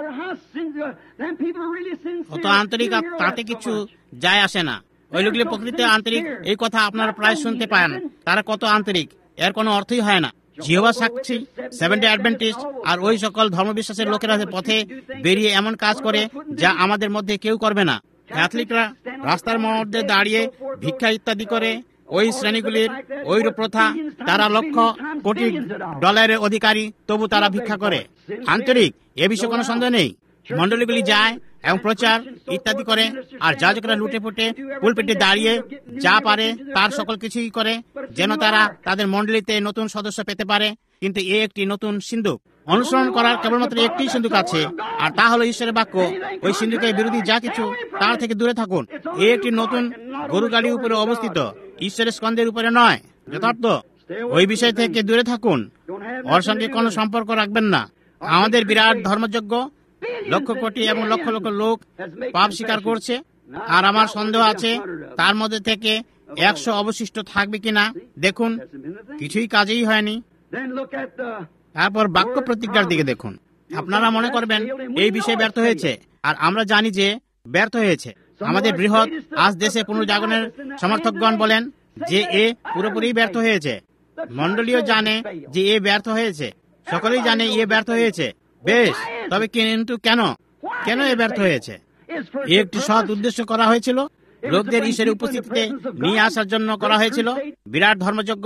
কত আন্তরিক তাতে কিছু যায় আসে না। ওই লোকগুলি প্রকৃত আন্তরিক, এই কথা আপনারা প্রায় শুনতে পান। তারা কত আন্তরিক এর কোনো অর্থই হয় না। জিহোবা সাক্ষী, সেভেন্থ ডে অ্যাডভেন্টিস্ট আর ওই সকল ধর্মবিশ্বাসের লোকেরা পথে বেরিয়ে এমন কাজ করে যা আমাদের মধ্যে কেউ করবে না। ক্যাথলিকরা রাস্তার মধ্যে দাঁড়িয়ে ভিক্ষা ইত্যাদি করে। ওই শ্রেণীগুলির ওই প্রথা, তারা লক্ষ কোটি ডলারের অধিকারী, তবু তারা ভিক্ষা করে। আন্তরিক এ বিষয়ে কোনো সন্দেহ নেই। মন্ডলীগুলি যায় এবং প্রচার ইত্যাদি করে, আর যাজকরা লুটে ফুটে পুলপিটে দাঁড়িয়ে যা পারে তার সকল কিছুই করে যেন তারা তাদের মন্ডলীতে নতুন সদস্য পেতে পারে। কিন্তু এ একটি নতুন সিন্ধুক। অনুসরণ করার কেবলমাত্র একটি সিন্ধুক আছে, আর তা হলো ঈশ্বরের বাক্য। ওই সিন্ধুকের বিরোধী যা কিছু তার থেকে দূরে থাকুন। এ একটি নতুন গরু গাড়ির উপরে অবস্থিত, ঈশ্বরের স্কন্ধের উপরে নয়। যথার্থ ওই বিষয় থেকে দূরে থাকুন, ওর সঙ্গে কোনো সম্পর্ক রাখবেন না। আমাদের বিরাট ধর্মযজ্ঞ, লক্ষ কোটি এবং লক্ষ লক্ষ লোক পাপ স্বীকার করছে, আর আমার সন্দেহ আছে তার মধ্যে থেকে 100 অবশিষ্ট থাকবে কিনা। দেখুন, কিছুই কাজেই হয়নি। তারপর বাক্য প্রতিজ্ঞার দিকে দেখুন। আপনারা মনে করবেন এই বিষয়ে ব্যর্থ হয়েছে, আর আমরা জানি যে ব্যর্থ হয়েছে। আমাদের বৃহৎ আজ দেশে পুনর্জাগরণের সমর্থকগণ বলেন যে এ পুরোপুরি ব্যর্থ হয়েছে। মণ্ডলীও জানে যে এ ব্যর্থ হয়েছে, সকলেই জানে এ ব্যর্থ হয়েছে। বেশ, তবে কিন্তু কেন এ ব্যর্থ হয়েছে? একটি সৎ উদ্দেশ্য করা হয়েছিল, লোকদের ঈশ্বরের উপস্থিতিতে নিয়ে আসার জন্য করা হয়েছিল বিরাট ধর্মযজ্ঞ।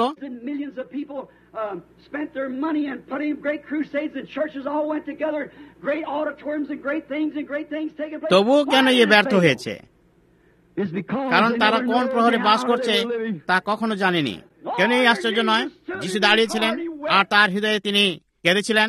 তবুও কেন এ ব্যর্থ হয়েছে? কারণ তারা কোন প্রহরে বাস করছে তা কখনো জানেনি। কেন এই আশ্চর্য নয়? যিশু দাঁড়িয়েছিলেন আর তার হৃদয়ে তিনি কেঁদেছিলেন,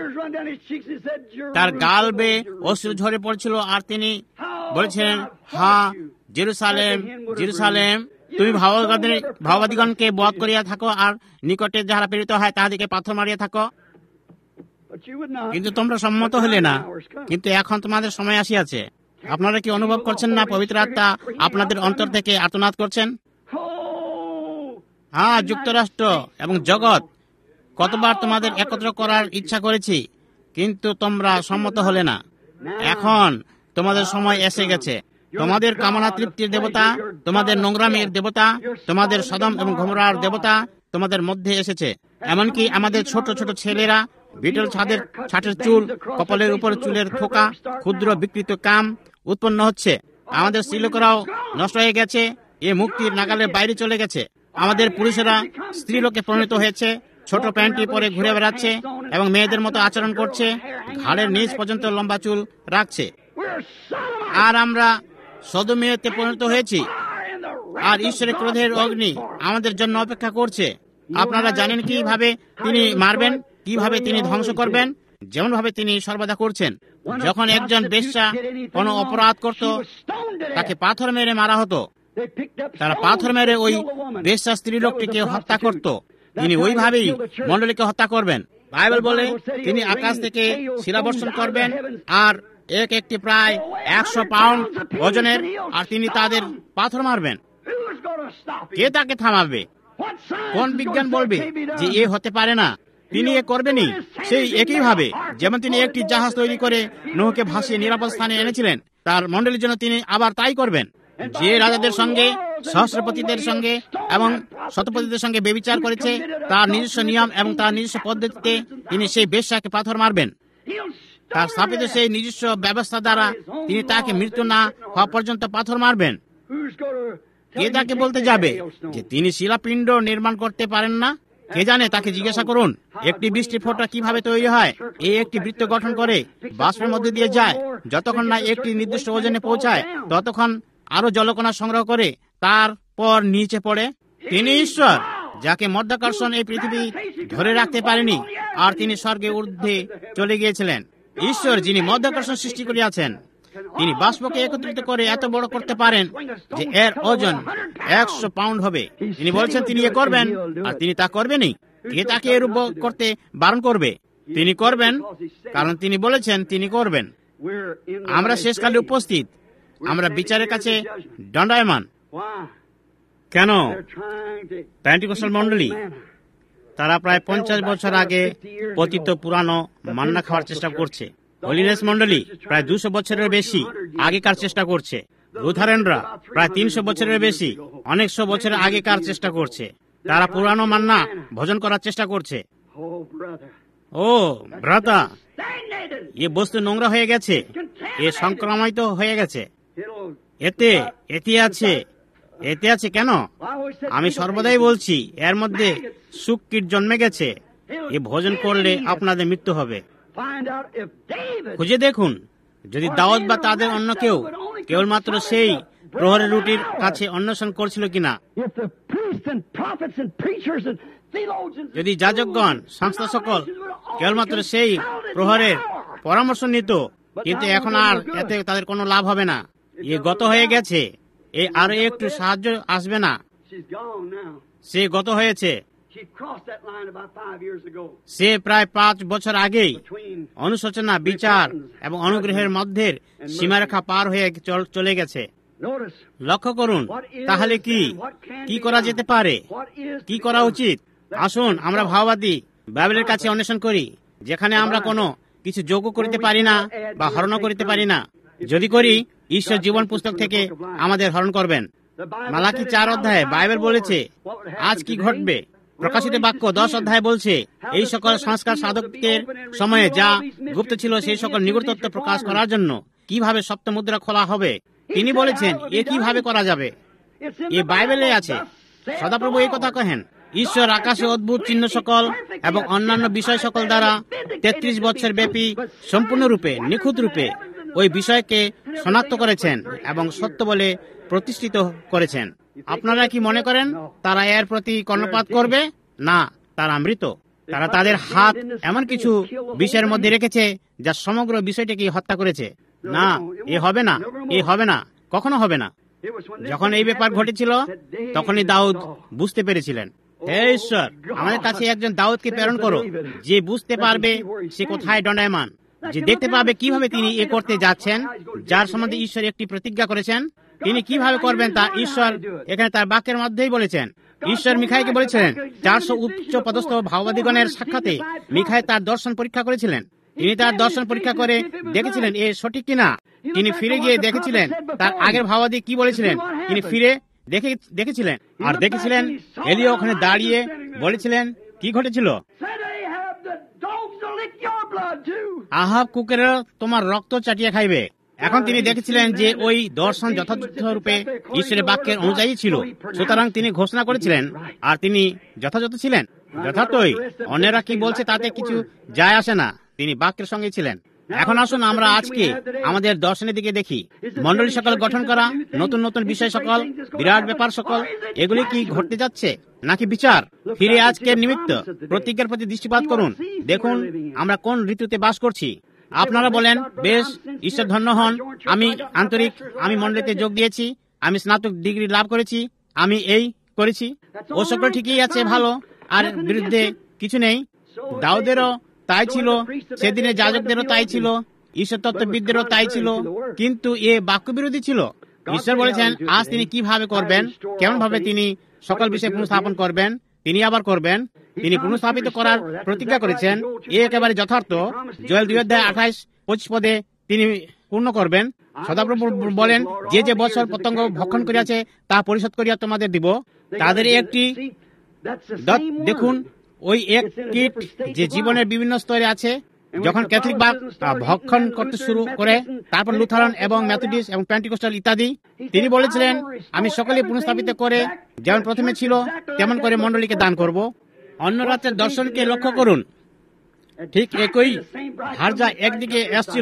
তার গাল বেয়ে অশ্রু ঝরে পড়ছিল, আর তিনি বলেছিলেন, হ্যাঁ জেরুসালেম জেরুসালেম, তুমি ভাওবাদীগণকে বধ করিয়া থাকো, আর নিকটে যাহারা প্রেরিত হয় তাহাদিকে পাথর মারিয়া থাকো। কিন্তু তোমরা সম্মত হলে না। কিন্তু এখন তোমাদের সময় আসিয়াছে। আপনারা কি অনুভব করছেন না পবিত্র আত্মা আপনাদের অন্তর থেকে আর্তনাদ করছেন? হ্যাঁ, যুক্তরাষ্ট্র এবং জগৎ, কতবার তোমাদের একত্র করার ইচ্ছা করেছি, কিন্তু তোমরা সম্মত হলে না। এখন তোমাদের সময় এসে গেছে। তোমাদের কামনা তৃপ্তির দেবতা, তোমাদের নোংরামের দেবতা, তোমাদের সদম এবং গমরার দেবতা তোমাদের মধ্যে এসেছে। এমনকি আমাদের ছোট ছোট ছেলেরা বিটল ছাটের চুল, কপালের উপর চুলের থোকা, ক্ষুদ্র বিকৃত কাম উৎপন্ন হচ্ছে। আমাদের স্ত্রীলোকেরাও নষ্ট হয়ে গেছে, এ মুক্তির নাগালের বাইরে চলে গেছে। আমাদের পুরুষেরা স্ত্রীলোকে পরিণত হয়েছে, ছোট প্যান্টি পরে ঘুরে বেড়াচ্ছে এবং মেয়েদের মতো আচরণ করছে, ঘাড়ের নিচ পর্যন্ত লম্বা চুল রাখছে। আর আমরা সদমেতে পরিণত হয়েছি, আর ঈশ্বরের ক্রোধের অগ্নি আমাদের জন্য অপেক্ষা করছে। আপনারা জানেন কিভাবে তিনি মারবেন, কিভাবে তিনি ধ্বংস করবেন, যেমন ভাবে তিনি সর্বদা করছেন। যখন একজন বেশ্যা কোনো অপরাধ করত, তাকে পাথর মেরে মারা হতো। তারা পাথর মেরে ওই বেশ্যা স্ত্রী লোকটিকে হত্যা করত। তিনি ওইভাবেই মণ্ডলীকে হত্যা করবেন। বাইবেল বলে তিনি আকাশ থেকে শিলাবর্ষণ করবেন, আর একটি প্রায় 100 পাউন্ড ওজনের, আর তিনি তাদের পাথর মারবেন। কে তাকে থামাবে? কোন বিজ্ঞান বলবে যে এ হতে পারে না? তিনি এ করবেনই। সেই একইভাবে যেমন তিনি একটি জাহাজ তৈরি করে নোহকে ভাসিয়ে নিরাপদ স্থানে এনেছিলেন, তার মণ্ডলীর জন্য তিনি আবার তাই করবেন। যে রাজাদের সঙ্গে, সহস্রপতিদের সঙ্গে এবং শতপতিদের সঙ্গে ব্যভিচার করেছে, তার নিজস্ব নিয়ম এবং তার নিজস্ব পদ্ধতিতে তিনি সেই বেশ্যাকে পাথর মারবেন। তার স্থাপিত সেই নিজস্ব ব্যবস্থা দ্বারা তিনি তাকে মৃত্যু না হওয়া পর্যন্ত পাথর মারবেন। কে তাকে বলতে যাবে যে তিনি শিলাপিণ্ড নির্মাণ করতে পারেন না? কে জানে, তাকে জিজ্ঞাসা করুন একটি বৃষ্টির ফোঁটা কিভাবে তৈরি হয়। এই একটি বৃত্ত গঠন করে বাষ্পের মধ্যে দিয়ে যায়, যতক্ষণ না একটি নির্দিষ্ট ওজনে পৌঁছায় ততক্ষণ আরো জলকণা সংগ্রহ করে তারপর নিচে পড়ে। তিনি ঈশ্বর, যাকে মধ্যাকর্ষণ এই পৃথিবী ধরে রাখতে পারেনি, আর তিনি স্বর্গে ঊর্ধ্বে চলে গিয়েছিলেন। ঈশ্বর যিনি মধ্যাকর্ষণ সৃষ্টি করিয়াছেন, তিনি বাষ্পকে একত্রিত করে এত বড় করতে পারেন যে এর ওজন 100 পাউন্ড হবে। তিনি বলছেন তিনি এ করবেন, আর তিনি তা করবেনই। কে তাকে এরূপ করতে বারণ করবে? তিনি করবেন, কারণ তিনি বলেছেন তিনি করবেন। আমরা শেষকালে উপস্থিত, আমরা বিচারের কাছে দণ্ডায়মান। কেন? পেন্টিকস্টাল মণ্ডলী তারা প্রায় 50 বছর আগে পতিত পুরানো মান্না খাওয়ার চেষ্টা করছে। হলিনেস মণ্ডলী প্রায় 200 বছরের বেশি আগেকার চেষ্টা করছে। লুথারেনরা প্রায় 300 বছরের বেশি, অনেক 100 বছরের আগেকার চেষ্টা করছে। তারা পুরানো মান্না ভোজন করার চেষ্টা করছে। ও ভ্রাতা, এ বস্তু নোংরা হয়ে গেছে, এ সংক্রামিত হয়ে গেছে। এতে আছে কেন? আমি সর্বদাই বলছি, এর মধ্যে সুকীট জন্মে গেছে। এ ভোজন করলে আপনাদের মৃত্যু হবে। খুঁজে দেখুন, যদি দাউদ বা তাদের অন্য কেউ কেবলমাত্র সেই প্রহরের রুটির কাছে অন্বেষণ করছিল কিনা। যদি যাজকগণ, সংস্থা সকল কেবলমাত্র সেই প্রহরের পরামর্শ নিত, কিন্তু এখন আর এতে তাদের কোনো লাভ হবে না। এ গত হয়ে গেছে, এ আরো একটু সাহায্য আসবে না। সে গত হয়েছে। সে প্রায় 5 বছর আগেই অনুশোচনা, বিচার এবং অনুগ্রহের মধ্যে সীমারেখা পার হয়ে চলে গেছে। লক্ষ্য করুন, তাহলে কি করা যেতে পারে? কি করা উচিত? আসুন আমরা ভাববাদী বাইবেলের কাছে অন্বেষণ করি, যেখানে আমরা কোনো কিছু যোগ্য করতে পারি না বা হরণ করতে পারি না। যদি করি, ঈশ্বর জীবন পুস্তক থেকে আমাদের হরণ করবেন। মালাকি 4 অধ্যায়ে বাইবেল বলেছে আজ কি ঘটবে। প্রকাশিত বাক্য 10 অধ্যায় বলছে এই সকল সংস্কার সাধকের সময়ে যা গুপ্ত ছিল সেই সকল নিগূঢ় তত্ত্ব প্রকাশ করার জন্য কিভাবে সপ্ত মুদ্রা খোলা হবে। তিনি বলেছেন এ কিভাবে করা যাবে। এ বাইবেলে আছে। সদাপ্রভু এই কথা কহেন, ঈশ্বর আকাশে অদ্ভুত চিহ্ন সকল এবং অন্যান্য বিষয় সকল দ্বারা 33 বছর ব্যাপী সম্পূর্ণরূপে নিখুঁত রূপে ওই বিষয়কে শনাক্ত করেছেন এবং সত্য বলে প্রতিষ্ঠিত করেছেন। আপনারা কি মনে করেন তারা এর প্রতি কর্ণপাত করবে? না, তারা মৃত। তারা তাদের হাত এমন কিছু বিষয়ের মধ্যে রেখেছে যা সমগ্র বিষয়টিকে হত্যা করেছে। না, এ হবে না, এ হবে না, কখনো হবে না। যখন এই ব্যাপার ঘটেছিল তখনই দাউদ বুঝতে পেরেছিলেন, হে ঈশ্বর, আমাদের কাছে একজন দাউদকে প্রেরণ করো, যে বুঝতে পারবে সে কোথায় দণ্ডায়মান, যে দেখতে পাবে কিভাবে তিনি এ করতে যাচ্ছেন, যার সম্বন্ধে ঈশ্বর একটি প্রতিজ্ঞা করেছেন। তিনি কিভাবে করবেন তা ঈশ্বর এখানে তার বাক্যের মধ্যেই বলেছেন। ঈশ্বর মিখাইকে বলেছিলেন, 400 উচ্চ পদস্থ ভাওবাদীগণের সাক্ষাতে মিখাই তার দর্শন পরীক্ষা করেছিলেন। তিনি তার দর্শন পরীক্ষা করে দেখেছিলেন এ সঠিক কিনা। তিনি ফিরে গিয়ে দেখেছিলেন তার আগের ভাওবাদী কি বলেছিলেন। তিনি ফিরে দেখেছিলেন আর দেখেছিলেন এলিয়া ওখানে দাঁড়িয়ে বলেছিলেন কি ঘটেছিল। আহাব কুকুরের তোমার রক্ত চাটিয়ে খাইবে। এখন তিনি দেখেছিলেন যে ওই দর্শন যথাযথরূপে ঈশ্বরের বাক্যের অনুযায়ী ছিল, সুতরাং তিনি ঘোষণা করেছিলেন আর তিনি যথাযথ ছিলেন। যথার্থই অন্যরা কি বলছে তাতে কিছু যায় আসে না, তিনি বাক্যের সঙ্গে ছিলেন। এখন আসুন আমরা আজকে আমাদের দর্শনের দিকে দেখি। মণ্ডলী সকল গঠন করা, নতুন নতুন বিষয় সকল, বিরাট ব্যাপার সকল, এগুলি কি ঘটতে যাচ্ছে নাকি বিচার? ফিরে আজকের নিমিত্ত প্রতিজ্ঞার প্রতি দৃষ্টিপাত করুন। দেখুন আমরা কোন ঋতুতে বাস করছি। আপনারা বলেন, বেশ, ঈশ্বর ধন্য হন, আমি মণ্ডলীতে যোগ দিয়েছি, আমি স্নাতক ডিগ্রি লাভ করেছি, আমি এই করেছি, ও সকল ঠিকই আছে, ভালো, আর বিরুদ্ধে কিছু নেই। দাউদেরও তাই ছিল, সেদিনে যাজকদেরও তাই ছিল, ঈশ্বর তত্ত্ববিদদেরও তাই ছিল, কিন্তু এ বাক্য বিরোধী ছিল। ঈশ্বর বলেছেন আজ তিনি কিভাবে করবেন, কেমন ভাবে তিনি সকল বিষয় পুনঃস্থাপন করবেন, তিনি আবার করবেন। তিনি পুনঃস্থাপিত করার প্রতিজ্ঞা করেছেন, এ একেবারে যথার্থ। জয়েল 2:28-25 পদে তিনি পূর্ণ করবেন। সদাপ্রভু বলেন, যে যে বছর পতঙ্গ ভক্ষণ করিয়াছে তা পরিশোধ করিয়া তোমাদের দিব। তাদের একটি দেখুন, ওই এক কীট যে জীবনের বিভিন্ন স্তরে আছে। যখন ক্যাথলিক বা ভক্ষণ করতে শুরু করে, তারপর লুথারান এবং মেথডিস্ট এবং পেন্টিকস্টাল ইত্যাদি, তিনি বলেছিলেন আমি সকলে পুনঃস্থাপিত করে যেমন প্রথমে ছিল তেমন করে মণ্ডলীকে দান করব। অন্য রাতের দর্শনকে লক্ষ্য করুন। ঠিক একই হারজা একদিকে আসছিল।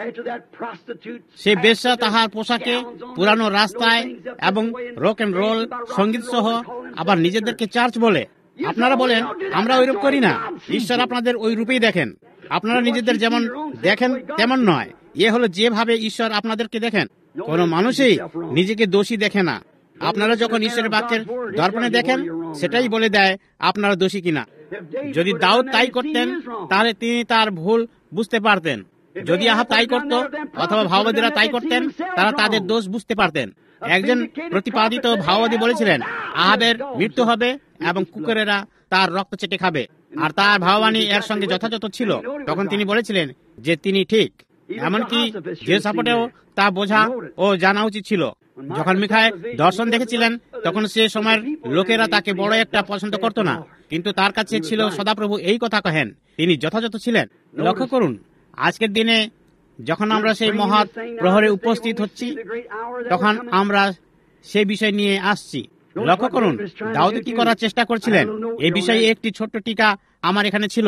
সে বেশ্যা তাহার পোশাকে পুরানো রাস্তায় এবং রক এন্ড রোল সঙ্গীত সহ আবার নিজেদেরকে চার্চ বলে। আপনারা বলেন আমরা ওইরূপ করি না। ঈশ্বর আপনাদের ওই রূপেই দেখেন। আপনারা নিজেদের যেমন দেখেন তেমন নয়। এ হলো যেভাবে ঈশ্বর আপনাদেরকে দেখেন। কোন মানুষই নিজেকে দোষী দেখে না। আপনারা যখন ঈশ্বরের বাক্যের দর্পণে দেখেন, সেটাই বলে দেয় আপনারা দোষী কিনা। যদি দাউদ তাই করতেন, তাহলে তিনি তার ভুল বুঝতে পারতেন। যদি আহাব তাই করত অথবা ভাওবাদীরা তাই করতেন, তারা তাদের দোষ বুঝতে পারতেন। একজন প্রতিপাদিত ভাওবাদী বলেছিলেন আহাবের মৃত্যু হবে এবং কুকুরেরা তার রক্ত চেটে খাবে, আর তার ভাববাণী এর সঙ্গে যথাযথ ছিল। তখন তিনি বলেছিলেন যে তিনি ঠিক। এমনকি যে সাপোর্টেও তা বোঝা ও জানা উচিত ছিল। যখন মিখায় দর্শন দেখেছিলেন, তখন সে সময়ের লোকেরা তাকে বড় একটা পছন্দ করত না, কিন্তু তার কাছে ছিল সদাপ্রভু এই কথা কহেন, তিনি যথাযথ ছিলেন। লক্ষ্য করুন, আজকের দিনে যখন আমরা সেই মহৎ প্রহরে উপস্থিত হচ্ছি, তখন আমরা সেই বিষয় নিয়ে আসছি। লক্ষ্য করুন দাউদ কি করার চেষ্টা করছিলেন। এই বিষয়ে একটি ছোট্ট টিকা আমার এখানে ছিল।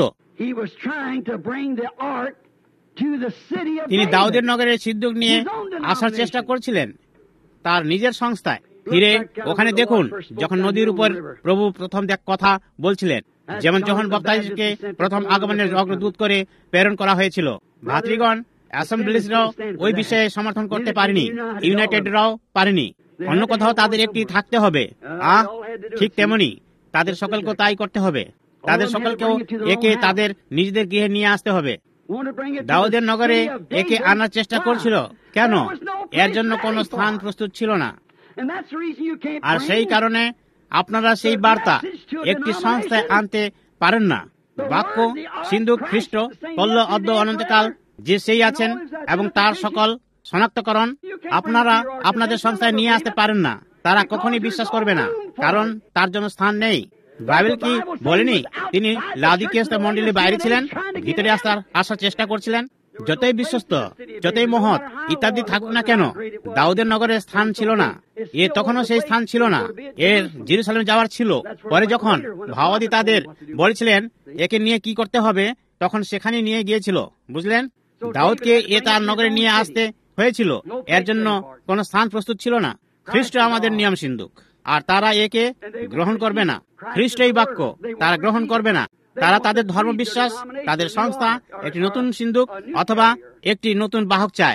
তিনি দাউদের নগরের সিদ্ধুক নিয়ে আসার চেষ্টা করছিলেন তার নিজের সংস্থায়। ফিরে ওখানে দেখুন, যখন নদীর উপর প্রভু প্রথম কথা বলছিলেন, যেমন যখন বপ্তাইকে প্রথম আগমনের অগ্রদূত করে প্রেরণ করা হয়েছিল। ভাতৃগণ, অ্যাসেম্বলিজরাও ওই বিষয়ে সমর্থন করতে পারেনি, ইউনাইটেডরাও পারেনি। অন্য কোথাও তাদের একটি থাকতে হবে। ঠিক তেমনি তাদের সকলকেও তাই করতে হবে। তাদের সকলকেও একে তাদের নিজেদের গৃহে নিয়ে আসতে হবে। দাউদের নগরে একে আনার চেষ্টা করছিল। কেন? এর জন্য কোনো স্থান প্রস্তুত ছিল না। আর সেই কারণে আপনারা সেই বার্তা একটি সংস্থায় আনতে পারেন না। বাক্য, সিন্ধুক, খ্রিস্ট, পল্ল, অদ্য, অনন্তকাল যে সেই আছেন এবং তার সকল শনাক্তকরণ আপনারা আপনাদের সংস্থায় নিয়ে আসতে পারেন না। তারা কখনই বিশ্বাস করবে না, কারণ তার জন্য স্থান নেই। বাইবেল কি বলেনি তিনি লাউদিকিয়া মণ্ডলীর বাইরে ছিলেন, ভিতরে আসার চেষ্টা করছিলেন? যতই বিশ্বস্ত, যতই মহৎ ইত্যাদি থাকুক না কেন, দাউদের নগরের স্থান ছিল না। তখনও সেই স্থান ছিল না। এর জেরুজালেম যাওয়ার ছিল। পরে যখন ভাওবাদী তাদের বলেছিলেন একে নিয়ে কি করতে হবে, তখন সেখানে নিয়ে গিয়েছিল। বুঝলেন? দাউদকে তার নগরে নিয়ে আসতে হয়েছিল। এর জন্য কোন স্থান প্রস্তুত ছিল না। খ্রিস্ট আমাদের নিয়ম সিন্ধুক, আর তারা একে গ্রহণ করবে না। খ্রিস্টই বাক্য, তারা গ্রহণ করবে না। তারা তাদের ধর্মবিশ্বাস, তাদের সংস্থা, একটি নতুন সিন্ধুক অথবা একটি নতুন বাহক চায়।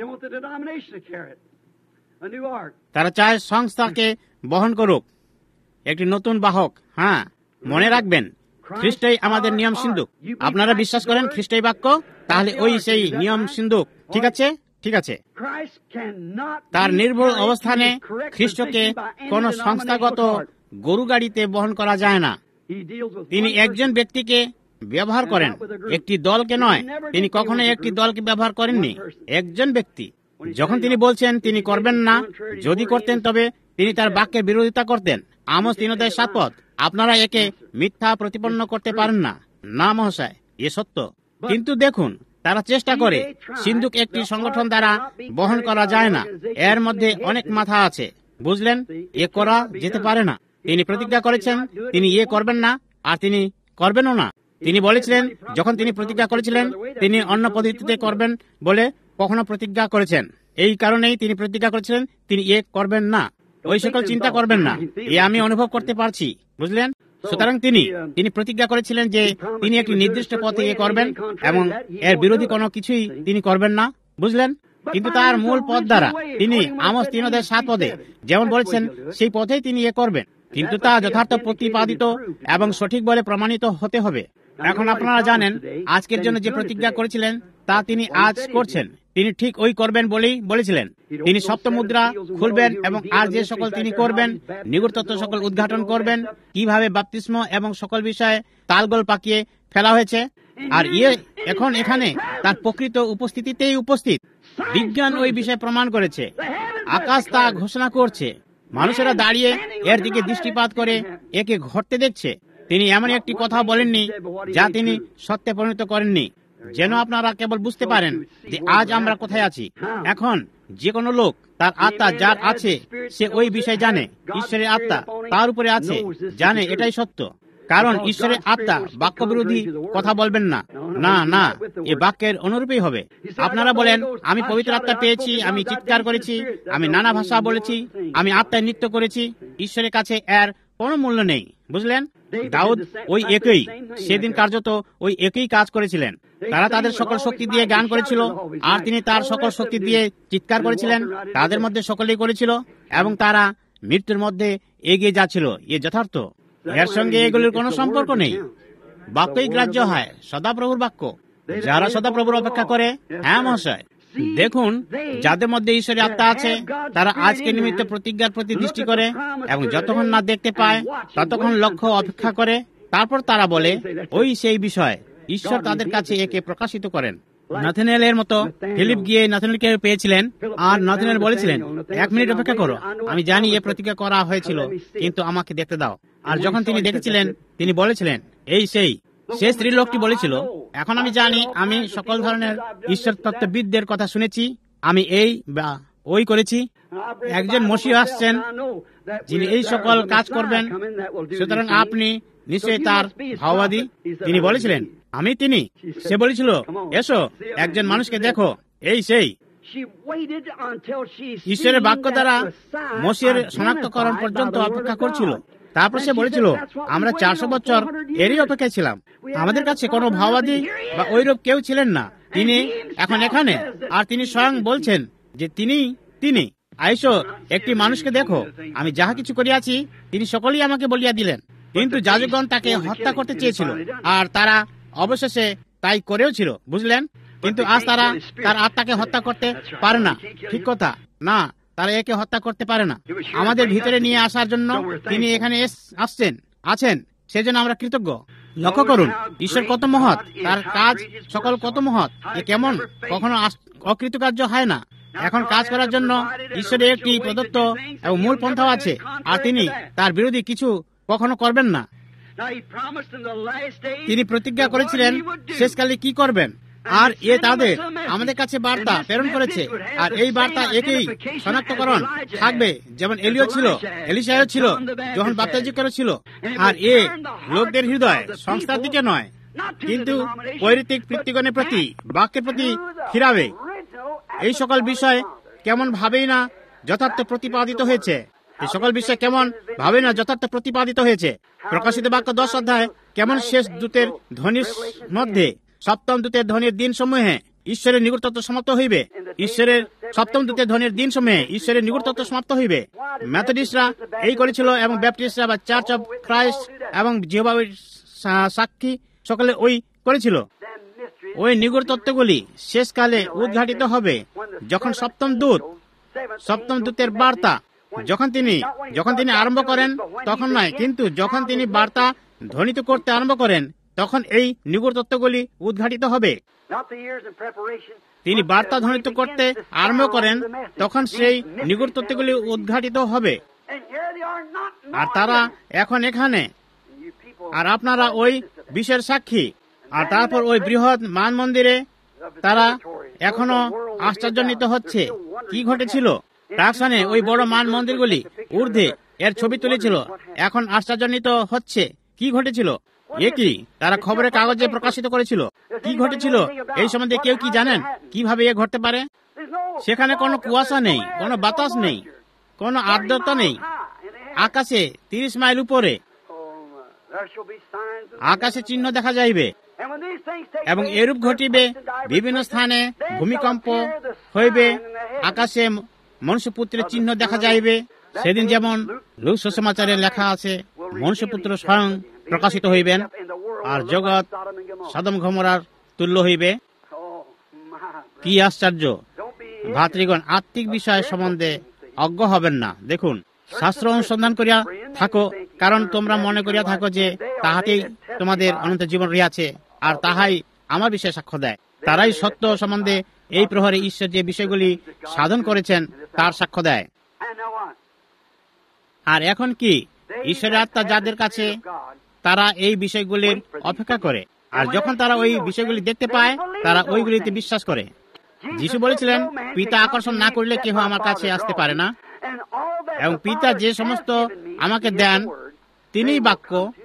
তারা চায় সংস্থাকে বহন করুক একটি নতুন বাহক। হ্যাঁ, মনে রাখবেন খ্রিস্টই আমাদের নিয়ম সিন্ধুক। আপনারা বিশ্বাস করেন খ্রিস্টই বাক্য, তাহলে ওই সেই নিয়ম সিন্ধুক। ঠিক আছে, ঠিক আছে। তার নির্ভুল অবস্থানে খ্রিস্টকে কোন সংস্থাগত গরু গাড়িতে বহন করা যায় না। তিনি একজন ব্যক্তিকে ব্যবহার করেন, একটি দলকে নয়। তিনি কখনোই একটি দলকে ব্যবহার করেননি, একজন ব্যক্তি। যখন তিনি বলছেন তিনি করবেন না, যদি করতেন তবে তিনি তার বাক্যের বিরোধিতা করতেন। আমোস 3:7 আপনারা একে মিথ্যা প্রতিপন্ন করতে পারেন না। না মহাশয়, এ সত্য। কিন্তু দেখুন, তারা চেষ্টা করে। সিন্ধুক একটি সংগঠন দ্বারা বহন করা যায় না। এর মধ্যে অনেক মাথা আছে। বুঝলেন? এ করা যেতে পারে না। তিনি প্রতিজ্ঞা করেছেন তিনি করবেন না, আর তিনি করবেনও না। তিনি বলেছিলেন, যখন তিনি প্রতিজ্ঞা করেছিলেন তিনি অন্য পদ্ধতিতে করবেন বলে কখনো প্রতিজ্ঞা করেছেন। এই কারণেই তিনি প্রতিজ্ঞা করেছিলেন তিনি করবেন না, ওই সকল চিন্তা করবেন না। আমি অনুভব করতে পারছি। বুঝলেন? সুতরাং তিনি প্রতিজ্ঞা করেছিলেন যে তিনি একটি নির্দিষ্ট পথে করবেন এবং এর বিরোধী কোনো কিছুই তিনি করবেন না। বুঝলেন? কিন্তু তার মূল পথ দ্বারা তিনি আমোস 3:7 যেমন বলেছেন সেই পথেই তিনি করবেন। কিন্তু তা যথার্থ প্রতিপাদিত এবং সঠিক বলে প্রমাণিত হতে হবে। এখন আপনারা জানেন আজকের জন্য যে প্রতিজ্ঞা করেছিলেন তা তিনি আজ করছেন। তিনি ঠিক ওই করবেন বলেই বলেছিলেন। তিনি সপ্ত মুদ্রা খুলবেন এবং আর যে সকল তিনি করবেন, নিগুড় তত্ত্ব সকল উদ্ঘাটন করবেন, কিভাবে বাপ্তিস্ম এবং সকল বিষয়ে তালগোল পাকিয়ে ফেলা হয়েছে। আর এখন এখানে তার প্রকৃত উপস্থিতিতেই উপস্থিত। বিজ্ঞান ওই বিষয়ে প্রমাণ করেছে। আকাশ তা ঘোষণা করছে। মানুষেরা দাঁড়িয়ে এর দিকে দৃষ্টিপাত করে একে ঘটতে দেখছে। তিনি এমন একটি কথা বলেননি যা তিনি সত্যে পরিণত করেননি, যেন আপনারা কেবল বুঝতে পারেন যে আজ আমরা কোথায় আছি। এখন যে কোনো লোক তার আত্মা যার আছে সে ওই বিষয় জানে। ঈশ্বরের আত্মা তার উপরে আছে, জানে এটাই সত্য। কারণ ঈশ্বরের আত্মা বাক্য বিরোধী কথা বলবেন না। না না, এ বাক্যের অনুরূপই হবে। আপনারা বলেন, আমি পবিত্র আত্মা পেয়েছি, আমি চিৎকার করেছি, আমি নানা ভাষা বলেছি, আমি আত্মায় নৃত্য করেছি। ঈশ্বরের কাছে এর কোনো মূল্য নেই, বুঝলেন? দাউদ ওই একই, সেদিন কার্যত ওই একই কাজ করেছিলেন। তারা তাদের সকল শক্তি দিয়ে গান করেছিল, আর তিনি তার সকল শক্তি দিয়ে চিৎকার করেছিলেন। তাদের মধ্যে সকলেই করেছিল, এবং তারা মৃত্যুর মধ্যে এগিয়ে যাচ্ছিল। এ যথার্থ, এর সঙ্গে এগুলির কোনো সম্পর্ক নেই। বাক্যই গ্রাহ্য হয়, সদাপ্রভুর বাক্য। যারা সদাপ্রভুর অপেক্ষা করে, হ্যাঁ মহাশয়, দেখুন, যাদের মধ্যে ঈশ্বরের আত্মা আছে, তারা আজকে নিমিত্ত প্রতিজ্ঞার প্রতি দৃষ্টি করে, এবং যতক্ষণ না দেখতে পায় ততক্ষণ লক্ষ্য অপেক্ষা করে। তারপর তারা বলে, ওই সেই বিষয়, ঈশ্বর তাদের কাছে একে প্রকাশিত করেন। নাথানিয়েলের মতো ফিলিপ গিয়ে নাথানিয়েলকে পেয়েছিলেন, আর নাথানিয়েল বলেছিলেন, 1 মিনিট অপেক্ষা করো, আমি জানি এ প্রতিজ্ঞা করা হয়েছিল, কিন্তু আমাকে দেখতে দাও। আর যখন তিনি দেখেছিলেন, তিনি বলেছিলেন, এই সেই। সে স্ত্রী লোকটি বলেছিল, এখন আমি জানি, আমি সকল ধরনের ঈশ্বর তত্ত্ববিদদের কথা শুনেছি, আমি এই বা ওই করেছি। একজন মসিহ আসছেন যিনি এই সকল কাজ করবেন, সুতরাং আপনি নিশ্চয়ই তার ভাওবাদী। তিনি বলেছিলেন, আমি তিনি। সে বলেছিল, এসো, একজন মানুষকে দেখো, এই সেই। ঈশ্বরের বাক্য দ্বারা মসিহের শনাক্তকরণ পর্যন্ত অপেক্ষা করছিল। তারপর সে বলেছিল, আমরা 400 বছর এরই অপেক্ষায় ছিলাম। আমাদের কাছে কোনো ভাওবাদী বা ঐরূপ কেউ ছিলেন না। তিনি এখন এখানে, আর তিনি স্বয়ং বলছেন যে তিনি আইসো, একটি মানুষকে দেখো, আমি যাহা কিছু করিয়াছি তিনি সকলেই আমাকে বলিয়া দিলেন। কিন্তু যাজকগণ তাকে হত্যা করতে চেয়েছিল, আর তারা অবশেষে তাই করেও ছিল, বুঝলেন? কিন্তু আজ তারা তার আত্মাকে হত্যা করতে পারে না। ঠিক কথা, না, তারা একে হত্যা করতে পারে না। আমাদের ভিতরে নিয়ে আসার জন্য তিনি এখানে আছেন, সেজন্য আমরা কৃতজ্ঞ। লক্ষ্য করুন, ঈশ্বর কত মহৎ, তার কাজ সকল কত মহৎ। এ কেমন কখনো অকৃতকার্য হয় না। এখন কাজ করার জন্য ঈশ্বরের একটি প্রদত্ত এবং মূল পন্থাও আছে, আর তিনি তার বিরোধী কিছু কখনো করবেন না। তিনি প্রতিজ্ঞা করেছিলেন শেষকালে কি করবেন, আর এ আমাদের কাছে বার্তা প্রেরণ করেছে। আর এই বার্তা একই শনাক্তকরণ থাকবে, যেমন এলিও ছিল, এলিশাও ছিল, যখন বাপ্তিস্ম ছিল। আর এ লোকদের হৃদয় সংস্থার দিকে নয়, কিন্তু পৈতৃক পিতৃগণের প্রতি, বাক্যের প্রতি ফিরাবে। এই সকল বিষয় কেমন ভাবেই না যথার্থ প্রতিপাদিত হয়েছে। এই সকল বিষয় কেমন ভাবে না যথার্থ প্রতিপাদিত হয়েছে। প্রকাশিত বাক্য 10 অধ্যায় কেমন শেষ দূতের ধ্বনির মধ্যে, 7ম দূতের ধ্বনির দিন সমূহে ঈশ্বরের নিকটত্ব সমাপ্ত হইবে। ঈশ্বরের 7ম দূতের ধ্বনির দিন সমূহে ঈশ্বরের নিকটত্ব সমাপ্ত হইবে। মেথডিস্টরা এই করেছিল, এবং ব্যাপটিস্টরা বা চার্চ অফ ক্রাইস্ট এবং জিহোবার সাক্ষী সকলে ওই করেছিল। ওই নিগূঢ় তত্ত্বগুলি শেষকালে উদ্ঘাটিত হবে, যখন 7ম দূতের বার্তা, যখন তিনি আরম্ভ করেন তখন নয়, কিন্তু যখন তিনি বার্তা ধ্বনিত করতে আরম্ভ করেন, তখন এই নিগূঢ় তত্ত্বগুলি উদ্ঘাটিত হবে। তিনি বার্তা ধ্বনিত করতে আরম্ভ করেন, তখন সেই নিগূঢ় তত্ত্বগুলি উদ্ঘাটিত হবে। আর তারা এখন এখানে, আর আপনারা ওই বিষয়ের সাক্ষী। আর তারপর ওই বৃহৎ মান মন্দিরে তারা এখনো আশ্চর্যান্বিত হচ্ছে কি ঘটেছিল। প্রাকশনে ওই বড় মান মন্দিরগুলি ঊর্ধ্বে এর ছবি তুলেছিল, এখন আশ্চর্যান্বিত হচ্ছে কি ঘটেছিল। এ কি তারা খবরের কাগজে প্রকাশিত করেছিল? কি ঘটেছিল এই সম্বন্ধে কেউ কি জানেন? কিভাবে এ ঘটতে পারে? সেখানে কোনো কুয়াশা নেই, কোনো বাতাস নেই, কোনো আর্দ্রতা নেই। আকাশে 30 মাইল উপরে আকাশে চিহ্ন দেখা যাইবে, এবং এরূপ ঘটিবে। বিভিন্ন স্থানে ভূমিকম্প হইবে, আকাশে মনুষ্যপুত্রের চিহ্ন দেখা যাইবে। সেদিন যেমন লূক সুসমাচারে লেখা আছে, মনুষ্যপুত্র স্বয়ং প্রকাশিত হইবেন, আর জগৎ সদম গমোরার তুল্য হইবে। কি আশ্চর্য! ভাতৃগণ, আত্মিক বিষয় সম্বন্ধে অজ্ঞ হবেন না। দেখুন, শাস্ত্র অনুসন্ধান করিয়া থাকো, কারণ তোমরা মনে করিয়া থাকো যে তাহাতেই তোমাদের অনন্ত জীবন রহিয়াছে, আর তাহাই আমার বিষয়ে সাক্ষ্য দেয়। তারাই সত্য সম্বন্ধে এই প্রহরে ঈশ্বর যে বিষয়গুলি সাধন করেছেন তার সাক্ষ্য দেয়। আর এখন কি ঈশ্বরের আত্মা যাদের কাছে, তারা এই বিষয়গুলির অপেক্ষা করে, আর যখন তারা ওই বিষয়গুলি দেখতে পায়, তারা ওইগুলিতে বিশ্বাস করে। যিশু বলেছিলেন, পিতা আকর্ষণ না করলে কেহ আমার কাছে আসতে পারে না, এবং পিতা যে সমস্ত আমাকে দেন তিনিই বাক্য,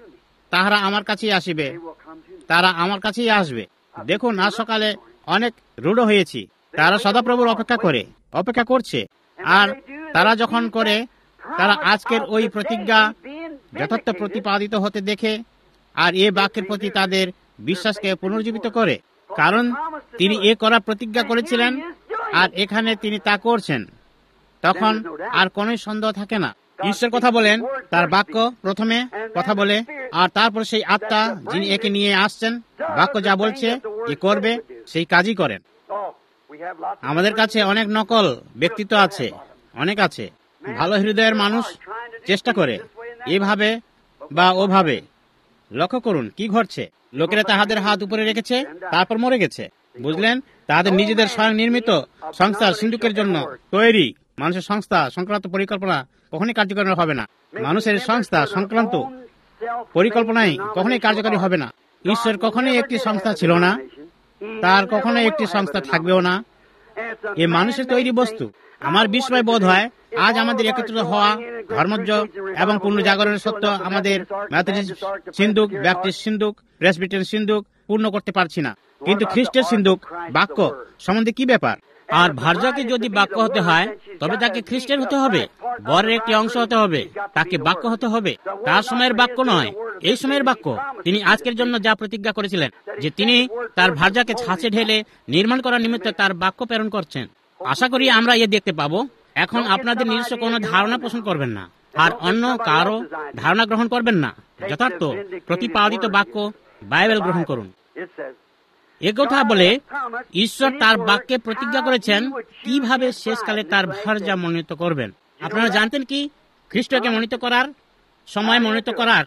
তাহারা আমার কাছেই আসিবে, তারা আমার কাছেই আসবে। দেখুন, আজ সকালে অনেক রূঢ় হয়েছি। তারা সদাপ্রভুর অপেক্ষা করছে। আর তারা যখন করে, তারা আজকের ওই প্রতিজ্ঞা যথার্থ প্রতিপাদিত হতে দেখে আর এ বাক্যের প্রতি তাদের বিশ্বাসকে পুনর্জীবিত করে। কারণ তিনি এ করার প্রতিজ্ঞা করেছিলেন আর এখানে তিনি তা করছেন, তখন আর কোন সন্দেহ থাকে না। ঈশ্বর কথা বলেন, তার বাক্য প্রথমে কথা বলে, আর তারপর সেই আত্মা যিনি একে নিয়ে আসছেন, বাক্য যা বলছে এ করবে, সেই কাজই করেন। আমাদের কাছে অনেক নকল ব্যক্তিত্ব আছে, অনেক আছে। ভালো হৃদয়ের মানুষ চেষ্টা করে এভাবে বা ওভাবে। লক্ষ্য করুন কি ঘটছে। লোকেরা তাহাদের হাত উপরে রেখেছে, তারপর মরে গেছে। বুঝলেন, তাদের নিজেদের স্বয়ং নির্মিত সংস্থার সিন্ধুকের জন্য তৈরি মানুষের সংস্থা সংক্রান্ত পরিকল্পনা কখনই কার্যকরী হবে না। মানুষের সংস্থা সংক্রান্ত পরিকল্পনাই কখনোই কার্যকরী হবে না। ঈশ্বর কখনোই একটি সংস্থা ছিল না, তার কখনোই একটি সংস্থা থাকবেও না। এ মানুষের তৈরি বস্তু। আমার বিস্ময় বোধ হয় আজ আমাদের একত্রিত হওয়া ধর্মজ্ঞ এবং পূর্ণ জাগরণের সত্য আমাদের মেথডিস্ট সিন্ধুক, ব্যাপটিস্ট সিন্ধুক, প্রেসবিটেরিয়ান সিন্ধুক পূর্ণ করতে পারছি না। কিন্তু খ্রিস্টের সিন্ধুক বাক্য সম্বন্ধে কি ব্যাপার? আর ভার্যাকে যদি বাক্য হতে হয়, তবে তাকে খ্রিস্টের হতে হবে, বরের একটি অংশ হতে হবে, তাকে বাক্য হতে হবে। তার সময়ের বাক্য নয়, এই সময়ের বাক্য। তিনি আজকের জন্য যা প্রতিজ্ঞা করেছিলেন যে তিনি তার ভার্যাকে ছাঁচে ঢেলে নির্মাণ করার নিমিত্তে তার বাক্য প্রেরণ করছেন। আশা করি আমরা এ দেখতে পাবো। এখন আপনাদের নিজস্ব কোনো ধারণা পোষণ করবেন না, আর অন্য কারো ধারণা গ্রহণ করবেন না। যথার্থ প্রতিপাদিত বাক্য বাইবেল গ্রহণ করুন। একথা বলে ঈশ্বর তার বাক্যে প্রতিজ্ঞা করেছেন কিভাবে শেষকালে তার ভার্যা মনোনীত করবেন। আপনারা জানতেন কি? খ্রিস্টকে মনোনীত করার সময় মনোনীত করার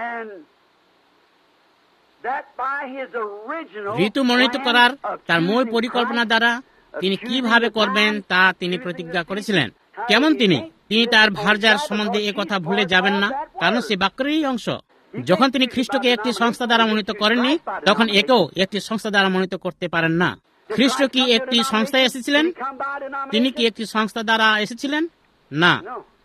ঋতু মনোনীত করার তার মূল পরিকল্পনা দ্বারা তিনি কিভাবে করবেন তা তিনি প্রতিজ্ঞা করেছিলেন। কেমন তিনি তার ভার্যার সম্বন্ধে এ কথা ভুলে যাবেন না, কারণ সে বাক্যেরই অংশ। যখন তিনি খ্রিস্টকে একটি সংস্থা দ্বারা মনোনীত করেননি, তখন একেও একটি সংস্থা দ্বারা মনোনীত করতে পারেন না। খ্রিস্ট কি একটি সংস্থায় এসেছিলেন? তিনি কি একটি সংস্থা দ্বারা এসেছিলেন? না,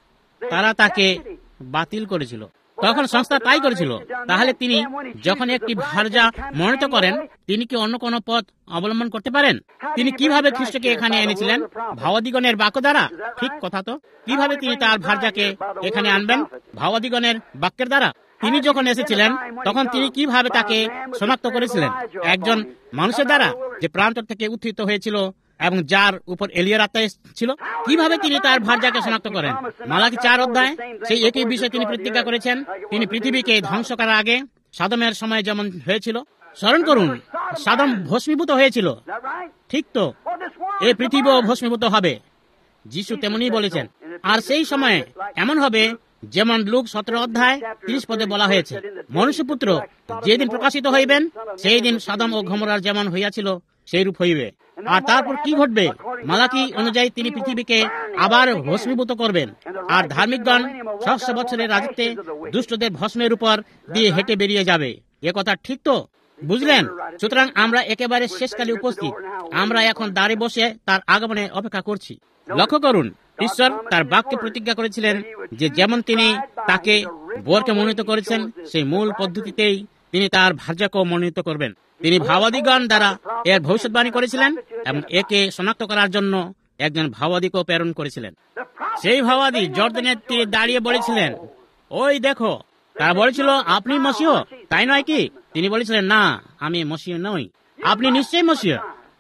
তারা তাকে বাতিল করেছিল। তখন সংস্থা তাই করেছিল। তাহলে তিনি যখন একটি ভার্যা মনোনীত করেন, তিনি কি অন্য কোন পথ অবলম্বন করতে পারেন? তিনি কিভাবে খ্রিস্টকে এখানে এনেছিলেন? ভাবাদিগণের বাক্য দ্বারা। ঠিক কথা তো। কিভাবে তিনি তার ভার্যাকে এখানে আনবেন? ভাবাদিগণের বাক্যের দ্বারা। তিনি যখন এসেছিলেন, তখন তিনি কিভাবে তাকে শনাক্ত করেছিলেন? একজন মানুষের দ্বারা, যে প্রান্তর থেকে উত্থিত হয়েছিল এবং যার উপর এলিয়ার আত্মা ছিল। কিভাবে তিনি তার ভার্যাকে শনাক্ত করেন? মালাকি 4 অধ্যায় সেই একই বিষয় তিনি প্রতিজ্ঞা করেছেন। তিনি পৃথিবীকে ধ্বংস করার আগে সাদমের সময় যেমন হয়েছিল, স্মরণ করুন, সাদম ভস্মীভূত হয়েছিল। ঠিক তো, এই পৃথিবীও ভস্মীভূত হবে। যিশু তেমনি বলেছেন। আর সেই সময় এমন হবে যেমন লুক 17 অধ্যায় 30 পদে বলা হয়েছে, মনুষ্যপুত্র যেদিন প্রকাশিত হইবেন, সেই দিন সাদম ও গমোরার যেমন হইয়াছিল সেই রূপ হইবে। আর তারপর কি ঘটবে? মালাকি অনুযায়ী তিনি পৃথিবীকে আবার ভস্মীভূত করবেন, আর ধার্মিকগণ 600 বছরের রাজত্বে দুষ্টদের ভস্মের উপর দিয়ে হেঁটে বেরিয়ে যাবে। এ কথা ঠিক তো? বুঝলেন? সুতরাং আমরা একেবারে শেষকালে উপস্থিত। আমরা এখন দাঁড়িয়ে বসে তার আগমনে অপেক্ষা করছি। লক্ষ্য করুন, ঈশ্বর তার বাক্যে প্রতিজ্ঞা করেছিলেন যে যেমন তিনি তাকে বরকে মনোনীত করেছেন, সেই মূল পদ্ধতিতেই তিনি তার ভার্যাকেও মনোনীত করবেন। তিনি ভাবাদিগণ দ্বারা এর ভবিষ্যৎবাণী করেছিলেন এবং একে শনাক্ত করার জন্য একজন ভাবাদিকেও প্রেরণ করেছিলেন। সেই ভাবাদি জর্দানের তীরে দাঁড়িয়ে বলেছিলেন, ওই দেখো। তারা বলেছিল, আপনি মসিহ, তাই নয় কি? তিনি বলেছিলেন, না, আমি মসিহ নই। আপনি নিশ্চয়ই মসিহ।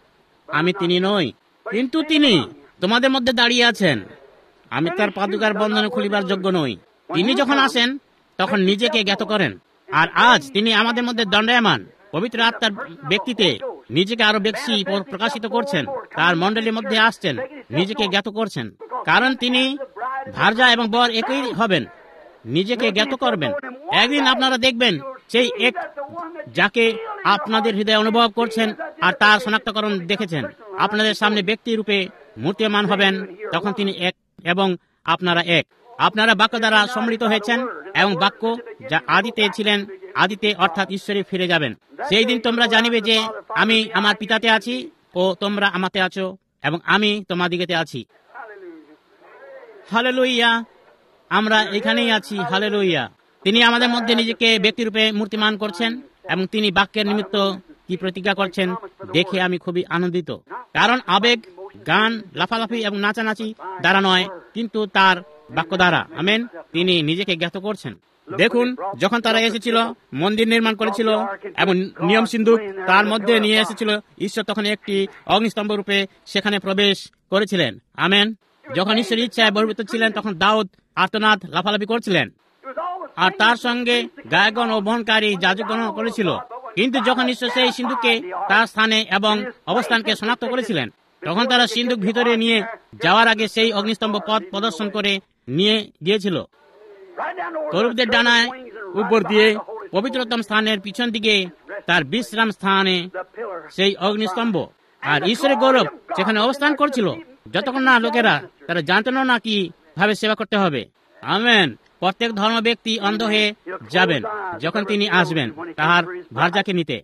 আমি তিনি নই, কিন্তু তিনি তোমাদের মধ্যে দাঁড়িয়ে আছেন। আমি তার পাদুকার বন্ধন খুলিবার যোগ্য নই। তিনি যখন আসেন, তখন নিজেকে জ্ঞাত করেন। আর আজ তিনি আমাদের মধ্যে দণ্ডায়মান পবিত্র আত্মার ব্যক্তিতে নিজেকে আরো বেশি প্রকাশিত করছেন। তার মণ্ডলীর মধ্যে আসছেন, নিজেকে জ্ঞাত করছেন। কারণ তিনি ভার্যা এবং বর একই হবেন, নিজেকে জ্ঞাত করবেন। একদিন আপনারা দেখবেন সেই এক যাকে আপনাদের হৃদয়ে অনুভব করছেন আর তার শনাক্তকরণ দেখেছেন, আপনাদের সামনে ব্যক্তি রূপে মূর্তিমান হবেন। তখন তিনি এক এবং আপনারা এক। আপনারা বাক্য দ্বারা সম্মিলিত হয়েছেন এবং বাক্য যা আদিতে ছিলেন, আদিতে অর্থাৎ ঈশ্বরে ফিরে যাবেন। সেই দিন তোমরা জানিবে যে আমি আমার পিতাতে আছি ও তোমরা আমাতে আছো এবং আমি তোমাদিগতে আছি। হালেলুইয়া, আমরা এখানেই আছি। হালেলুইয়া। তিনি আমাদের মধ্যে নিজেকে ব্যক্তিরূপে মূর্তিমান করছেন এবং তিনি বাক্যের নিমিত্ত কি প্রতিজ্ঞা করছেন দেখে আমি খুবই আনন্দিত। কারণ আবেগ, গান, লাফালাফি এবং নাচানাচি দ্বারা নয়, কিন্তু তার বাক্য দ্বারা। আমেন। তিনি নিজেকে জ্ঞাত করছেন। দেখুন, যখন তারা এসেছিল, মন্দির নির্মাণ করেছিল এবং নিয়ম সিন্ধুক তার মধ্যে নিয়ে এসেছিল, ঈশ্বর তখন একটি অগ্নিস্তম্ভ রূপে সেখানে প্রবেশ করেছিলেন। আমেন। যখন ঈশ্বর ইচ্ছায় বহির্ভূত ছিলেন, তখন দাউদ আর্তনাদ লাফালাফি করছিলেন, আর তার সঙ্গে গায়কগণ ও বহনকারী যাজকগণ করেছিল। কিন্তু যখন ঈশ্বর সেই সিন্ধুককে তার স্থানে এবং অবস্থানকে শনাক্ত করেছিলেন, তখন তারা সিন্ধুক ভিতরে নিয়ে যাওয়ার আগে সেই অগ্নিস্তম্ভ পথ প্রদর্শন করে নিয়ে গিয়েছিল। করুবদের ডানায় উপর দিয়ে পবিত্রতম স্থানের পিছন দিকে তার বিশ্রাম স্থানে সেই অগ্নিস্তম্ভ, আর ঈশ্বরের গৌরব সেখানে অবস্থান করছিল, যতক্ষণ না লোকেরা তারা জানতেন না কি ভাবে সেবা করতে হবে। আমেন। প্রত্যেক ধর্ম ব্যক্তি অন্ধ হয়ে যাবেন যখন তিনি আসবেন তাহার ভার্যাকে নিতে।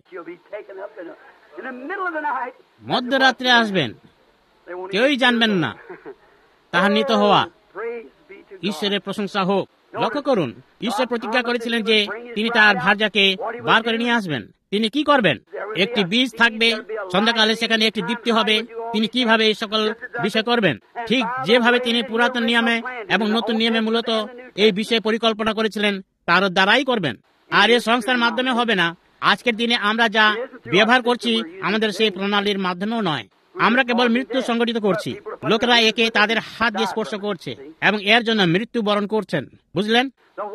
মধ্যরাত্রে আসবেন, কেউই জানবেন না তাহার নিত হওয়া। ঈশ্বরের প্রশংসা হোক। লক্ষ্য করুন, ঈশ্বর প্রতিজ্ঞা করেছিলেন যে তিনি তার ভার্যাকে বার করে নিয়ে আসবেন। তিনি কি করবেন? একটি বীজ থাকবে, সন্ধ্যাকালে সেখানে একটি দীপ্তি হবে। তিনি কিভাবে এই সকল বিষয় করবেন? ঠিক যেভাবে তিনি পুরাতন নিয়মে এবং নতুন নিয়মে মূলত এই বিষয়ে পরিকল্পনা করেছিলেন, তার দ্বারাই করবেন। আর এই সংস্থার মাধ্যমে হবে না। আজকের দিনে আমরা যা ব্যবহার করছি, আমাদের সেই প্রণালীর মাধ্যমেও নয়। আমরা কেবল মৃত্যু সংগঠিত করছি। লোকেরা একে তাদের হাত দিয়ে স্পর্শ করছে এবং এর জন্য মৃত্যু বরণ করছেন। বুঝলেন?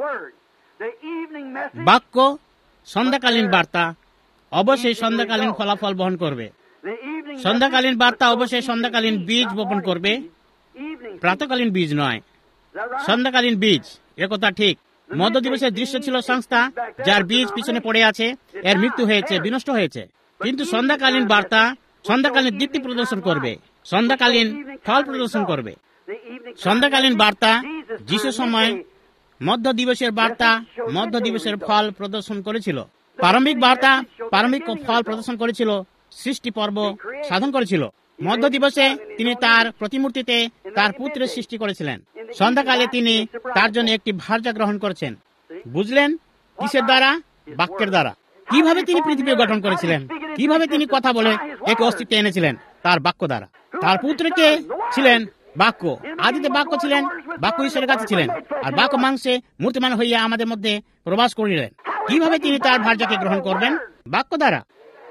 বাক্য, সন্ধ্যাকালীন বার্তা অবশ্যই সন্ধ্যাকালীন ফলাফল বহন করবে। সন্ধ্যাকালীন বার্তা অবশ্যই সন্ধ্যাকালীন বীজ বপন করবে, প্রাতকালীন বীজ নয়। সন্ধ্যাকালীন বীজ, একথা ঠিক। মধ্য দিবসের দৃশ্য ছিল সংস্থা যার বীজ পিছনে পড়ে আছে, এর মৃত্যু হয়েছে, বিনষ্ট হয়েছে। কিন্তু সন্ধ্যাকালীন বার্তা সন্ধ্যাকালীন দীপ্তি প্রদর্শন করবে, সন্ধ্যাকালীন ফল প্রদর্শন করবে। সন্ধ্যাকালীন বার্তা যিশু সময় মধ্য দিবসের বার্তা মধ্য দিবসের ফল প্রদর্শন করেছিল। প্রারম্ভিক বার্তা প্রারম্ভিক ফল প্রদর্শন করেছিল, সৃষ্টি পর্ব সাধন করেছিল। মধ্য দিবসে তিনি তার প্রতিমূর্তিতে তার পুত্রের সৃষ্টি করেছিলেন। সন্ধ্যাকালে তিনি তার জন্য একটি ভার্যা গ্রহণ করেছেন। বুঝলেন? কিসের দ্বারা? বাক্যের দ্বারা। কিভাবে তিনি পৃথিবী গঠন করেছিলেন, কিভাবে তিনি কথা বলে একে অস্তিত্বে এনেছিলেন? তার বাক্য দ্বারা। তার পুত্রকে ছিলেন বাক্য। আদিতে বাক্য ছিলেন, বাক্য ঈশ্বরের কাছে ছিলেন, আর বাক্য মাংসে মূর্তিমান হইয়া আমাদের মধ্যে প্রবাস করিলেন। কিভাবে তিনি তার ভার্যাকে গ্রহণ করবেন? বাক্য দ্বারা।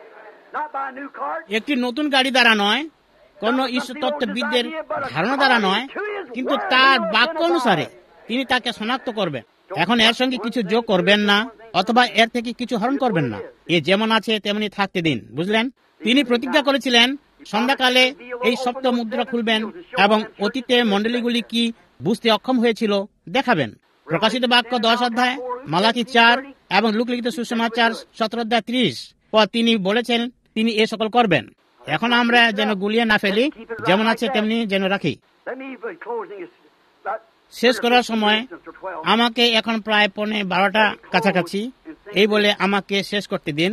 একটি নতুন গাড়ি দ্বারা নয়, কোন ঈশ্বর তত্ত্ববিদদের ধারণা দ্বারা নয়, কিন্তু তার বাক্য অনুসারে তিনি তাকে শনাক্ত করবেন। এখন এর সঙ্গে কিছু যোগ করবেন না, অথবা এর থেকে কিছু হরণ করবেন না। এ যেমন আছে তেমনি থাকতে দিন। বুঝলেন? তিনি প্রতিজ্ঞা করেছিলেন সন্ধ্যাকালে এই সপ্ত মুদ্রা খুলবেন এবং অতীতে মণ্ডলীগুলি কি বুঝতে অক্ষম হয়েছিল দেখাবেন। প্রকাশিত বাক্য 10 অধ্যায়, মালাকি 4 এবং লোকলিখিত সুসমাচার 17 অধ্যায় 30 পর তিনি বলেছেন তিনি এ সকল করবেন। এখন আমরা যেন গুলিয়ে না ফেলি, যেমন আছে তেমনি যেন রাখি। শেষ করার সময় আমাকে এখন প্রায় 12:15 কাছাকাছি, এই বলে আমাকে শেষ করতে দিন।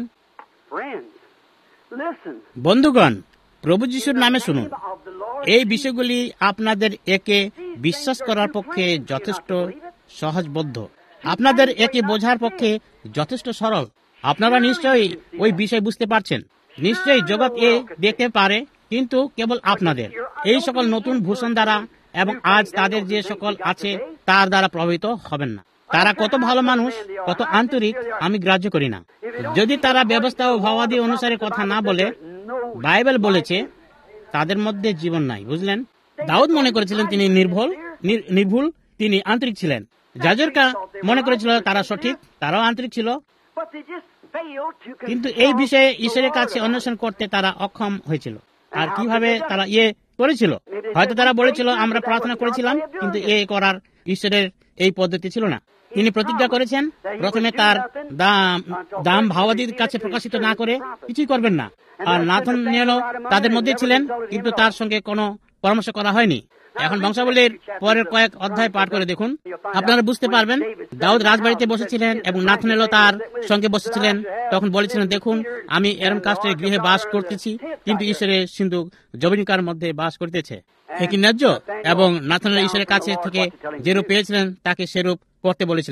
বন্ধুগণ, প্রভু যিশুর নামে শুনুন। এই বিষয়গুলি আপনাদের একে বিশ্বাস করার পক্ষে যথেষ্ট সহজবোধ্য, আপনাদের একে বোঝার পক্ষে যথেষ্ট সরল। আপনারা নিশ্চয়ই ওই বিষয় বুঝতে পারছেন। নিশ্চয়ই জগৎ এ দেখতে পারে, কিন্তু কেবল আপনাদের এই সকল নতুন ভূষণ দ্বারা এবং আজ তাদের যে সকল আছে তার দ্বারা প্রভাবিত হবেন না। তারা কত ভালো মানুষ, কত আন্তরিক, আমি গ্রাহ্য করি না। যদি তারা ব্যবস্থা ও ভাবাদি অনুসারে কথা না বলে, বাইবেল বলেছে তাদের মধ্যে জীবন নাই। বুঝলেন? দাউদ মনে করেছিলেন তিনি নির্ভুল, তিনি আন্তরিক ছিলেন। যাজরকা মনে করেছিল তারা সঠিক, তারাও আন্তরিক ছিল। কিন্তু এই বিষয়ে ঈশ্বরের কাছে অন্বেষণ করতে তারা অক্ষম হয়েছিল। আর কিভাবে তারা করেছিল? হয়তো তারা বলেছিল আমরা প্রার্থনা করেছিলাম, কিন্তু করার ঈশ্বরের এই পদ্ধতি ছিল না। তিনি প্রতিজ্ঞা করেছেন প্রথমে তার দাম ভাওয়াদির কাছে প্রকাশিত না করে কিছুই করবেন না। আর নাথানিয়েল তাদের মধ্যে ছিলেন, কিন্তু তার সঙ্গে কোনো পরামর্শ করা হয়নি। এখন বংশাবলীর পরের কয়েক অধ্যায় পাঠ করে দেখুন, আপনারা বুঝতে পারবেন। দাউদ রাজবাড়িতে বসেছিলেন এবং নাথানিয়েল তার সঙ্গে বসেছিলেন। তখন বলেছিলেন, দেখুন আমি এরম কাস্টের গৃহে বাস করতেছি, কিন্তু ঈশ্বরের সিন্ধুক জবনিকার মধ্যে বাস করিতেছে। এ কি ন্যায্য? এবং নাথানিয়েল ঈশ্বরের কাছে থেকে যেরূপ পেয়েছিলেন তাকে সেরূপ করতে বলেছিলেন।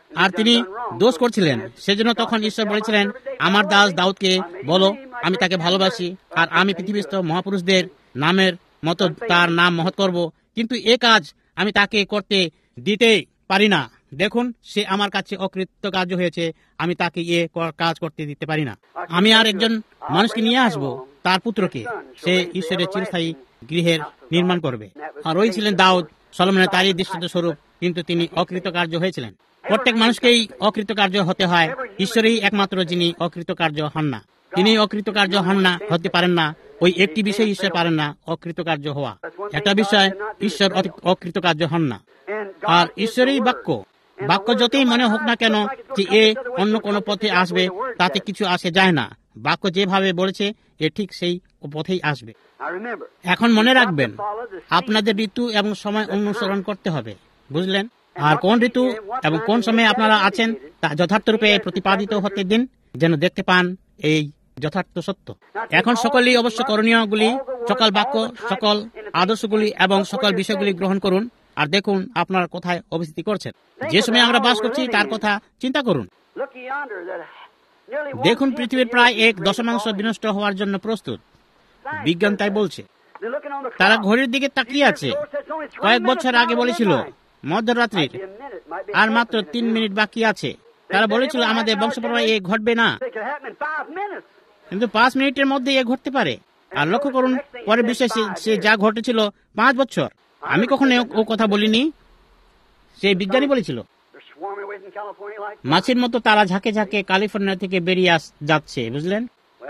আর তিনি দোষ করছিলেন। সেজন্য তখন ঈশ্বর বলেছিলেন, আমার দাস দাউদকে বলো, আমি তাকে ভালোবাসি আর আমি পৃথিবীস্থ মহাপুরুষদের নামের মতো তার নাম মহৎ করব, কিন্তু এ কাজ আমি তাকে করতে দিতে পারি না। দেখুন, সে আমার কাছে অকৃতকার্য হয়েছে, আমি তাকে এ কাজ করতে দিতে পারি না। আমি আর একজন মানুষকে নিয়ে আসব, তার পুত্রকে, সে ঈশ্বরের চিরস্থায়ী গৃহের নির্মাণ করবে। আর ওই ছিলেন দাউদ, সলোমনের তারই দৃষ্টান্ত স্বরূপ, কিন্তু তিনি অকৃতকার্য হয়েছিলেন। প্রত্যেক মানুষকেই অকৃতকার্য হতে হয়। ঈশ্বরই একমাত্র যিনি অকৃতকার্য হন না। তিনি অকৃতকার্য হন না, হতে পারেন না। ওই একটি বিষয় ঈশ্বর পারেন না, অকৃতকার্য হওয়া। একটা বিষয়, ঈশ্বর অকৃতকার্য হন না। আর ঈশ্বরই বাক্য যতই মনে হোক না কেন যে এ অন্য কোনো পথে আসবে, তাতে কিছু আসে যায় না। বাক্য যেভাবে বলেছে এ ঠিক সেই পথেই আসবে। এখন মনে রাখবেন, আপনাদের ঋতু এবং সময় অনুসরণ করতে হবে, বুঝলেন? আর কোন ঋতু এবং কোন সময়ে আপনারা আছেন তা যথার্থ রূপে প্রতিপাদিত হতে দিন, যেন দেখতে পান এই যথার্থ সত্য। এখন সকলেই অবশ্য করণীয়গুলি, সকল বাক্য, সকল আদর্শগুলি এবং সকল বিষয়গুলি গ্রহণ করুন আর দেখুন আপনারা কোথায় অবস্থিতি করছেন। যে সময় আমরা বাস করছি তার কথা চিন্তা করুন। দেখুন, পৃথিবীর প্রায় 1/10 বিনষ্ট হওয়ার জন্য প্রস্তুত। বিজ্ঞান তাই বলছে। তারা ঘড়ির দিকে তাকিয়ে আছে। কয়েক বছর আগে বলেছিল মধ্যরাত্রির আর মাত্র 3 মিনিট বাকি আছে। তারা বলেছিল আমাদের বংশপরম্পরায় এ ঘটবে না, কিন্তু 5 মিনিটের মধ্যে এ ঘটতে পারে। আর লক্ষ্য করুন, পরে বিশ্বে সে যা ঘটেছিল 5 বছর। আমি কখনো ও কথা বলিনি, সেই বিজ্ঞানী বলেছিল। মাছির মতো তারা ঝাঁকে ঝাঁকে ক্যালিফোর্নিয়া থেকে বেরিয়ে যাচ্ছে, বুঝলেন?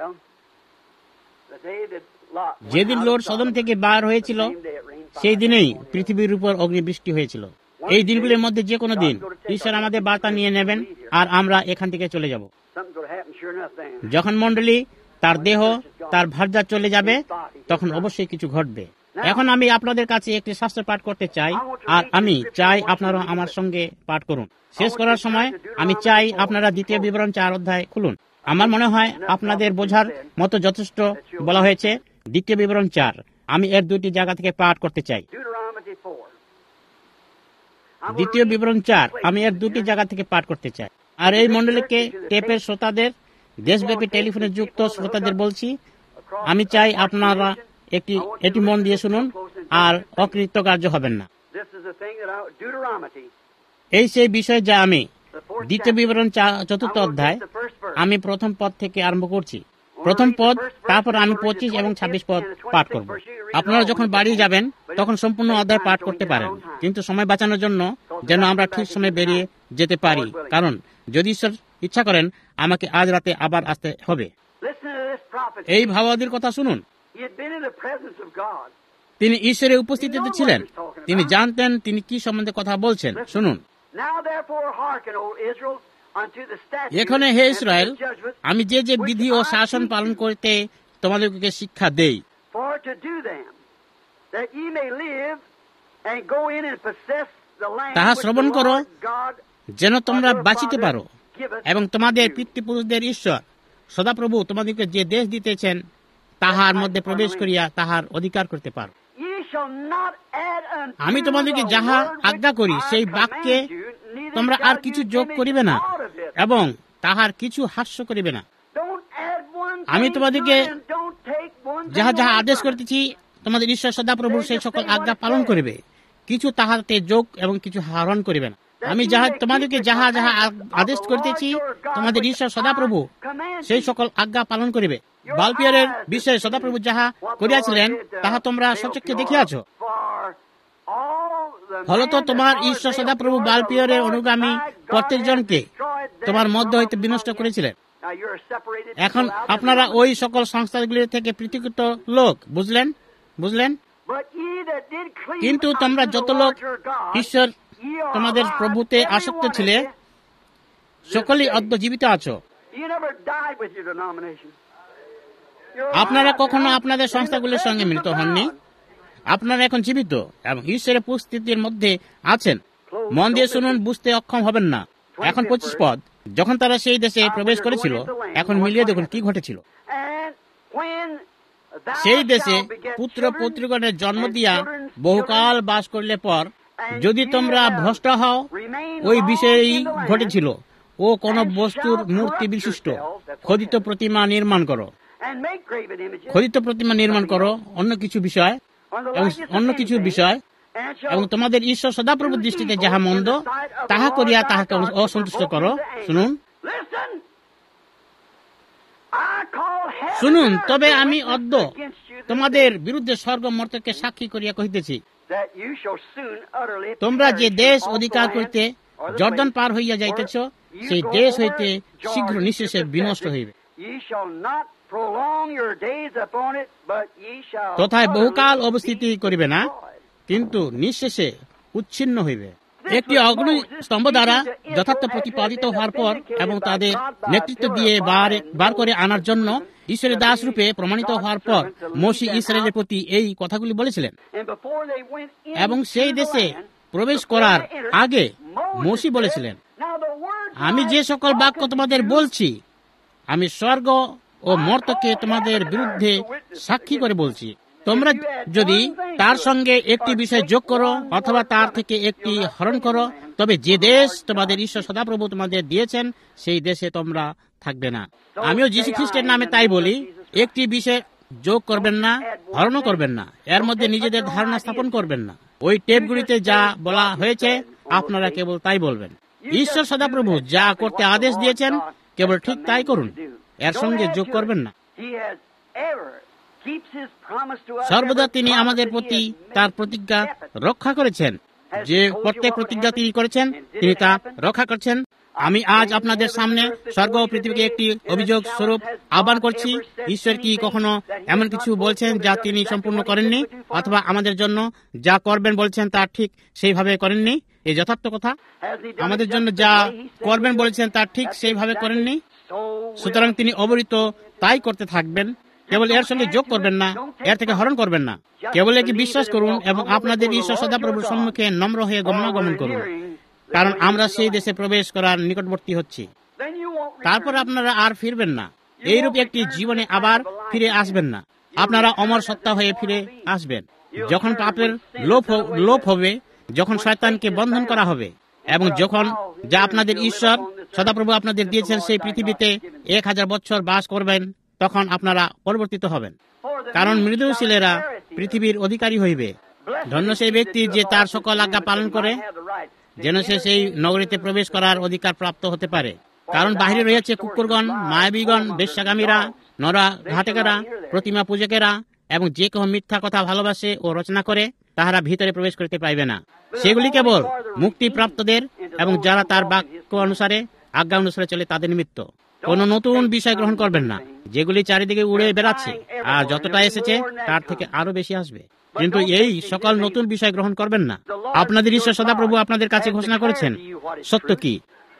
যেদিন লোড সদন থেকে বার হয়েছিল সেই দিনেই পৃথিবীর উপর অগ্নিবৃষ্টি হয়েছিল। এই দিনগুলির মধ্যে যে কোনো দিন ঈশ্বর আমাদের বার্তা নিয়ে নেবেন আর আমরা এখান থেকে চলে যাব। যখন মণ্ডলী তার দেহ তার ভার্যা চলে যাবে, তখন অবশ্যই কিছু ঘটবে। এখন আমি আপনাদের কাছে একটি শাস্ত্র পাঠ করতে চাই, আর আমি চাই আপনারা আমার সঙ্গে পাঠ করুন। শেষ করার সময় আমি চাই আপনারা 2 বিবরণ 4 অধ্যায় খুলুন। আমার মনে হয় আপনাদের বোঝার মতো যথেষ্ট বলা হয়েছে। 2 বিবরণ 4, আমি এর 2টি জায়গা থেকে পাঠ করতে চাই। 2 বিবরণ 4, আমি এর 2টি জায়গা থেকে পাঠ করতে চাই। আর এই মণ্ডলীকে, টেপের শ্রোতাদের, দেশব্যাপী টেলিফোনে যুক্ত শ্রোতাদের বলছি, আমি চাই আপনারা এটি মন দিয়ে শুনুন আর অকৃতকার্য হবেন না। এই সেই বিষয় যা আমি 2 বিবরণ 4 অধ্যায়, আমি প্রথম পদ থেকে আরম্ভ করছি। প্রথম পদ, তারপর আমি 25 এবং 26 পদ পাঠ করব। আপনারা যখন বাড়ি যাবেন তখন সম্পূর্ণ অধ্যায় পাঠ করতে পারেন, কিন্তু সময় বাঁচানোর জন্য যেন আমরা ঠিক সময় বেরিয়ে যেতে পারি, কারণ যদি ঈশ্বর ইচ্ছা করেন আমাকে আজ রাতে আবার আসতে হবে। এই ভাবাদির কথা শুনুন। তিনি ঈশ্বরের উপস্থিতিতে ছিলেন, তিনি জানতেন তিনি কি সম্বন্ধে কথা বলছেন। শুনুন, এখানে হে ইসরায়েল, আমি যে যে বিধি ও শাসন পালন করতে তোমাদেরকে শিক্ষা দেই, তাহা শ্রবণ করো, যেন তোমরা বাঁচিতে পারো এবং তোমাদের পিতৃপুরুষদের ঈশ্বর সদাপ্রভু তোমাদেরকে যে দেশ দিতেছেন তাহার মধ্যে প্রবেশ করিয়া তাহার অধিকার করতে পারো। আমি তোমাদেরকে যাহা আজ্ঞা করি সেই বাক্যে তোমরা আর কিছু যোগ করিবে না এবং তাহার কিছু হাস্য করিবে না। আমি তোমাদেরকে যাহা যাহা আদেশ করিতেছি তোমাদের ঈশ্বর সদাপ্রভু সেই সকল আজ্ঞা পালন করিবে, কিছু তাহাতে যোগ এবং কিছু হরণ করিবে না। আমি তোমাদেরকে যাহা যাহা আদেশ করিতেছি তোমাদের ঈশ্বর সদাপ্রভু সেই সকল আজ্ঞা পালন করিবে। বালপিয়রের বিষয়ে সদাপ্রভু যাহা করিয়াছিলেন তাহা তোমরা সচক্ষে দেখিয়াছ। ফলত তোমার ঈশ্বর সদাপ্রভু বালপিয়রের অনুগামী প্রত্যেকজনকে তোমার মধ্য হইতে বিনষ্ট করেছিলেন। এখন আপনারা ওই সকল সংস্থাগুলি থেকে পৃথকীকৃত লোক, বুঝলেন? কিন্তু তোমরা যত লোক ঈশ্বর তোমাদের প্রভুতে আসক্ত ছিলে সকলেই অদ্য জীবিত আছো। আপনারা কখনো আপনাদের সংস্থাগুলির সঙ্গে মিলিত হননি। আপনারা এখন জীবিত এবং ঈশ্বরের উপস্থিতির মধ্যে আছেন। মন দিয়ে শুনুন, বুঝতে অক্ষম হবেন না। এখন 25 পদ, যখন তারা সেই দেশে প্রবেশ করেছিল, এখন মিলিয়ে দেখুন কি ঘটেছিল। সেই দেশে পুত্র পৌত্রগণের জন্ম দিয়া বহুকাল বাস করলে পর, যদি তোমরা ভ্রষ্ট হও ওই বিষয়েই ঘটেছিল। ও কোন বস্তুর মূর্তি বিশিষ্ট খোদিত প্রতিমা নির্মাণ করো, খোদিত প্রতিমা নির্মাণ করো অন্য কিছু বিষয় এবং অন্য কিছুর বিষয়, এবং তোমাদের ঈশ্বর সদাপ্রভুর দৃষ্টিতে যাহা মন্দ তাহা করিয়া তাহাকে অসন্তুষ্ট করো। শুনুন, তবে আমি অদ্য তোমাদের বিরুদ্ধে স্বর্গ মর্ত্যকে সাক্ষী করিয়া কহিতেছি, তোমরা যে দেশ অধিকার করিতে জর্দান পার হইয়া যাইতেছ, সেই দেশ হইতে শীঘ্র নিঃশেষে বিনষ্ট হইবে। তথায় বহুকাল অবস্থিতি করিবে না, কিন্তু নিঃশেষে উচ্ছিন্ন হইবে। একটি অগ্নি স্তম্ভ দ্বারা যথার্থ প্রতিপাদিত হওয়ার পর এবং তাদের নেতৃত্ব দিয়ে বার করে আনার জন্য ঈশ্বরের দাস রূপে প্রমাণিত হওয়ার পর মোশে ইসরায়েলের প্রতি এই কথাগুলি বলেছিলেন। এবং সেই দেশে প্রবেশ করার আগে মোশে বলেছিলেন, আমি যে সকল বাক্য তোমাদের বলছি, আমি স্বর্গ ও মর্ত্যকে তোমাদের বিরুদ্ধে সাক্ষী করে বলছি। তোমরা যদি তার সঙ্গে একটি বিষয় যোগ করো অথবা তার থেকে একটি হরণ করো, তবে যে দেশ তোমাদের ঈশ্বর সদাপ্রভু তোমাদের দিয়েছেন সেই দেশে তোমরা থাকবে না। আমিও যীশু খ্রিস্টের নামে তাই বলি, একটি বিষয় যোগ করবেন না, হরণও করবেন না, এর মধ্যে নিজেদের ধারণা স্থাপন করবেন না। ওই টেপগুলিতে যা বলা হয়েছে আপনারা কেবল তাই বলবেন। ঈশ্বর সদাপ্রভু যা করতে আদেশ দিয়েছেন কেবল ঠিক তাই করুন, এর সঙ্গে যোগ করবেন না। সর্বদা তিনি আমাদের প্রতি তার প্রতিজ্ঞা রক্ষা করেছেন। যে প্রত্যেক প্রতিজ্ঞা তিনি করেছেন তিনি তা রক্ষা করছেন। আমি আজ আপনাদের সামনে স্বর্গ ও পৃথিবীকে একটি অভিযোগ স্বরূপ আহ্বান করছি। ঈশ্বর কি কখনো এমন কিছু বলছেন যা তিনি সম্পূর্ণ করেননি, অথবা আমাদের জন্য যা করবেন বলছেন তা ঠিক সেইভাবে করেননি? এই যথার্থ কথা। আমাদের জন্য যা করবেন বলেছেন তা ঠিক সেইভাবে করেননি। সুতরাং তিনি অবরিত তাই করতে থাকবেন। কেবল এর সঙ্গে যোগ করবেন না, এর থেকে হরণ করবেন না। কেবল একে বিশ্বাস করুন এবং আপনাদের ঈশ্বর সদাপ্রভুর সম্মুখে নম্র হয়ে গমনাগমন করুন, কারণ আমরা সেই দেশে প্রবেশ করার নিকটবর্তী হচ্ছি। তারপর আপনারা আর ফিরবেন না, এইরূপ একটি জীবনে আবার ফিরে আসবেন না। আপনারা অমর সত্তা হয়ে ফিরে আসবেন। যখন পাপের লোপ হবে, যখন শয়তানকে বন্ধন করা হবে, এবং যখন যা আপনাদের ঈশ্বর সদাপ্রভু আপনাদের দিয়েছেন সেই পৃথিবীতে 1000 বছর বাস করবেন, তখন আপনারা পরিবর্তিত হবেন। কারণ মৃদুশীলেরা পৃথিবীর অধিকারী হইবে। ধন্য সেই ব্যক্তি যে তার সকল আজ্ঞা পালন করে, যেন সে সেই নগরীতে প্রবেশ করার অধিকার প্রাপ্ত হতে পারে। কারণ বাহিরে রয়েছে কুকুরগণ, মায়াবীগণ, বেশ্যাগামীরা, নরা ঘাটেকেরা, প্রতিমা পূজকেরা, এবং যে কেউ মিথ্যা কথা ভালোবাসে ও রচনা করে, তাহারা ভিতরে প্রবেশ করতে পাইবে না। সেগুলি কেবল মুক্তিপ্রাপ্তদের এবং যারা তার বাক্য অনুসারে আজ্ঞা অনুসারে চলে তাদের নিমিত্ত। কোন নতুন বিষয় গ্রহণ করবেন না, যেগুলি চারিদিকে উড়ে বেড়াচ্ছে, আর যতটা এসেছে তার থেকে আরো বেশি আসবে। কিন্তু এই সকল নতুন বিষয় গ্রহণ করবেন না। আপনাদের ঈশ্বর সদাপ্রভু আপনাদের কাছে ঘোষণা করেছেন সত্য কি।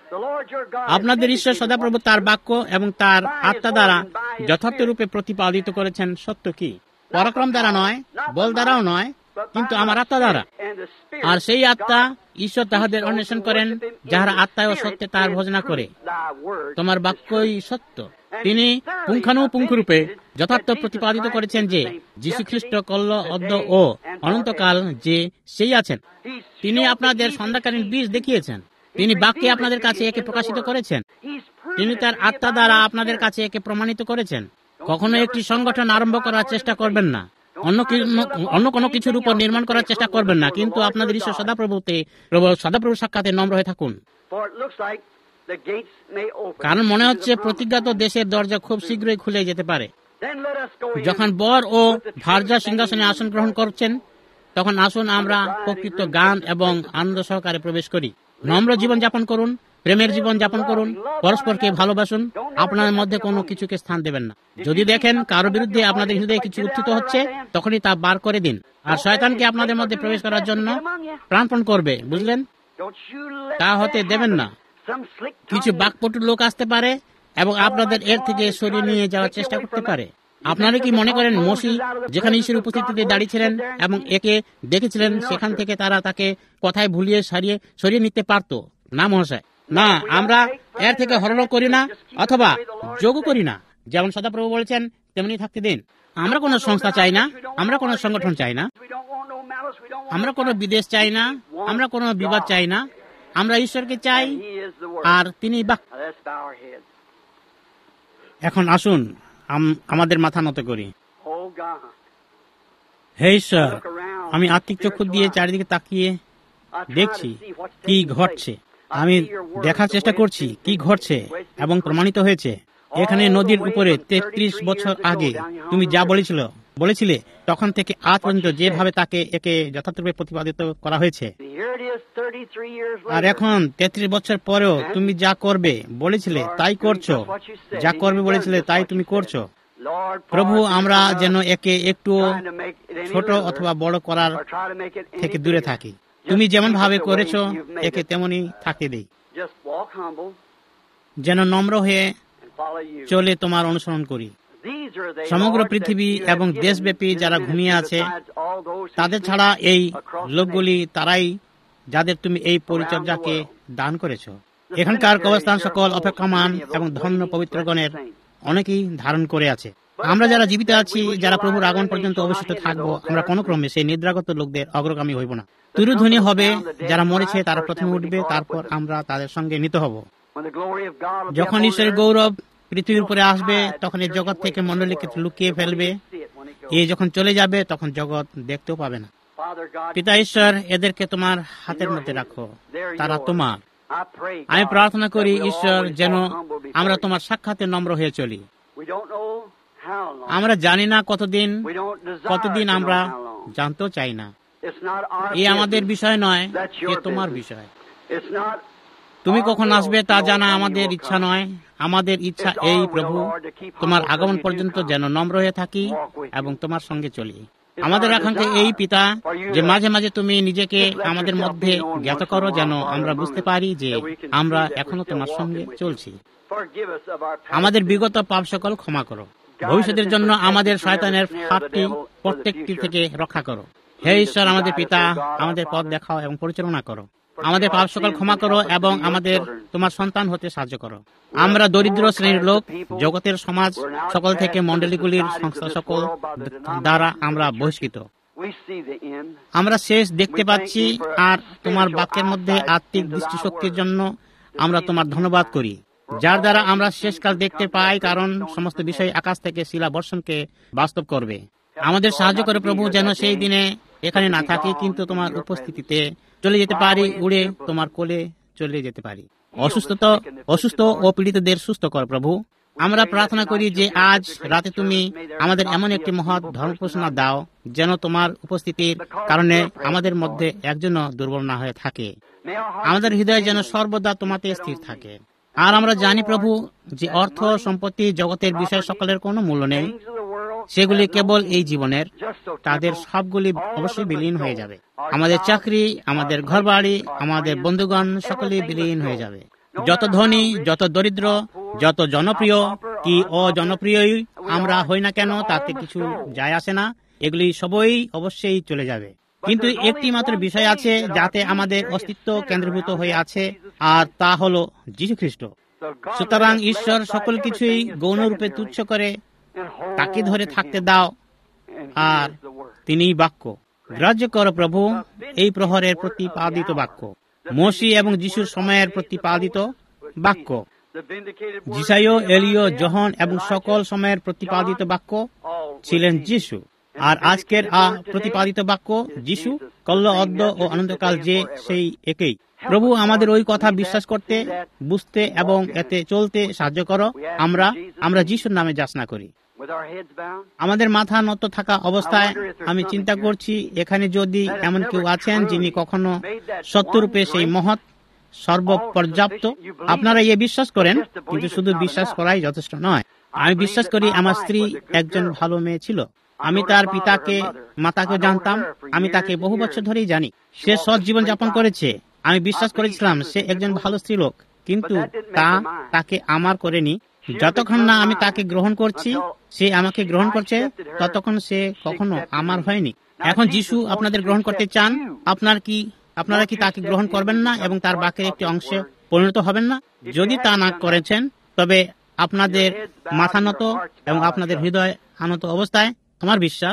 আপনাদের ঈশ্বর সদাপ্রভু তার বাক্য এবং তার আত্মা দ্বারা যথার্থ রূপে প্রতিপাদিত করেছেন সত্য কি। পরাক্রম দ্বারা নয়, বল দ্বারাও নয়, কিন্তু আমার আত্মা দ্বারা। আর সেই আত্মা ঈশ্বর তাহাদের অন্বেষণ করেন যাহারা আত্মায় ও সত্যে তার ভজনা করে। তোমার বাক্যই সত্য। তিনি পুঙ্খানুপুঙ্খরূপে যথার্থ প্রতিপাদিত করেছেন যে যীশু খ্রিস্ট কল্ল অদ্য ও অনন্তকাল যে সেই আছেন। তিনি আপনাদের সন্ধ্যাকালীন বীজ দেখিয়েছেন। তিনি বাক্যে আপনাদের কাছে একে প্রকাশিত করেছেন। তিনি তার আত্মা দ্বারা আপনাদের কাছে একে প্রমাণিত করেছেন। কখনো একটি সংগঠন আরম্ভ করার চেষ্টা করবেন না, অন্য কোনো কিছুর উপর নির্মাণ করার চেষ্টা করবেন না, কিন্তু আপনাদের ঈশ্বর সদাপ্রভুর সাক্ষাতে নম্র হয়ে থাকুন। কারণ মনে হচ্ছে প্রতিজ্ঞাত দেশের দরজা খুব শীঘ্রই খুলে যেতে পারে। যখন বর ও ভার্যা সিংহাসনে আসন গ্রহণ করছেন, তখন আসুন আমরা প্রকৃত গান এবং আনন্দ সহকারে প্রবেশ করি। নম্র জীবন যাপন করুন, প্রেমের জীবন যাপন করুন, পরস্পরকে ভালোবাসুন। আপনার মধ্যে কোনো কিছুকে স্থান দেবেন না। যদি দেখেন কারো বিরুদ্ধে আপনাদের হৃদয়ে কিছু উত্থিত হচ্ছে, তখনই তা বার করে দিন। আর শয়তানকে আপনাদের মধ্যে প্রবেশ করার জন্য প্রাণপণ করবে, বুঝলেন? তা হতে দেবেন না। কিছু বাকপটু লোক আসতে পারে এবং আপনাদের এর থেকে সরিয়ে নিয়ে যাওয়ার চেষ্টা করতে পারে। আপনারা কি মনে করেন মোশে যেখানে ঈশ্বরের উপস্থিতিতে দাঁড়িয়েছিলেন এবং একে দেখেছিলেন, সেখান থেকে তারা তাকে কথায় ভুলিয়ে সরিয়ে নিতে পারত? না মহাশয়, না। আমরা এর থেকে হরণ করি না অথবা যোগও করি না। যেমন সদাপ্রভু বলেছেন তেমনি থাকতে দিন। আমরা কোনো সংস্থা চাই না, আমরা কোনো সংগঠন চাই না, আমরা কোনো বিদেশ চাই না, আমরা কোনো বিবাদ চাই না, আমরা ঈশ্বরকে চাই, and He is the Word. আর তিনি বাক্য। Now, let's bow our heads. এখন আসুন আমাদের মাথা নত করি। Oh God, হে ঈশ্বর, look around. আমি আত্মিক চক্ষু দিয়ে চারিদিকে তাকিয়ে দেখছি কি ঘটছে। আমি দেখার চেষ্টা করছি কি ঘটছে এবং প্রমাণিত হয়েছে। এখানে নদীর উপরে 33 বছর আগে তুমি যা বলেছিলে তখন থেকে আজ পর্যন্ত যেভাবে তাকে একে যথার্থভাবে প্রতিপাদিত করা হয়েছে। Here it is 33 years R later. এখন 33 বছর পরেও তুমি যা করবে বলেছিলে তাই করছো, যা করবে বলেছিলে তাই তুমি করছো। Lord, প্রভু, আমরা যেন একে একটু trying to make it any ছোট little অথবা বড় করার or try to make it any থেকে দূরে bigger. থাকি। তুমি যেমন ভাবে করেছো You've made একে it. তেমনই থাকতে দেই, Just walk humble যেন নম্র হয়ে and follow you. চলে তোমার অনুসরণ করি। These are they, সমগ্র Lord, পৃথিবী that you have এবং given দেশব্যাপী to the যারা ministry ঘুমিয়ে আছে, besides all those who তাদের sleep ছাড়া এই across the লোকগুলি nation. তারাই যাদের তুমি এই পরিচর্যাকে দান করেছো। এখানকার কবরস্থান সকল অপেক্ষমান এবং ধন্য পবিত্রগণের অনেকেই ধারণ করে আছে। আমরা যারা জীবিত আছি, যারা প্রভুর আগমন পর্যন্ত অবশিষ্ট থাকবো, আমরা কোনো ক্রমে সেই নিদ্রাগত লোকদের অগ্রগামী হইব না। তুরুধ্বনি হবে, যারা মরেছে তারা প্রথমে উঠবে, তারপর আমরা তাদের সঙ্গে নিতে হব। When the glory of God will be যখন upon ঈশ্বরের earth, গৌরব পৃথিবীর উপরে আসবে, তখন এই জগৎ থেকে মণ্ডলীকে লুকিয়ে ফেলবে। see it when it goes. এই যখন চলে যাবে তখন জগৎ দেখতেও পাবে না। Father God, পিতা ঈশ্বর, এদেরকে তোমার হাতের মধ্যে রাখো, তারা তোমার। I pray, আমি God, প্রার্থনা করি that we'll ঈশ্বর, always যেন walk humble before আমরা you. তোমার সাক্ষাতে নম্র হয়ে চলি। We don't know how long. আমরা জানি না কতদিন, We don't desire কতদিন to know আমরা how long. জানতেও চাই না। It's not our এ আমাদের business. বিষয় নয়, That's এ your তোমার business. বিষয়। It's not তুমি our কখন will আসবে to তা know জানা when you আমাদের will ইচ্ছা come. নয়। আমাদের ইচ্ছা It's এই, our will, প্রভু, Lord, to keep তোমার humble আগমন till you do পর্যন্ত come. যেন নম্র হয়ে থাকি Walk with you. এবং তোমার সঙ্গে চলি। It's আমাদের our আকাঙ্ক্ষা desire এই, পিতা, for you যে to মাঝে মাঝে তুমি নিজেকে just let আমাদের yourself মধ্যে be known জ্ঞাত once in a করো, while, যেন Lord, আমরা among বুঝতে us, পারি যে that we can আমরা see that we're এখনো still তোমার walking সঙ্গে with you. চলছি। Forgive us of our past আমাদের sins. বিগত পাপ সকল ক্ষমা করো। ভবিষ্যতের জন্য আমাদের শয়তানের ফাঁদটি প্রত্যেকটি থেকে রক্ষা করো। হে ঈশ্বর, আমাদের পিতা, আমাদের পথ দেখাও এবং পরিচালনা করো। আমাদের পাপ সকল ক্ষমা করো এবং আমাদের তোমার সন্তান হতে সাহায্য করো। আমরা দরিদ্র শ্রেণীর লোক, জগতের সমাজ সকল থেকে মণ্ডলীগুলির সংস্থা সকল দ্বারা আমরা বহিষ্কৃত। We see the end. আমরা শেষ দেখতে পাচ্ছি, আর তোমার বাক্যের মধ্যে আত্মিক দৃষ্টিশক্তির জন্য আমরা তোমার ধন্যবাদ করি, যার দ্বারা আমরা শেষকাল দেখতে পাই, কারণ সমস্ত বিষয় আকাশ থেকে শিলা বর্ষণকে বাস্তব করবে। আমাদের সাহায্য করে প্রভু, যেন সেই দিনে এখানে না থাকি, কিন্তু তোমার উপস্থিতিতে চলে যেতে পারি, উড়ে তোমার কোলে চলে যেতে পারি। অসুস্থ ও পীড়িতদের সুস্থ কর প্রভু। আমরা প্রার্থনা করি যে আজ রাতে তুমি আমাদের এমন একটি মহৎ ধর্মঘোষণা দাও, যেন তোমার উপস্থিতির কারণে আমাদের মধ্যে একজনও দুর্বল না হয়ে থাকে। আমাদের হৃদয় যেন সর্বদা তোমাতে স্থির থাকে। আর আমরা জানি প্রভু যে অর্থ, সম্পত্তি, জগতের বিষয় সকলের কোনো মূল্য নেই। সেগুলি কেবল এই জীবনের, তাদের সবগুলি অবশ্যই বিলীন হয়ে যাবে। আমাদের চাকরি, আমাদের ঘরবাড়ি, আমাদের বন্ধুগণ সকলেই বিলীন হয়ে যাবে। যত ধনী, যত দরিদ্র, যত জনপ্রিয় কি অজনপ্রিয়ই আমরা হই না কেন, তাতে কিছু যায় আসে না। এগুলি সবই অবশ্যই চলে যাবে। কিন্তু একটি মাত্র বিষয় আছে যাতে আমাদের অস্তিত্ব কেন্দ্রীভূত হয়ে আছে, আর তা হল যীশু খ্রিস্ট। সুতরাং ঈশ্বর সকল কিছুই গৌণরূপে তুচ্ছ করে তাকে ধরে থাকতে দাও, আর তিনিই বাক্য। গ্রাহ্য করো প্রভু এই প্রহরের প্রতিপাদিত বাক্য, মোশি এবং যিশুর সময়ের প্রতিপাদিত বাক্য, যিশাইয়, এলিয়, যোহন এবং সকল সময়ের প্রতিপাদিত বাক্য ছিলেন যিশু। আর আজকের প্রতিপাদিত বাক্য যিশু, কল্য, অদ্য ও অনন্তকাল যে সেই একই। প্রভু, আমাদের ওই কথা বিশ্বাস করতে, বুঝতে এবং এতে চলতে সাহায্য করো। আমরা যিশুর নামে যাচনা করি। আমাদের মাথা নত থাকা অবস্থায় আমি চিন্তা করছি, এখানে যদি এমন কেউ আছেন যিনি কখনো সত্যরূপে সেই মহৎ, সর্বপর্যাপ্ত, আপনারা এ বিশ্বাস করেন, কিন্তু শুধু বিশ্বাস করাই যথেষ্ট নয়। আমি বিশ্বাস করি আমার স্ত্রী একজন ভালো মেয়ে ছিল। আমি তার মাতাকে জানতাম। আমি তাকে বহু বছর ধরেই জানি। সে সৎ জীবন যাপন করেছে। আমি বিশ্বাস করেছিলাম সে একজন ভালো স্ত্রী লোক, কিন্তু তাকে আমার করেনি। যতক্ষণ না আমি তাকে গ্রহণ করছি, সে আমাকে গ্রহণ করছে, ততক্ষণ সে কখনো আমার হয়নি। এখন যিশু আপনাদের গ্রহণ করতে চান। আপনারা কি তাকে গ্রহণ করবেন না এবং তার বাক্যের একটি অংশে পরিণত হবেন না? যদি তা না করেছেন, তবে আপনাদের মাথা নত এবং আপনাদের হৃদয় আনত অবস্থায় আমার বিশ্বাস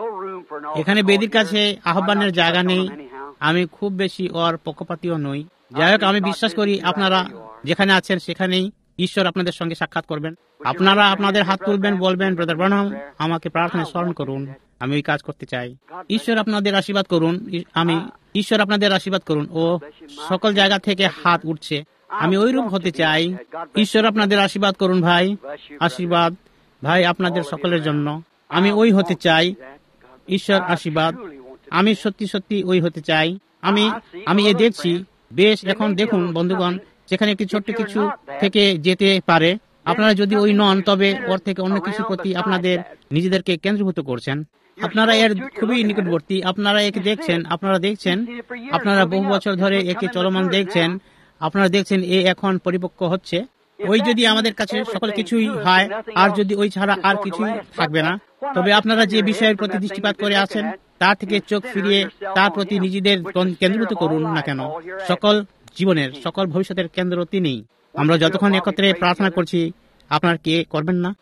এখানে বেদির কাছে আহ্বানের জায়গা নেই। আমি খুব বেশি ওর পক্ষপাতীয় নই। যাই হোক, আমি বিশ্বাস করি আপনারা যেখানে আছেন সেখানেই ঈশ্বর আপনাদের সঙ্গে সাক্ষাৎ করবেন। আপনারা আপনাদের হাত তুলবেন, বলবেন, ব্রাদার ব্রানহাম, আমাকে প্রার্থনায় স্মরণ করুন, আমি ওই কাজ করতে চাই। ঈশ্বর আপনাদের আশীর্বাদ করুন। ঈশ্বর আপনাদের আশীর্বাদ করুন। ও সকল জায়গা থেকে হাত উঠছে, আমি ওইরূপ হতে চাই। ঈশ্বর আপনাদের আশীর্বাদ করুন ভাই, আশীর্বাদ ভাই আপনাদের সকলের জন্য। আমি ওই হতে চাই। ঈশ্বর আশীর্বাদ। আমি সত্যি সত্যি ওই হতে চাই। আমি এ দেখছি বেশ। এখন দেখুন বন্ধুগণ, যেখানে একটি ছোট্ট কিছু থেকে যেতে পারে। আপনারা যদি ওই নন, তবে ওর থেকে অন্য কিছুর প্রতি আপনাদের নিজেদেরকে কেন্দ্রীভূত করছেন। আপনারা এর খুবই নিকটবর্তী। আপনারা একে দেখছেন, আপনারা বহু বছর ধরে একে চলমান দেখছেন। আপনারা দেখছেন এ এখন পরিপক্ক হচ্ছে। ওই যদি আমাদের কাছে সকল কিছুই হয়, আর যদি ওই ছাড়া আর কিছুই থাকবে না, তবে আপনারা যে বিষয়ের প্রতি দৃষ্টিপাত করে আছেন তার থেকে চোখ ফিরিয়ে তার প্রতি নিজেদের কেন্দ্রীভূত করুন না কেন। সকল জীবনের, সকল ভবিষ্যতের কেন্দ্র তিনিই। আমরা যতক্ষণ একত্রে প্রার্থনা করছি, আপনার কে করবেন না?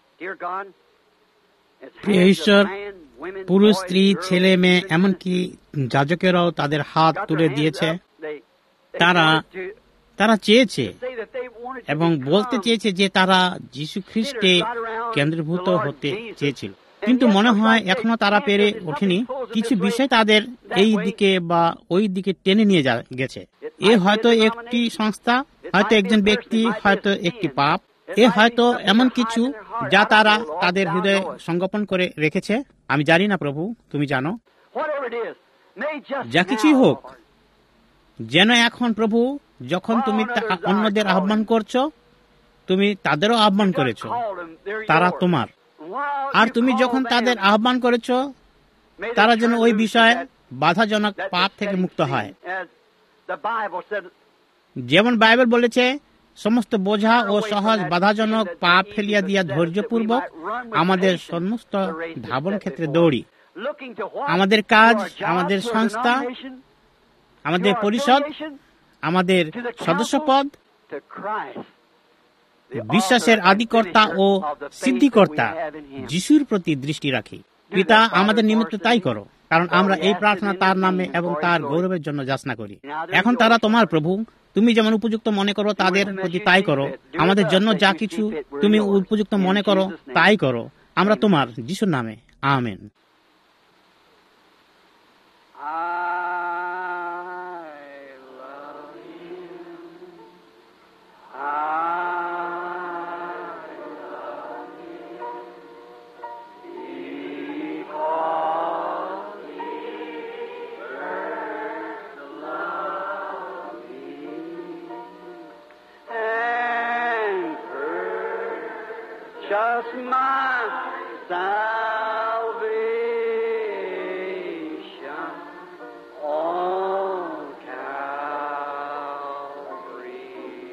প্রিয় ঈশ্বর, পুরুষ, স্ত্রী, ছেলে, মেয়ে, এমনকি যাজকেরাও তাদের হাত তুলে দিয়েছে। তারা চেয়েছে এবং বলতে চেয়েছে যে তারা যীশু খ্রিস্টে কেন্দ্রীভূত হতে চেয়েছিল, কিন্তু মনে হয় এখনো তারা পেরে ওঠেনি। কিছু বিষয় তাদের এই দিকে বা ওই দিকে টেনে নিয়ে গেছে। এ হয়তো একটি সংস্থা, হয়তো একজন ব্যক্তি, হয়তো একটি পাপ, এ হয়তো এমন কিছু যা তারা তাদের হৃদয়ে সংগোপন করে রেখেছে। আমি জানি না প্রভু, তুমি জানো। যা কিছুই হোক, যেন এখন প্রভু, যখন তুমি অন্যদের আহ্বান করছো, তুমি তাদেরও আহ্বান করেছো, তারা তোমার। আর তুমি যখন তাদের আহ্বান করেছো, তারা যেন ওই বিষয়ে বাধাজনক পাপ থেকে মুক্ত হয়। যেমন বাইবেল বলেছে, সমস্ত বোঝা ও সহজ বাধাজনক পাপ ফেলিয়া দিয়া ধৈর্যপূর্বক আমাদের সমস্ত ধাবন ক্ষেত্রে দৌড়ি। আমাদের কাজ, আমাদের সংস্থা, আমাদের পরিষদ, আমাদের সদস্যপদ, বিশ্বাসের আদিকর্তা ও সিদ্ধিকর্তা যিশুর প্রতি দৃষ্টি রাখি। পিতা, আমাদের নিমিত্ত তাই করো, কারণ আমরা এই প্রার্থনা তার নামে এবং তার গৌরবের জন্য যাচনা করি। এখন তারা তোমার প্রভু, তুমি যেমন উপযুক্ত মনে করো তাদের প্রতি তাই করো। আমাদের জন্য যা কিছু তুমি উপযুক্ত মনে করো তাই করো। আমরা তোমার, যিশুর নামে, amen. Just my salvation on Calvary.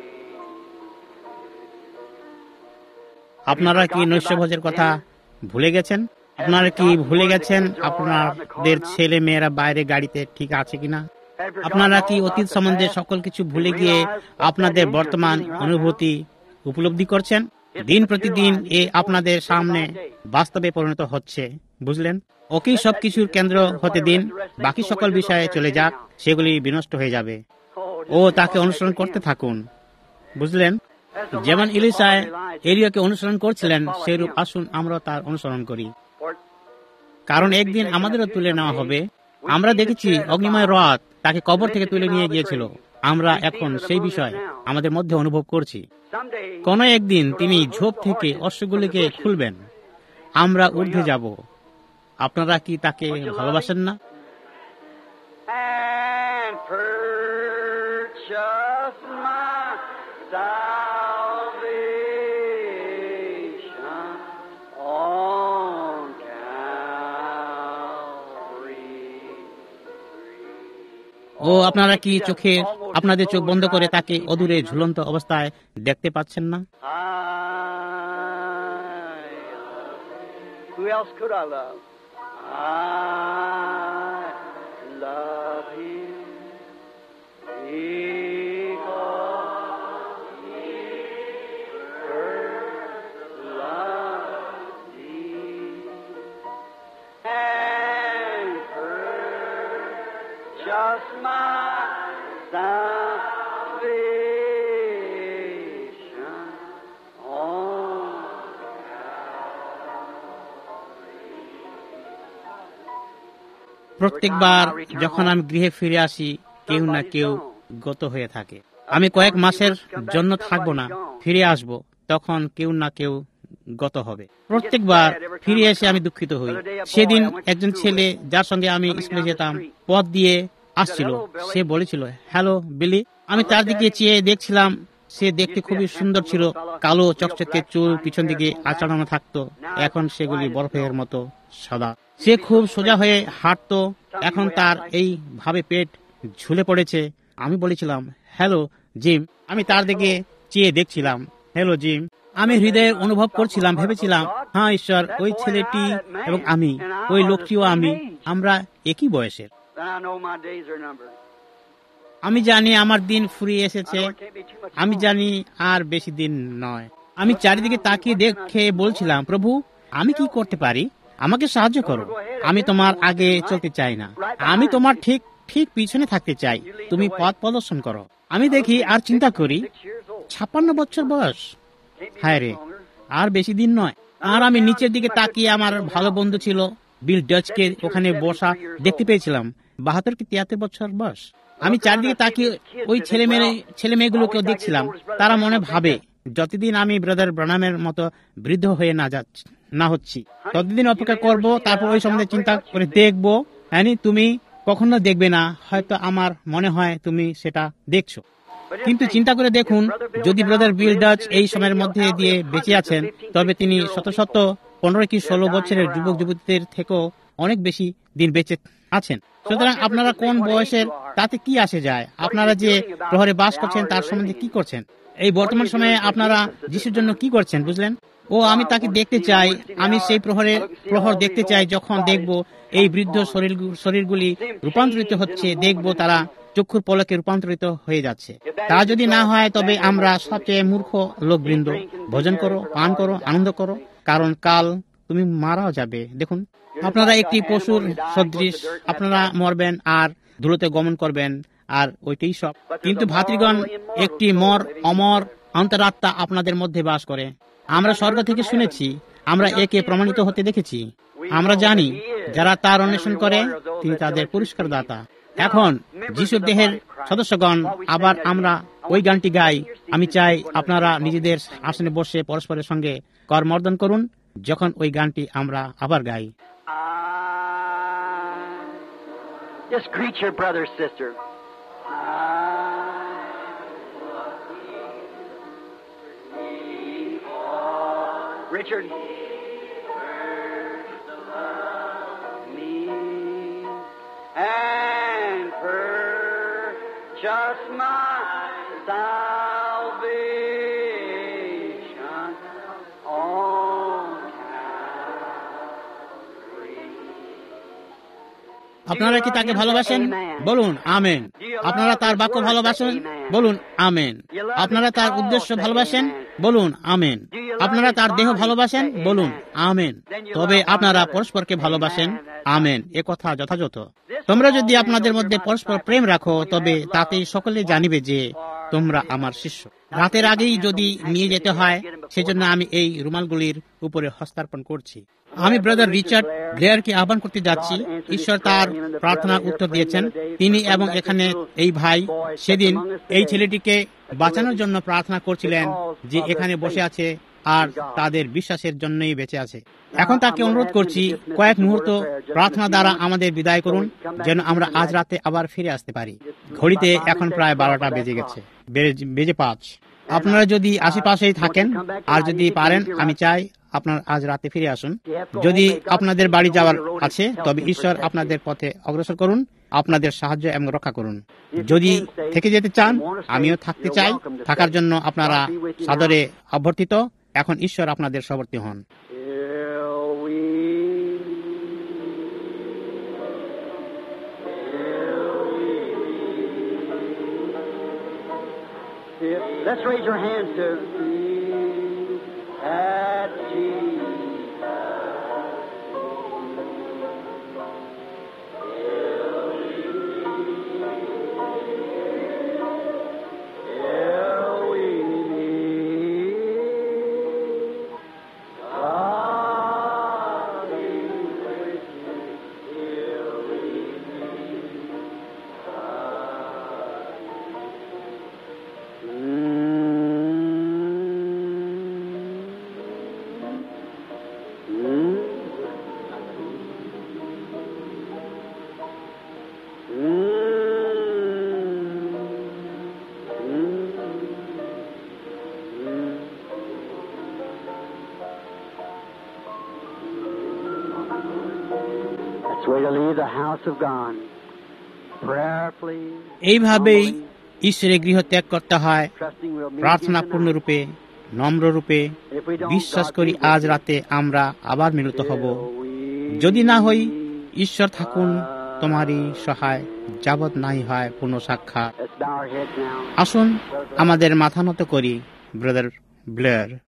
আপনারা কি নৈশভোজের কথা ভুলে গেছেন? আপনারা কি ভুলে গেছেন আপনাদের ছেলে মেয়েরা বাইরে গাড়িতে ঠিক আছে কিনা? আপনারা কি অতীত সম্বন্ধে সকল কিছু ভুলে গিয়ে আপনাদের বর্তমান অনুভূতি উপলব্ধি করছেন? দিন প্রতিদিন এ আপনাদের সামনে বাস্তবে পরিণত হচ্ছে, বুঝলেন? ওকেই সবকিছুর কেন্দ্র হতে দিন। বাকি সকল বিষয়ে চলে যাক, সেগুলি বিনষ্ট হয়ে যাবে। ও তাকে অনুসরণ করতে থাকুন, বুঝলেন? যেমন এলিসায় এলিয়াকে অনুসরণ করছিলেন, সেরূপ আসুন আমরা তার অনুসরণ করি, কারণ একদিন আমাদেরও তুলে নেওয়া হবে। আমরা দেখেছি অগ্নিময় রথ তাকে কবর থেকে তুলে নিয়ে গিয়েছিল। আমরা এখন সেই বিষয় আমাদের মধ্যে অনুভব করছি। কোন একদিন তিনি ঝোপ থেকে অশ্বগুলিকে খুলবেন, আমরা ঊর্ধ্বে যাব। আপনারা কি তাকে ভালোবাসেন না? ও আপনারা কি আপনাদের চোখ বন্ধ করে তাকে অদূরে ঝুলন্ত অবস্থায় দেখতে পাচ্ছেন না? Who else could I love? I love him because he first loved me and purchased my salvation. প্রত্যেকবার যখন আমি গৃহে ফিরে আসি কেউ না কেউ গত হয়ে থাকে। আমি কয়েক মাসের জন্য থাকবো না, ফিরে আসব, তখন কেউ না কেউ গত হবে। প্রত্যেকবার ফিরে এসে আমি দুঃখিত হই। সেদিন একজন ছেলে যার সঙ্গে আমি স্কুলে যেতাম পথ দিয়ে আসছিল, সে বলেছিল, হ্যালো বিলি। আমি তার দিকে চেয়ে দেখছিলাম, সে দেখতে খুবই সুন্দর ছিল, কালো চকচকে চুল পিছন দিকে আঁচড়ানো থাকতো, এখন সেগুলি বরফের মতো সাদা। সে খুব সোজা হয়ে হাঁটতো, এখন তার এই ভাবে পেট ঝুলে পড়েছে। আমি বলেছিলাম, হ্যালো জিম। আমি তার দিকে চেয়ে দেখছিলাম, হ্যালো জিম। আমি হৃদয়ে অনুভব করছিলাম, ভেবেছিলাম, হ্যাঁ ঈশ্বর, ওই ছেলেটি এবং আমি, ওই লোকটিও আমি, আমরা একই বয়সের। আমি জানি আমার দিন ফুরিয়ে এসেছে, আমি জানি আর বেশি দিন নয়। আমি চারিদিকে তাকিয়ে দেখে বলছিলাম, প্রভু আমি কি করতে পারি, আমাকে সাহায্য করো। আমি তোমার আগে চলতে চাই না, আমি তোমার ঠিক ঠিক পিছনে থাকতে চাই, তুমি পথ প্রদর্শন করো। আমি দেখি আর চিন্তা করি, 56 বছর বয়স, হায় রে, আর বেশি দিন নয়। আর আমি নিচের দিকে তাকিয়ে আমার ভালো বন্ধু ছিল বিল ডাচকে ওখানে বসা দেখতে পেয়েছিলাম, 72 কি 73 বছর বয়স। আমি চারদিকে তাকিয়ে ওই ছেলে মেয়েগুলোকেও দেখছিলাম। তারা মনে ভাবে, যতদিন আমি ব্রাদার ব্রানামের মতো বৃদ্ধ হয়ে না হচ্ছি, ততদিন অপেক্ষা করব, তারপর ওই সম্বন্ধে চিন্তা করে দেখব। হ্যাঁ, তুমি কখনো দেখবে না, হয়তো আমার মনে হয় তুমি সেটা দেখছো। কিন্তু চিন্তা করে দেখুন, যদি ব্রাদার বিল ডাচ এই সময়ের মধ্যে দিয়ে বেঁচে আছেন, তবে তিনি শত 15 কি 16 বছরের যুবক যুবতীদের থেকেও অনেক বেশি দিন বেঁচে আছেন। সুতরাং আপনারা কোন বয়সের তাতে কি আসে যায়? আপনারা যে প্রহরে বাস করছেন তার সম্বন্ধে কি করছেন? এই বর্তমান সময়ে আপনারা যিশুর জন্য কি করছেন, বুঝলেন? আমি তাকে দেখতে চাই, আমি সেই প্রহর দেখতে চাই, যখন দেখব এই বৃদ্ধ শরীরগুলি রূপান্তরিত হচ্ছে, দেখব তারা চক্ষুর পলকে রূপান্তরিত হয়ে যাচ্ছে। তা যদি না হয়, তবে আমরা সবচেয়ে মূর্খ লোকবৃন্দ। ভোজন করো, পান করো, আনন্দ করো, কারণ কাল তুমি মারাও যাবে। দেখুন, আপনারা একটি পশুর সদৃশ, আপনারা মরবেন আর ধুলোতে গমন করবেন, আর ওইটাই সব। কিন্তু ভাতৃগণ, একটি অমর অন্তরাত্মা আপনাদের মধ্যে বাস করে। আমরা স্বর্গ থেকে শুনেছি, আমরা একে প্রমাণিত হতে দেখেছি। আমরা জানি যারা তার অন্বেষণ করে তিনি তাদের পুরস্কার দাতা। এখন যিশুর দেহের সদস্যগণ, আবার আমরা ওই গানটি গাই। আমি চাই আপনারা নিজেদের আসনে বসে পরস্পরের সঙ্গে করমর্দন করুন যখন ওই গানটি আমরা আবার গাই। Just greet your brother, sister. Richard. Me and purchase my salvation on আপনারা কি তাকে ভালোবাসেন? বলুন আমেন। আপনারা তার বাক্য ভালোবাসেন? বলুন আমেন। আপনারা তার উদ্দেশ্য ভালোবাসেন? বলুন আমেন। আপনারা তার দেহ ভালোবাসেন? বলুন আমেন। তবে আপনারা পরস্পরকে ভালোবাসেন? আমেন। এ কথা যথাযথ। তোমরা যদি আপনাদের মধ্যে পরস্পর প্রেম রাখো, তবে তাতেই সকলে জানিবে যে তোমরা আমার শিষ্য। রাতের আগেই যদি নিয়ে যেতে হয়, সেজন্য আমি এই রুমালগুলির উপরে হস্তার্পণ করছি। আমি ব্রাদার রিচার্ড গ্লেয়ারকে আহ্বান করতে যাচ্ছি। ঈশ্বর তার প্রার্থনার উত্তর দিয়েছেন। তিনি এবং এখানে এই ভাই সেদিন এই ছেলেটিকে বাঁচানোর জন্য প্রার্থনা করছিলেন, যে এখানে বসে আছে আর তাদের বিশ্বাসের জন্যই বেঁচে আছে। এখন তাকে অনুরোধ করছি, কয়েক মুহূর্ত প্রার্থনা দ্বারা আমাদের বিদায় করুন, যেন আমরা আজ রাতে আবার ফিরে আসতে পারি। ঘড়িতে এখন প্রায় 12টা বেজে গেছে, বেজে 5। আপনারা যদি আশেপাশেই থাকেন আর যদি পারেন, আমি চাই আপনার আজ রাতে ফিরে আসুন। যদি আপনাদের বাড়ি যাওয়ার আছে, তবে ঈশ্বর আপনাদের পথে অগ্রসর করুন, আপনাদের সাহায্য এবং রক্ষা করুন। যদি থেকে যেতে চান, আমিও থাকতে চাই। থাকার জন্য আপনারা সাদরে অভ্যর্থিত। এখন ঈশ্বর আপনাদের সবর্তী হন। Let's raise your hands to at Jesus. That's the way to leave the house of God. Prayerfully, এইভাবেই humbly, ঈশ্বরের গৃহ ত্যাগ করতে হয়, trusting we'll meet প্রার্থনা again পূর্ণরূপে, নম্ররূপে। tonight. If we don't, বিশ্বাস God করি be with আজ us রাতে আমরা আবার মিলিত হব। till we যদি না হই, ঈশ্বর থাকুন তোমারই সহায়, যাবৎ নাই হয় পূর্ণ সাক্ষাৎ। Let's bow our heads now. আসুন আমাদের মাথা নত করি, ব্রাদার ব্লেয়ার।